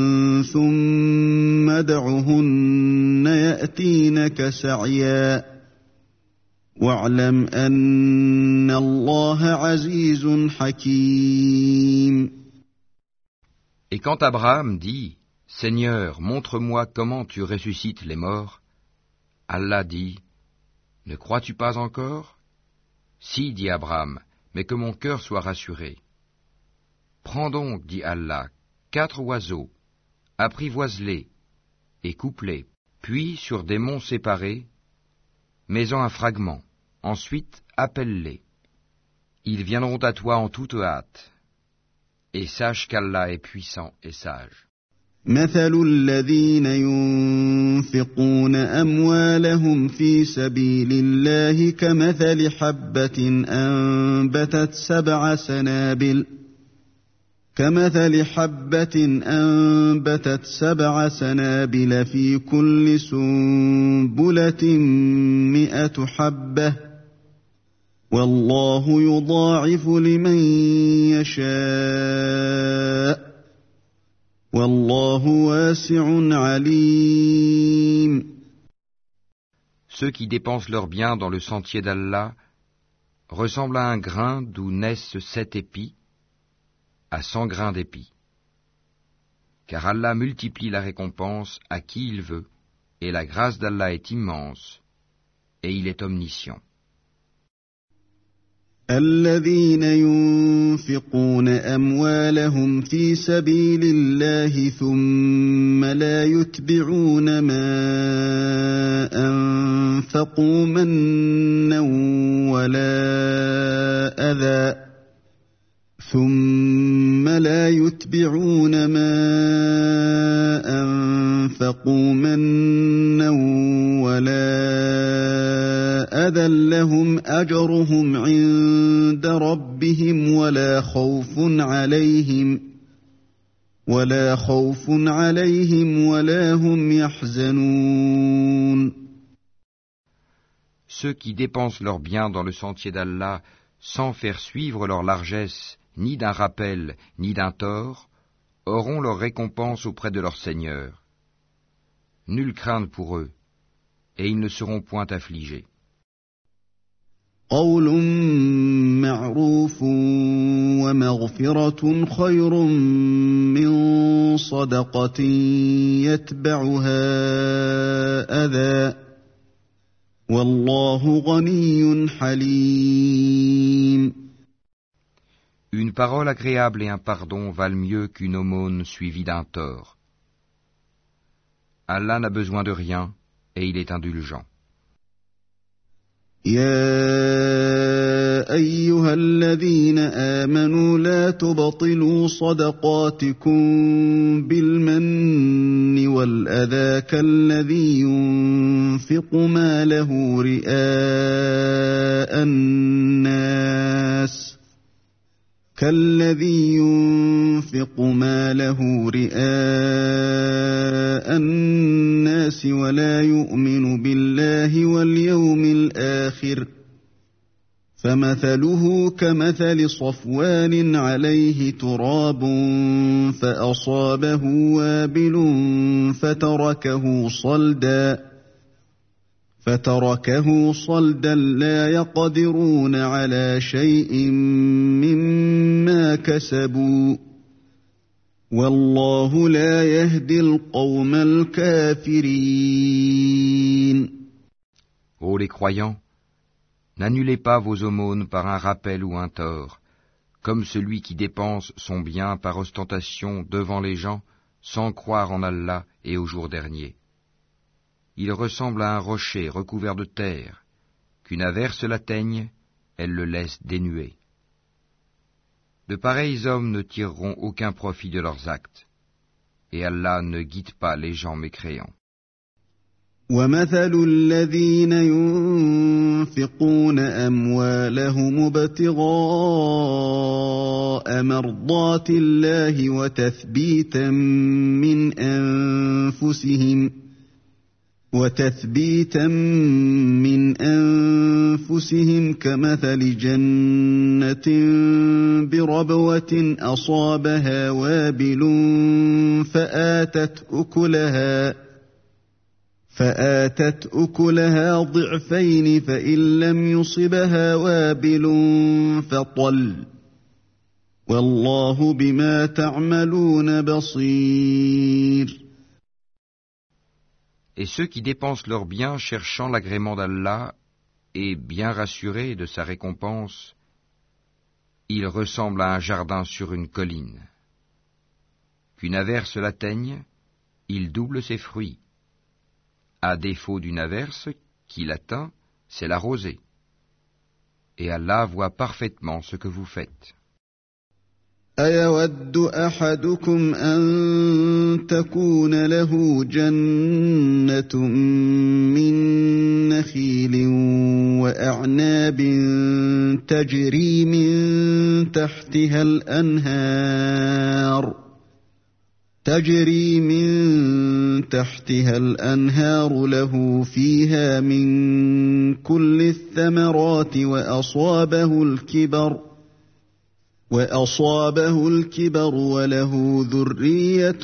ثم ادعهن يأتينك سعيا واعلم أن الله عزيز حكيم. Et quand Abraham dit « Seigneur, montre-moi comment tu ressuscites les morts », Allah dit « Ne crois-tu pas encore ?»« Si, dit Abraham, mais que mon cœur soit rassuré. »« Prends donc, dit Allah, quatre oiseaux, apprivoise-les et coupe-les, puis sur des monts séparés, mets-en un fragment, ensuite appelle-les. Ils viendront à toi en toute hâte. Et sache qu'Allah est puissant et sage. مثل الذين ينفقون أموالهم في سبيل الله كمثل حبة أنبتت سبع سنابل كمثل حبة أنبتت سبع سنابل في كل سنبلة مئة حبة والله يضاعف لمن يشاء والله واسع عليم. Ceux qui dépensent leurs biens dans le sentier d'Allah ressemblent à un grain d'où naissent sept épis, à cent grains d'épis. Car Allah multiplie la récompense à qui il veut, et la grâce d'Allah est immense, et il est omniscient. الذين ينفقون أموالهم في سبيل الله ثم لا يتبعون ما أنفقوا منا ولا أذى ثم لا يتبعون ما أنفقوا منا ولا أذى لهم أجرهم عند ربهم ولا خوف عليهم ولا خوف عليهم ولا هم يحزنون. Ceux qui dépensent leurs biens dans le sentier d'Allah sans faire suivre leur largesse ni d'un rappel ni d'un tort auront leur récompense auprès de leur Seigneur. Nulle crainte pour eux, et ils ne seront point affligés. قول معروف ومغفرة خير من صدقة يتبعها أذى والله غني حليم. Une parole agréable et un pardon valent mieux qu'une aumône suivie d'un tort. Allah n'a besoin de rien et il est indulgent. يا أيها الذين آمنوا لا تبطلوا صدقاتكم بالمن والأذى كالذي ينفق ماله رئاء الناس كالذي ينفق ماله رئاء الناس ولا يؤمن بالله واليوم الآخر فمثله كمثل صفوان عليه تراب فأصابه وابل فتركه صلدا فتركه صلدا لا يقدرون على شيء مما كسبوا والله لا يهدي القوم الكافرين. Ô les croyants, n'annulez pas vos aumônes par un rappel ou un tort, comme celui qui dépense son bien par ostentation devant les gens sans croire en Allah et au jour dernier. Il ressemble à un rocher recouvert de terre, qu'une averse l'atteigne, elle le laisse dénué. De pareils hommes ne tireront aucun profit de leurs actes, et Allah ne guide pas les gens mécréants. ومثل الذين ينفقون أموالهم ابتغاء مرضات الله وتثبيتا من أنفسهم وتثبيتا من أنفسهم كمثل جنة بربوة أصابها وابل فآتت أكلها فآتت أكلها ضعفين فإن لم يصبها وابل فطل والله بما تعملون بصير. Et ceux qui dépensent leurs biens cherchant l'agrément d'Allah et bien rassurés de sa récompense, ils ressemblent à un jardin sur une colline. Qu'une averse l'atteigne, il double ses fruits. À défaut d'une averse qui l'atteint, c'est la rosée. Et Allah voit parfaitement ce que vous faites. أَيَوَدُّ أَحَدُكُمْ أَن تَكُونَ لَهُ جَنَّةٌ مِّن نَّخِيلٍ وَأَعْنَابٍ تَجْرِي مِن تَحْتِهَا الْأَنْهَارُ تَجْرِي مِن تَحْتِهَا الْأَنْهَارُ لَهُ فِيهَا مِن كُلِّ الثَّمَرَاتِ وَأَصَابَهُ الْكِبَرُ وَأَصَابَهُ الْكِبَرُ وَلَهُ ذُرِّيَّةٌ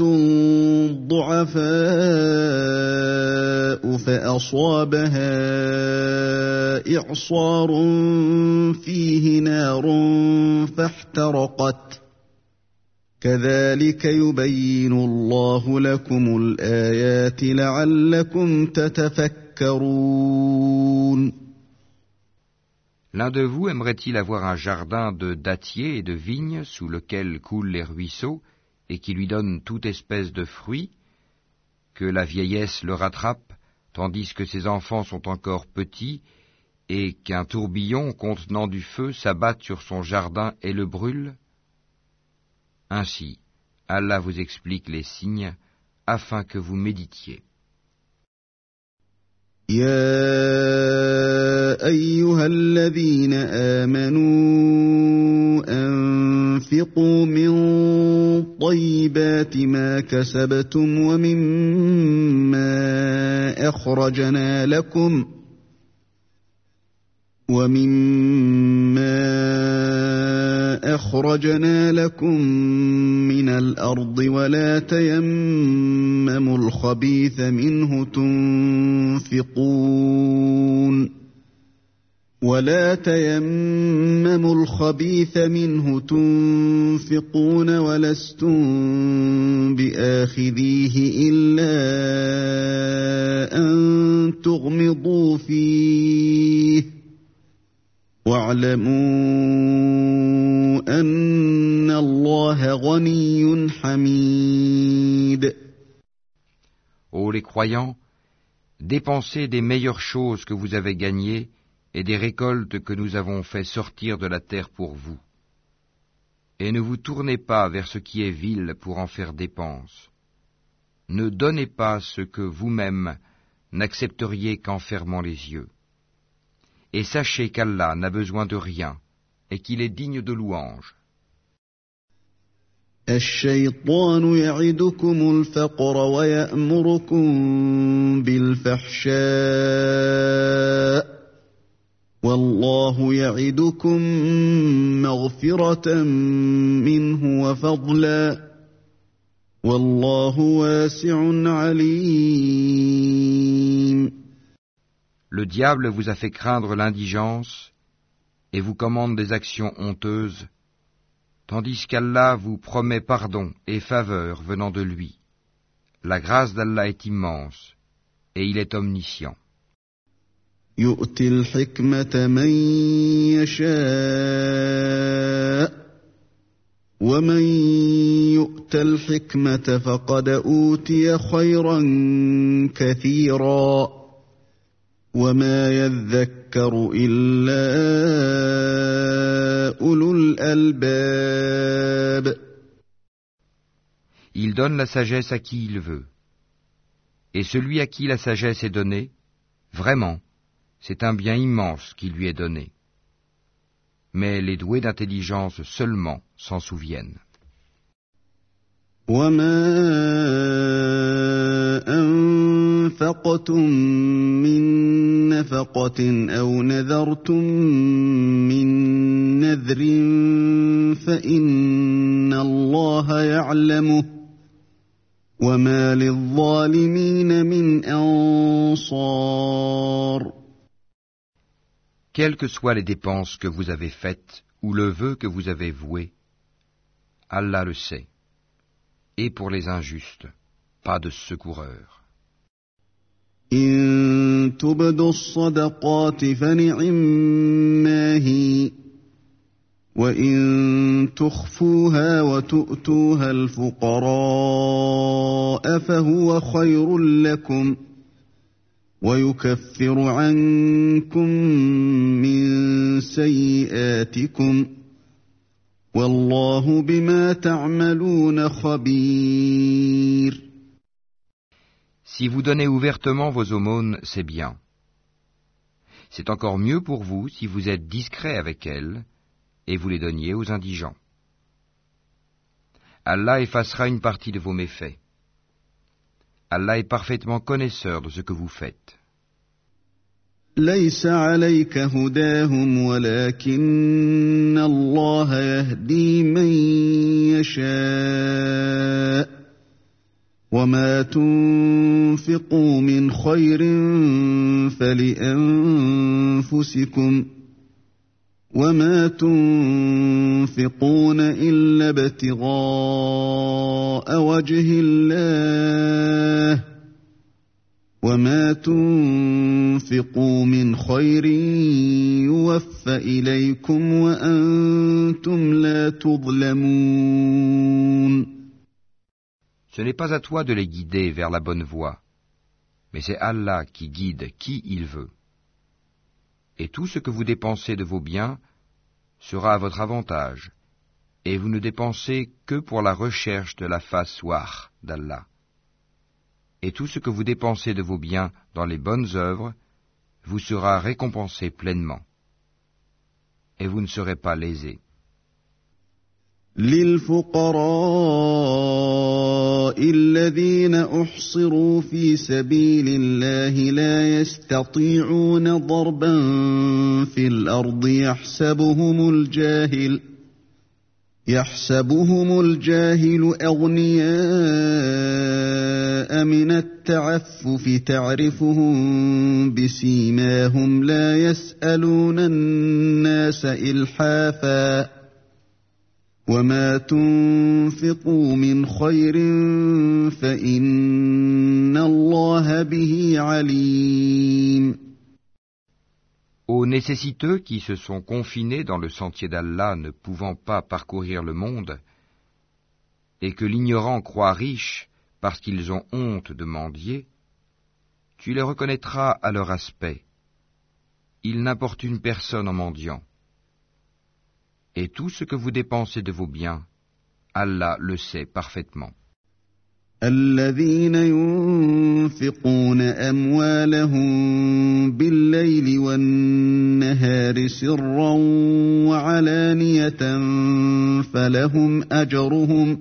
ضُعَفَاءُ فَأَصَابَهَا إِعْصَارٌ فِيهِ نَارٌ فَاحْتَرَقَتْ كَذَلِكَ يُبَيِّنُ اللَّهُ لَكُمُ الْآيَاتِ لَعَلَّكُمْ تَتَفَكَّرُونَ. L'un de vous aimerait-il avoir un jardin de dattiers et de vignes sous lequel coulent les ruisseaux et qui lui donne toute espèce de fruits, que la vieillesse le rattrape tandis que ses enfants sont encore petits et qu'un tourbillon contenant du feu s'abatte sur son jardin et le brûle? Ainsi, Allah vous explique les signes afin que vous méditiez. يا أيها الذين آمنوا أنفقوا من طيبات ما كسبتم ومما أخرجنا لكم ومما أخرجنا لكم من الأرض ولا تيمموا الخبيث منه تنفقون ولا تيمموا الخبيث منه تنفقون ولستم بآخذيه إلا أن تغمضوا فيه واعلموا أن الله غني حميد. Ô les croyants, dépensez des meilleures choses que vous avez gagnées et des récoltes que nous avons fait sortir de la terre pour vous. Et ne vous tournez pas vers ce qui est vil pour en faire dépense. Ne donnez pas ce que vous-même n'accepteriez qu'en fermant les yeux. Et sachez qu'Allah n'a besoin de rien et qu'il est digne de louange. الشيطان يعدكم الفقر ويأمركم بالفحشاء والله يعدكم مغفرة منه وفضلا والله واسع عليم. Le diable vous a fait craindre l'indigence et vous commande des actions honteuses, tandis qu'Allah vous promet pardon et faveur venant de lui. La grâce d'Allah est immense et il est omniscient. يؤتي الحكمة من يشاء ومن يؤت الحكمة فقد أوتي خيرا كثيرا وما يذكر إلا أولو الألباب. Il donne la sagesse à qui il veut. Et celui à qui la sagesse est donnée, vraiment, c'est un bien immense qui lui est donné. Mais les doués d'intelligence seulement s'en souviennent. وما أنفقتم أنفقتم من نفقة أو نذرتم من نذر فإن الله يعلمه وما للظالمين من أنصار. Quelles que soient les dépenses que vous avez faites ou le vœu que vous avez voué, Allah le sait. Et pour les injustes, pas de secoureur. إن تبدوا الصدقات فنعما هي وإن تخفوها وتؤتوها الفقراء فهو خير لكم ويكفر عنكم من سيئاتكم والله بما تعملون خبير. Si vous donnez ouvertement vos aumônes, c'est bien. C'est encore mieux pour vous si vous êtes discret avec elles et vous les donniez aux indigents. Allah effacera une partie de vos méfaits. Allah est parfaitement connaisseur de ce que vous faites. ليس عليك هداهم ولكن الله يهدي من يشاء وما تنفقوا من خير فلأنفسكم وما تنفقون إلا ابتغاء وجه الله وما تنفقوا من خير يوفى إليكم وأنتم لا تظلمون. Ce n'est pas à toi de les guider vers la bonne voie, mais c'est Allah qui guide qui il veut. Et tout ce que vous dépensez de vos biens sera à votre avantage, et vous ne dépensez que pour la recherche de la face wah d'Allah. Et tout ce que vous dépensez de vos biens dans les bonnes œuvres vous sera récompensé pleinement. Et vous ne serez pas lésés. للفقراء الذين أحصروا في سبيل الله لا يستطيعون ضربا في الأرض يحسبهم الجاهل يحسبهم الجاهل أغنياء من التعفف تعرفهم بسيماهم لا يسألون الناس إلحافا وما تنفقوا من خير فإن الله به عليم. Aux nécessiteux qui se sont confinés dans le sentier d'Allah ne pouvant pas parcourir le monde, et que l'ignorant croit riche parce qu'ils ont honte de mendier, tu les reconnaîtras à leur aspect. Ils n'importunent personne en mendiant. Et tout ce que vous dépensez de vos biens, Allah le sait parfaitement. الذين ينفقون أموالهم بالليل والنهار سرا وعلانية فلهم أجرهم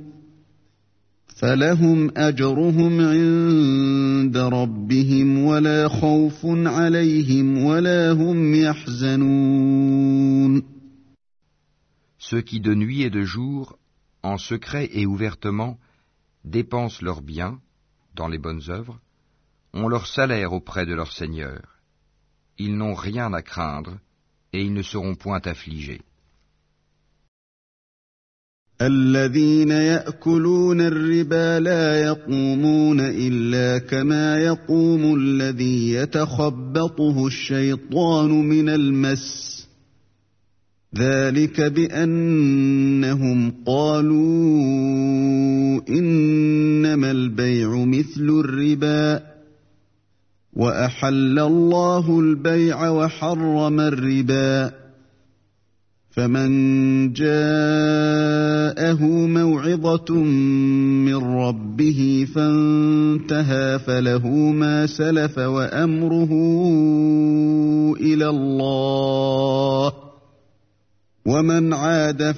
فلهم أجرهم عند ربهم ولا خوف عليهم ولا هم يحزنون. Ceux qui de nuit et de jour, en secret et ouvertement, dépensent leurs biens dans les bonnes œuvres, ont leur salaire auprès de leur Seigneur. Ils n'ont rien à craindre et ils ne seront point affligés. الذين يأكلون الربا لا يقومون إلا كما يقوم الذي يتخبطه الشيطان من المس ذلك بأنهم قالوا إنما البيع مثل الربا وأحل الله البيع وحرم الربا فمن جاءه موعظة من ربه فانتهى فله ما سلف وأمره إلى الله ومن عاد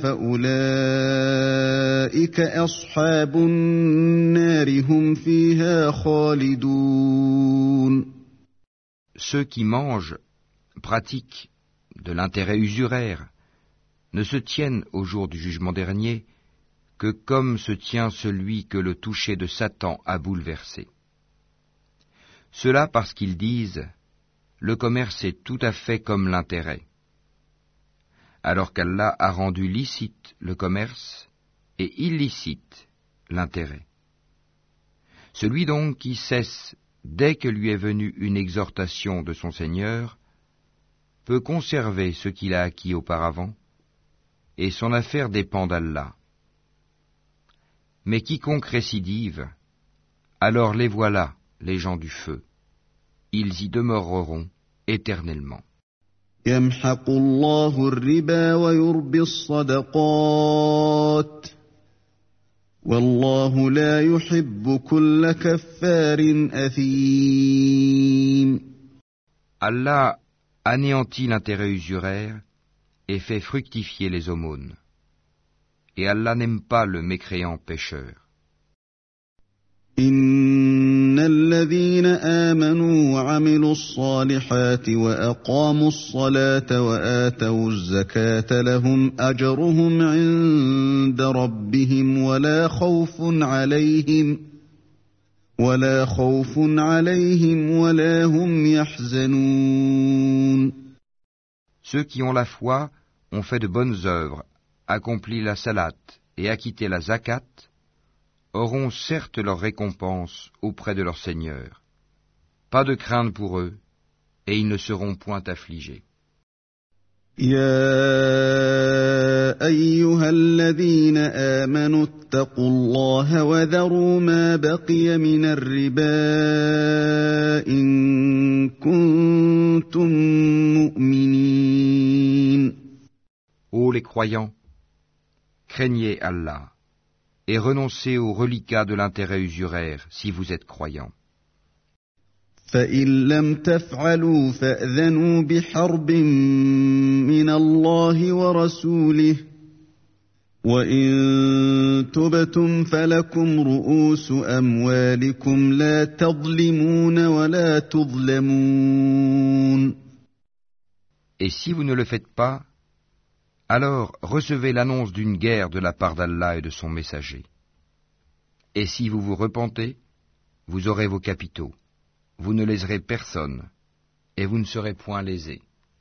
فأولئك أصحاب النار هم فيها خالدون. Ceux qui mangent, pratiquent de l'intérêt usuraire, ne se tiennent au jour du jugement dernier que comme se tient celui que le toucher de Satan a bouleversé. Cela parce qu'ils disent « Le commerce est tout à fait comme l'intérêt », alors qu'Allah a rendu licite le commerce et illicite l'intérêt. Celui donc qui cesse dès que lui est venue une exhortation de son Seigneur peut conserver ce qu'il a acquis auparavant, et son affaire dépend d'Allah. Mais quiconque récidive, alors les voilà, les gens du feu. Ils y demeureront éternellement. يمحق الله الربا ويربي الصدقات والله لا يحب كل كفار أثيم. Allah anéantit l'intérêt usuraire et fait fructifier les aumônes. Et Allah n'aime pas le mécréant pécheur. إن الذين آمنوا وعملوا الصالحات وأقاموا الصلاة وآتوا الزكاة لهم أجرهم عند ربهم ولا خوف عليهم ولا خوف عليهم ولا هم يحزنون. Ceux qui ont la foi ont fait de bonnes œuvres, accompli la salat et acquitté la zakat, auront certes leur récompense auprès de leur Seigneur. Pas de crainte pour eux, et ils ne seront point affligés. يا أيها الذين آمنوا اتقوا الله وذروا ما بقي من الربا إن كنتم مؤمنين. Ô les croyants, craignez Allah et renoncez aux reliquats de l'intérêt usuraire si vous êtes croyants. فإن لم تفعلوا فأذنوا بحرب من الله ورسوله وإن تبتم فلكم رؤوس أموالكم لا تظلمون ولا تظلمون. Et si vous ne le faites pas, alors recevez l'annonce d'une guerre de la part d'Allah et de son messager. Et si vous vous repentez, vous aurez vos capitaux. Vous ne léserez personne, et vous ne serez point lésés.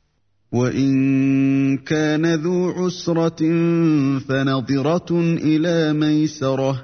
وَإِن كَانَ ذُو عُسْرَةٍ فَنَظِرَةٌ إِلَى مَيْسَرَةٍ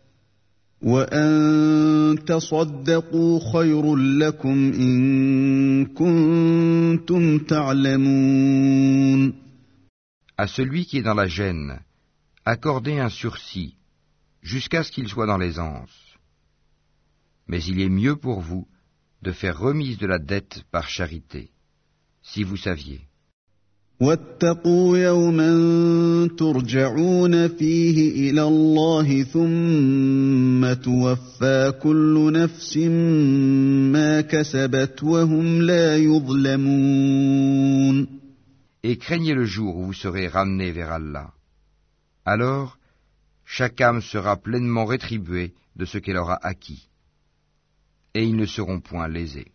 وَأَن تَصَدَّقُوا خَيْرٌ لَكُمْ إِن كُنتُمْ تَعْلَمُونَ. À celui qui est dans la gêne, accordez un sursis, jusqu'à ce qu'il soit dans l'aisance. Mais il est mieux pour vous de faire remise de la dette par charité, si vous saviez. وَاتَّقُوا يَوْمًا تُرْجَعُونَ فِيهِ إِلَى اللَّهِ ثُمَّ تُوَفَّى كُلُّ نَفْسٍ مَا كَسَبَتْ وَهُمْ لَا يُظْلَمُونَ. Et craignez le jour où vous serez ramenés vers Allah. Alors, chaque âme sera pleinement rétribuée de ce qu'elle aura acquis. Et ils ne seront point lésés.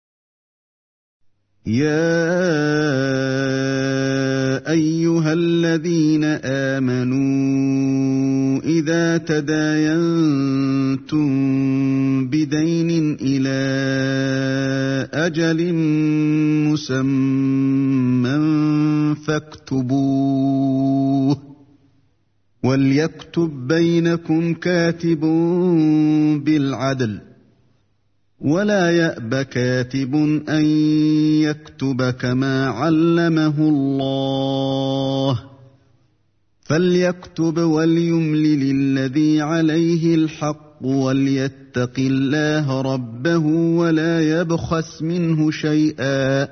يا أيها الذين آمنوا إذا تداينتم بدين إلى أجل مسمى فاكتبوه وليكتب بينكم كاتب بالعدل ولا يأب كاتب أن يكتب كما علمه الله فليكتب وليملل الذي عليه الحق وليتق الله ربه ولا يبخس منه شيئا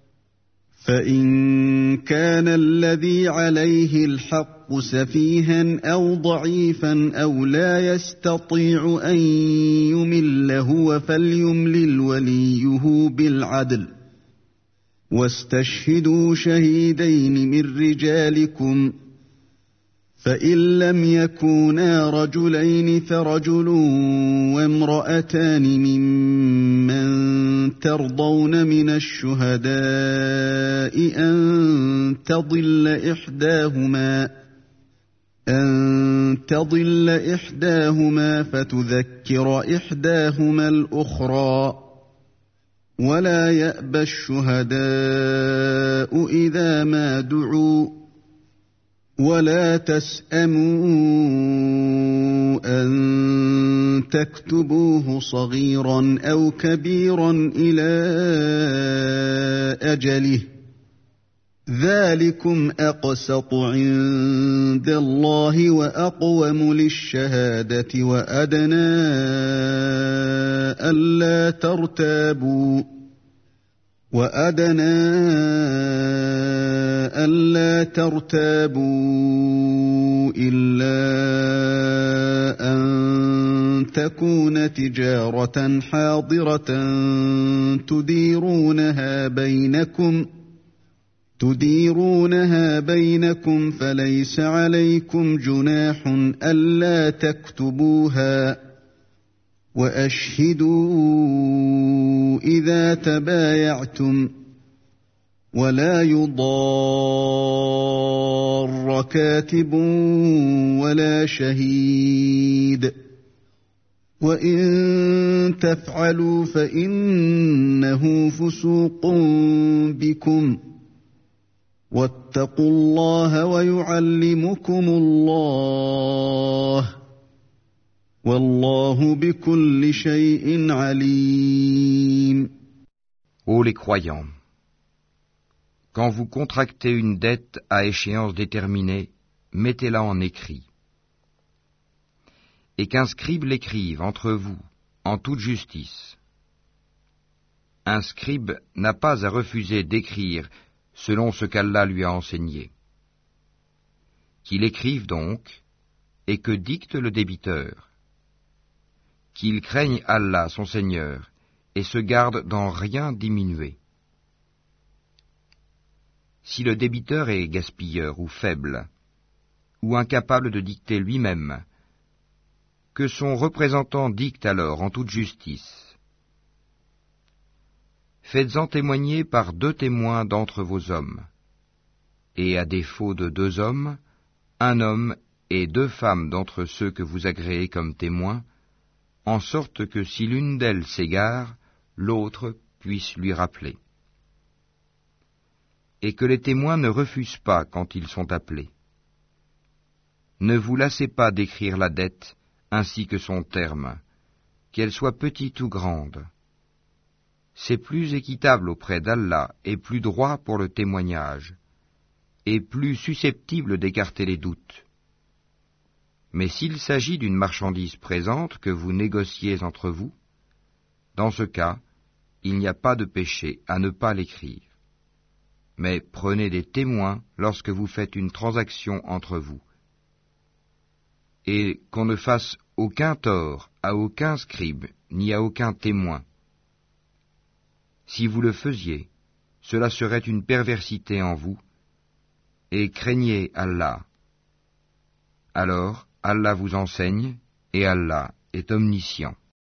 فإن كان الذي عليه الحق سفيها أو ضعيفا أو لا يستطيع أن يمل هو فليملل وليه بالعدل واستشهدوا شهيدين من رجالكم فإن لم يكونا رجلين فرجل وامرأتان ممن ترضون من الشهداء أن تضل إحداهما أن تضل إحداهما فتذكر إحداهما الأخرى ولا يأبى الشهداء إذا ما دعوا ولا تسأموا أن تكتبوه صغيرا أو كبيرا إلى أجله ذلكم أقسط عند الله وأقوم للشهادة وأدنى ألا ترتابوا وأدنى ألا ترتابوا إلا أن تكون تجارة حاضرة تديرونها بينكم تديرونها بينكم فليس عليكم جناح ألا تكتبوها وأشهدوا إذا تبايعتم ولا يضار كاتب ولا شهيد وإن تفعلوا فإنه فسوق بكم واتقوا الله ويعلمكم الله والله بكل شيء عليم. Ô les croyants, quand vous contractez une dette à échéance déterminée, mettez-la en écrit. Et qu'un scribe l'écrive entre vous, en toute justice. Un scribe n'a pas à refuser d'écrire selon ce qu'Allah lui a enseigné. Qu'il écrive donc, et que dicte le débiteur. Qu'il craigne Allah, son Seigneur, et se garde d'en rien diminuer. Si le débiteur est gaspilleur ou faible, ou incapable de dicter lui-même, que son représentant dicte alors en toute justice. Faites-en témoigner par deux témoins d'entre vos hommes, et à défaut de deux hommes, un homme et deux femmes d'entre ceux que vous agréez comme témoins, en sorte que si l'une d'elles s'égare, l'autre puisse lui rappeler. Et que les témoins ne refusent pas quand ils sont appelés. Ne vous lassez pas d'écrire la dette ainsi que son terme, qu'elle soit petite ou grande. C'est plus équitable auprès d'Allah et plus droit pour le témoignage, et plus susceptible d'écarter les doutes. Mais s'il s'agit d'une marchandise présente que vous négociez entre vous, dans ce cas, il n'y a pas de péché à ne pas l'écrire. Mais prenez des témoins lorsque vous faites une transaction entre vous, et qu'on ne fasse aucun tort à aucun scribe ni à aucun témoin. Si vous le faisiez, cela serait une perversité en vous, et craignez Allah. Alors, Allah vous enseigne, et Allah est omniscient.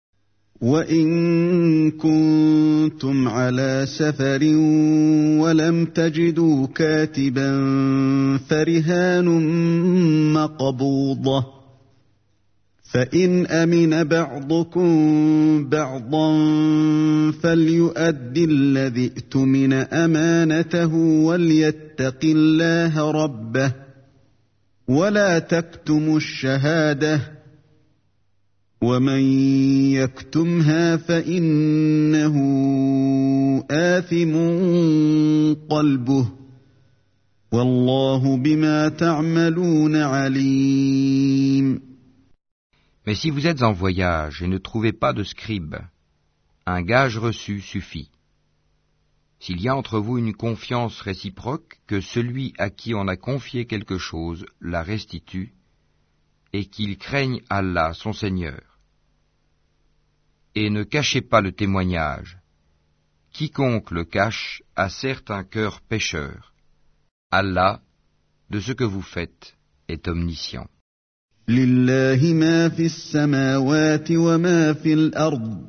وَإِن كُنتُمْ عَلَى سَفَرٍ وَلَمْ تَجِدُوا كَاتِبًا فَرِهَانٌ مَّقْبُوضَةٌ فَإِنْ أَمِنَ بَعْضُكُمْ بَعْضًا فَلْيُؤَدِّ الَّذِي اؤْتُمِنَ أَمَانَتَهُ وَلْيَتَّقِ اللَّهَ رَبَّهُ وَلَا تَكْتُمُوا الشَّهَادَةَ وَمَنْ يَكْتُمْهَا فَإِنَّهُ آثِمٌ قَلْبُهُ وَاللَّهُ بِمَا تَعْمَلُونَ عَلِيمٌ. Mais si vous êtes en voyage et ne trouvez pas de scribe, un gage reçu suffit. S'il y a entre vous une confiance réciproque, que celui à qui on a confié quelque chose la restitue, et qu'il craigne Allah, son Seigneur. Et ne cachez pas le témoignage, quiconque le cache a certes un cœur pécheur. Allah, de ce que vous faites, est omniscient. لله ما في السماوات وما في الأرض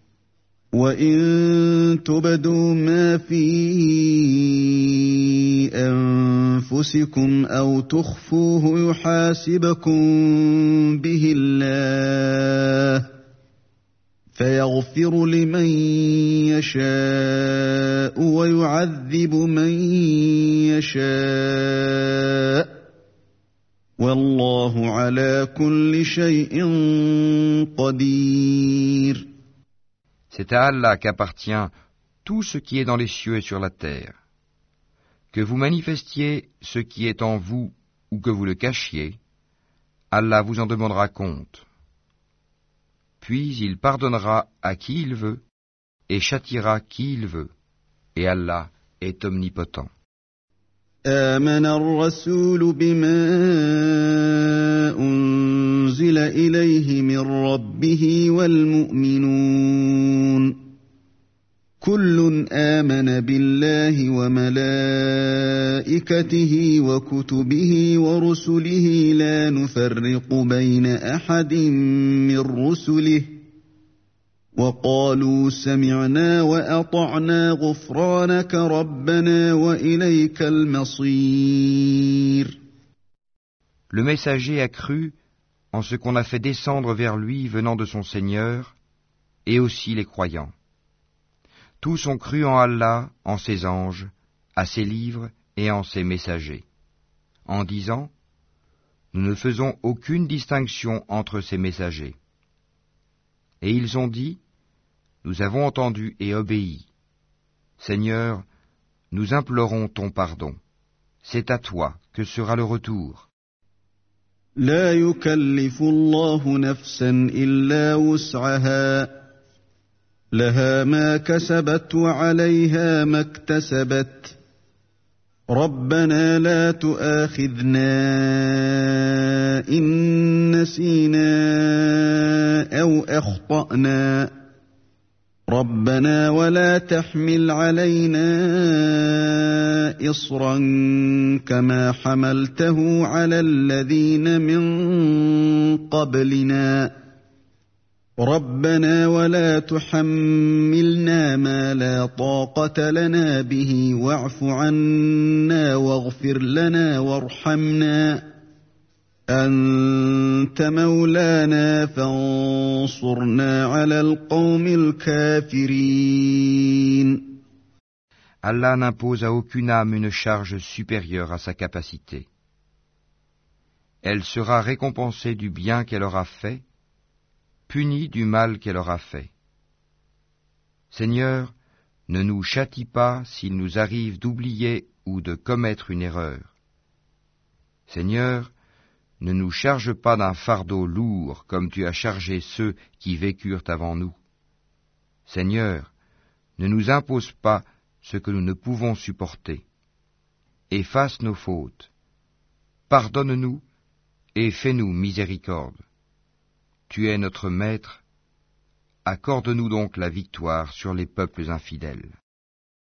وإن تبدوا ما في أنفسكم أو تخفوه يحاسبكم به الله فيغفر لمن يشاء ويعذب من يشاء والله على كل شيء قدير. C'est à Allah qu'appartient tout ce qui est dans les cieux et sur la terre. Que vous manifestiez ce qui est en vous ou que vous le cachiez, Allah vous en demandera compte. Puis il pardonnera à qui il veut et châtiera qui il veut. Et Allah est omnipotent. آمن الرسول بما أنزل إليه من ربه والمؤمنون كل آمن بالله وملائكته وكتبه ورسله لا نفرق بين أحد من رسله وقالوا سمعنا وأطعنا غفرانك ربنا وإليك المصير. Le messager a cru en ce qu'on a fait descendre vers lui venant de son Seigneur, et aussi les croyants. Tous ont cru en Allah, en ses anges, à ses livres et en ses messagers, en disant « Nous ne faisons aucune distinction entre ces messagers. » Et ils ont dit « Nous avons entendu et obéi. Seigneur, nous implorons ton pardon. C'est à toi que sera le retour. » لا يكلف الله نفسا إلا وسعها لها ما كسبت وعليها ما اكتسبت ربنا لا تؤاخذنا إن نسينا أو أخطأنا ربنا ولا تحمل علينا إصرا كما حملته على الذين من قبلنا ربنا ولا تحملنا ما لا طاقة لنا به واعف عنا واغفر لنا وارحمنا أنت مولانا فانصرنا على القوم الكافرين. Allah n'impose à aucune âme une charge supérieure à sa capacité. Elle sera récompensée du bien qu'elle aura fait, punie du mal qu'elle aura fait. Seigneur, ne nous châtie pas s'il nous arrive d'oublier ou de commettre une erreur. Seigneur, ne nous charge pas d'un fardeau lourd comme tu as chargé ceux qui vécurent avant nous. Seigneur, ne nous impose pas ce que nous ne pouvons supporter. Efface nos fautes. Pardonne-nous et fais-nous miséricorde. Tu es notre Maître. Accorde-nous donc la victoire sur les peuples infidèles.